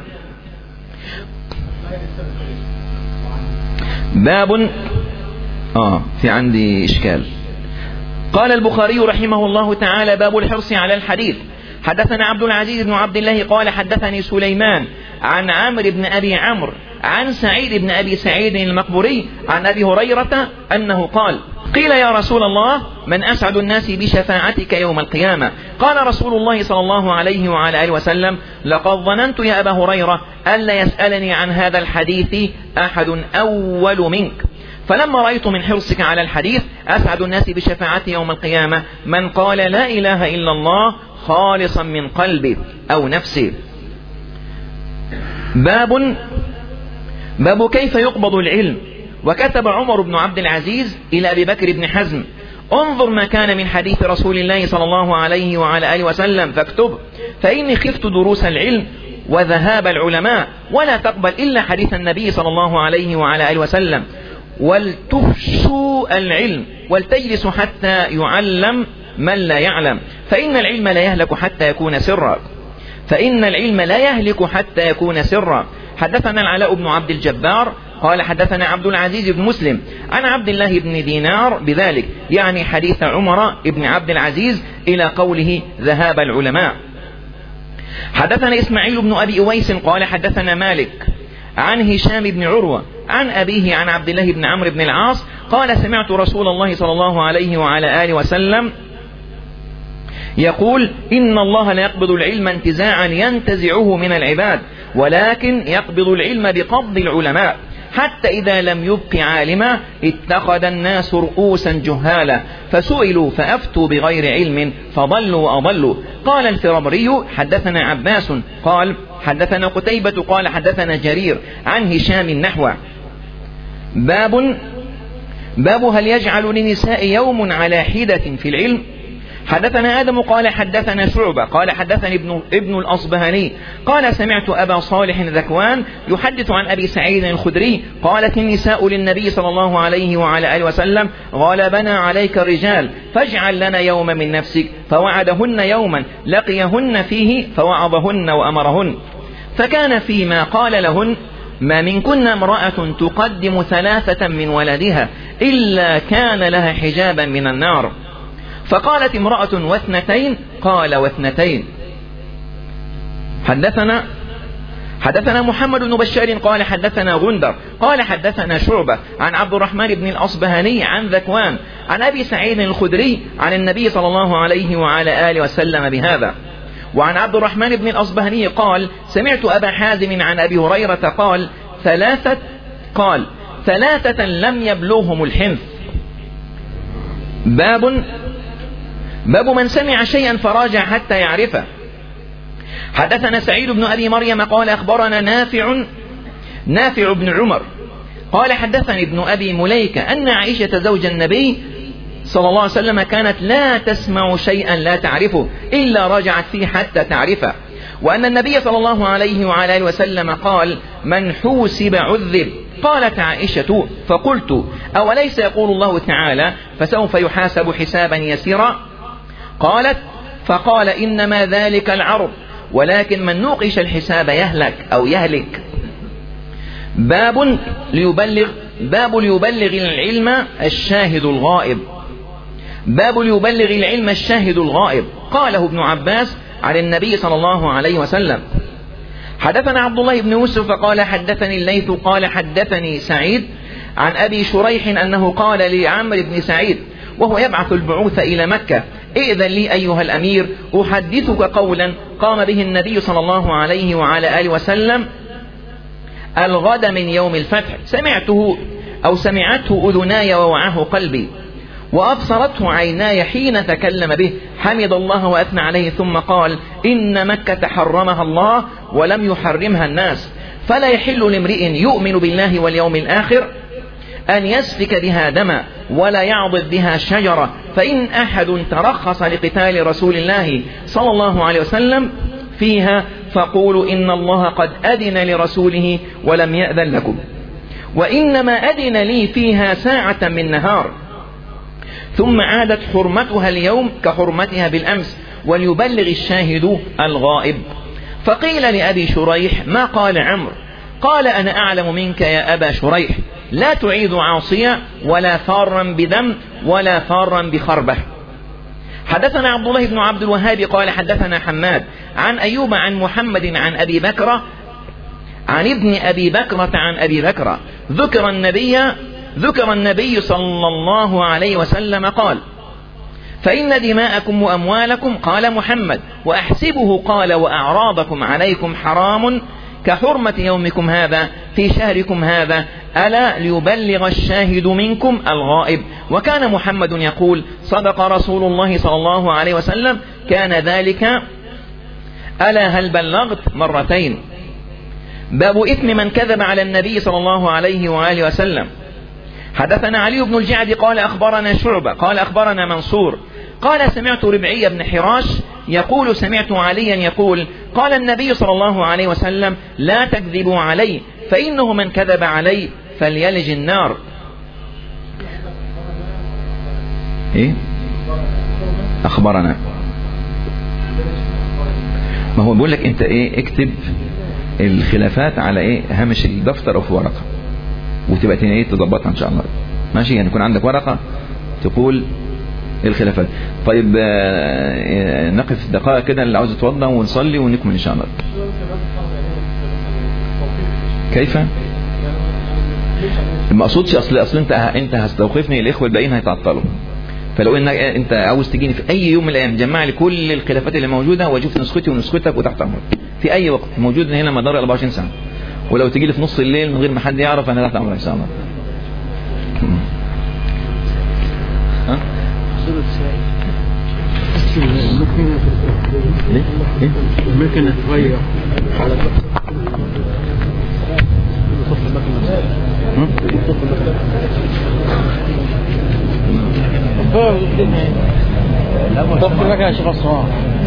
باب آه في عندي إشكال. قال البخاري رحمه الله تعالى باب الحرص على الحديث. حدثنا عبد العزيز بن عبد الله قال حدثني سليمان عن عمرو بن أبي عمرو عن سعيد بن أبي سعيد المقبري عن أبي هريرة أنه قال قيل يا رسول الله من أسعد الناس بشفاعتك يوم القيامة؟ قال رسول الله صلى الله عليه وعلى آله وسلم لقد ظننت يا أبا هريرة ألا يسألني عن هذا الحديث أحد أول منك، فلما رأيت من حرصك على الحديث أسعد الناس بشفاعتي يوم القيامة من قال لا إله إلا الله خالصا من قلبه أو نفسه. باب باب كيف يقبض العلم. وكتب عمر بن عبد العزيز إلى أبي بكر بن حزم انظر ما كان من حديث رسول الله صلى الله عليه وعلى آله وسلم فاكتب، فإني خفت دروس العلم وذهاب العلماء، ولا تقبل إلا حديث النبي صلى الله عليه وعلى آله وسلم، ولتفشوا العلم ولتجلسوا حتى يعلم من لا يعلم، فإن العلم لا يهلك حتى يكون سرا فإن العلم لا يهلك حتى يكون سرا. حدثنا العلاء بن عبد الجبار قال حدثنا عبد العزيز بن مسلم عن عبد الله بن دينار بذلك، يعني حديث عمر بن عبد العزيز إلى قوله ذهاب العلماء. حدثنا إسماعيل بن أبي أويس قال حدثنا مالك عن هشام بن عروة عن أبيه عن عبد الله بن عمرو بن العاص قال سمعت رسول الله صلى الله عليه وعلى آله وسلم يقول إن الله لا يقبض العلم انتزاعا ينتزعه من العباد، ولكن يقبض العلم بقبض العلماء، حتى إذا لم يبق عالما اتخذ الناس رؤوسا جهالا فسئلوا فأفتوا بغير علم فضلوا وأضلوا. قال الفرابري حدثنا عباس قال حدثنا قتيبة قال حدثنا جرير عن هشام النحو. باب باب هل يجعل للنساء يوم على حدة في العلم. حدثنا آدم قال حدثنا شعبة قال حدثني ابن, ابن الأصبهاني قال سمعت أبا صالح ذكوان يحدث عن أبي سعيد الخدري قالت النساء للنبي صلى الله عليه وعلى آله وسلم غلبنا عليك الرجال فاجعل لنا يوم من نفسك، فوعدهن يوما لقيهن فيه فوعظهن وأمرهن، فكان فيما قال لهن ما منكن امرأة تقدم ثلاثة من ولدها إلا كان لها حجابا من النار. فقالت امرأة واثنتين قال واثنتين. حدثنا حدثنا محمد بن بشار قال حدثنا غندر قال حدثنا شعبة عن عبد الرحمن بن الأصبهاني عن ذكوان عن أبي سعيد الخدري عن النبي صلى الله عليه وعلى آله وسلم بهذا. وعن عبد الرحمن بن الأصبهاني قال سمعت أبا حازم عن أبي هريرة قال ثلاثة قال ثلاثة لم يبلغهم الحنث. باب باب من سمع شيئا فراجع حتى يعرفه. حدثنا سعيد بن أبي مريم قال أخبرنا نافع نافع بن عمر قال حدثني ابن أبي مليكة أن عائشة زوج النبي صلى الله عليه وسلم كانت لا تسمع شيئا لا تعرفه إلا رجعت فيه حتى تعرفه، وأن النبي صلى الله عليه وعلى آله وسلم قال من حوسب عذب. قالت عائشة فقلت أوليس يقول الله تعالى فسوف يحاسب حسابا يسيرا؟ قالت فقال إنما ذلك العرض، ولكن من نوقش الحساب يهلك أو يهلك. باب ليبلغ باب ليبلغ العلم الشاهد الغائب. باب ليبلغ العلم الشاهد الغائب قاله ابن عباس عن النبي صلى الله عليه وسلم. حدثنا عبد الله بن يوسف قال حدثني الليث قال حدثني سعيد عن أبي شريح أنه قال لعمرو بن سعيد وهو يبعث البعوث إلى مكة: ائذن لي أيها الأمير أحدثك قولا قام به النبي صلى الله عليه وعلى آله وسلم الغد من يوم الفتح، سمعته أو سمعته أذناي ووعاه قلبي وأبصرته عيناي حين تكلم به، حمد الله وأثنى عليه ثم قال: إن مكة حرمها الله ولم يحرمها الناس، فلا يحل لامرئ يؤمن بالله واليوم الآخر أن يسفك بها دما ولا يعضد بها شجرة، فإن أحد ترخص لقتال رسول الله صلى الله عليه وسلم فيها فقولوا إن الله قد أذن لرسوله ولم يأذن لكم، وإنما أذن لي فيها ساعة من نهار، ثم عادت حرمتها اليوم كحرمتها بالأمس، وليبلغ الشاهد الغائب. فقيل لأبي شريح: ما قال عمرو؟ قال: أنا أعلم منك يا أبا شريح، لا تعيد عاصيا ولا فارا بدم ولا فارا بخربة. حدثنا عبد الله بن عبد الوهاب قال حدثنا حماد عن أيوب عن محمد عن أبي بكر عن ابن أبي بكرة عن أبي بكر ذكر النبي ذكر النبي صلى الله عليه وسلم قال: فإن دماءكم وأموالكم، قال محمد، وأحسبه قال: وأعراضكم عليكم حرام كحرمة يومكم هذا في شهركم هذا، ألا ليبلغ الشاهد منكم الغائب. وكان محمد يقول: صدق رسول الله صلى الله عليه وسلم، كان ذلك ألا هل بلغت مرتين. باب إثم من كذب على النبي صلى الله عليه وآله وسلم. حدثنا علي بن الجعد قال أخبرنا شعبة قال أخبرنا منصور قال سمعت ربعي بن حراش يقول سمعت عليا يقول: قال النبي صلى الله عليه وسلم: لا تكذبوا علي، فإنه من كذب علي فليلج النار. إيه؟ أخبرنا. ما هو بيقول لك أنت إيه، اكتب الخلافات على إيه هامش الدفتر أو في ورقة، وتبقى ايه تضبطها ان شاء الله. ماشي، يعني يكون عندك ورقة تقول الخلافات. طيب آه نقف دقائق كده اللي عاوز يتوضا ونصلي ونكمل ان شاء الله. كيف؟ ما اقصدش اصل اصل انت انت هستوقفني، الاخوه الباقيين هيتعطلوا، فلو انك انت عاوز تجيني في اي يوم من الايام جمع لي كل الخلافات اللي موجوده واشوف نسختي ونسختك وتحت امرك في اي وقت، موجود هنا مدار أربعة وعشرين ساعه، ولو تجي لي في نص الليل من غير ما حد يعرف انا تحت امرك ان شاء الله. ها؟ ممكن تغير على طب لك يا شيخ الصواب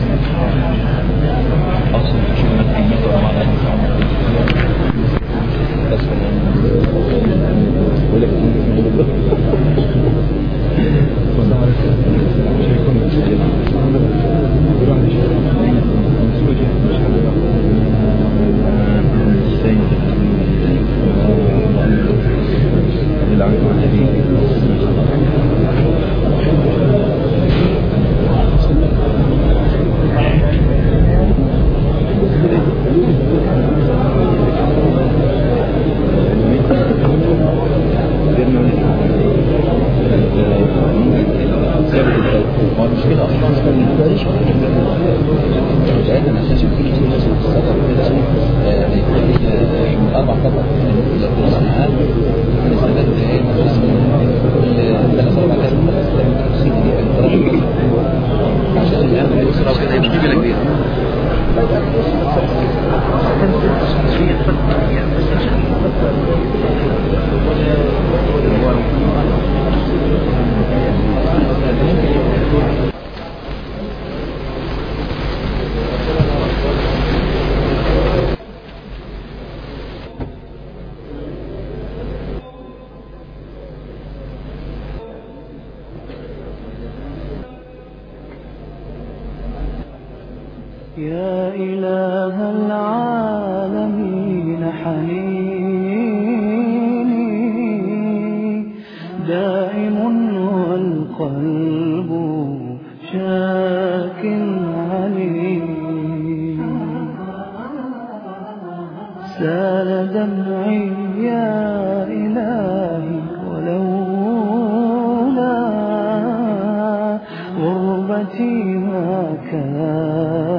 يا إله العالمين حنيني دائم والقلب شاك عليم سال دمعي يا إلهي حياتي ما كان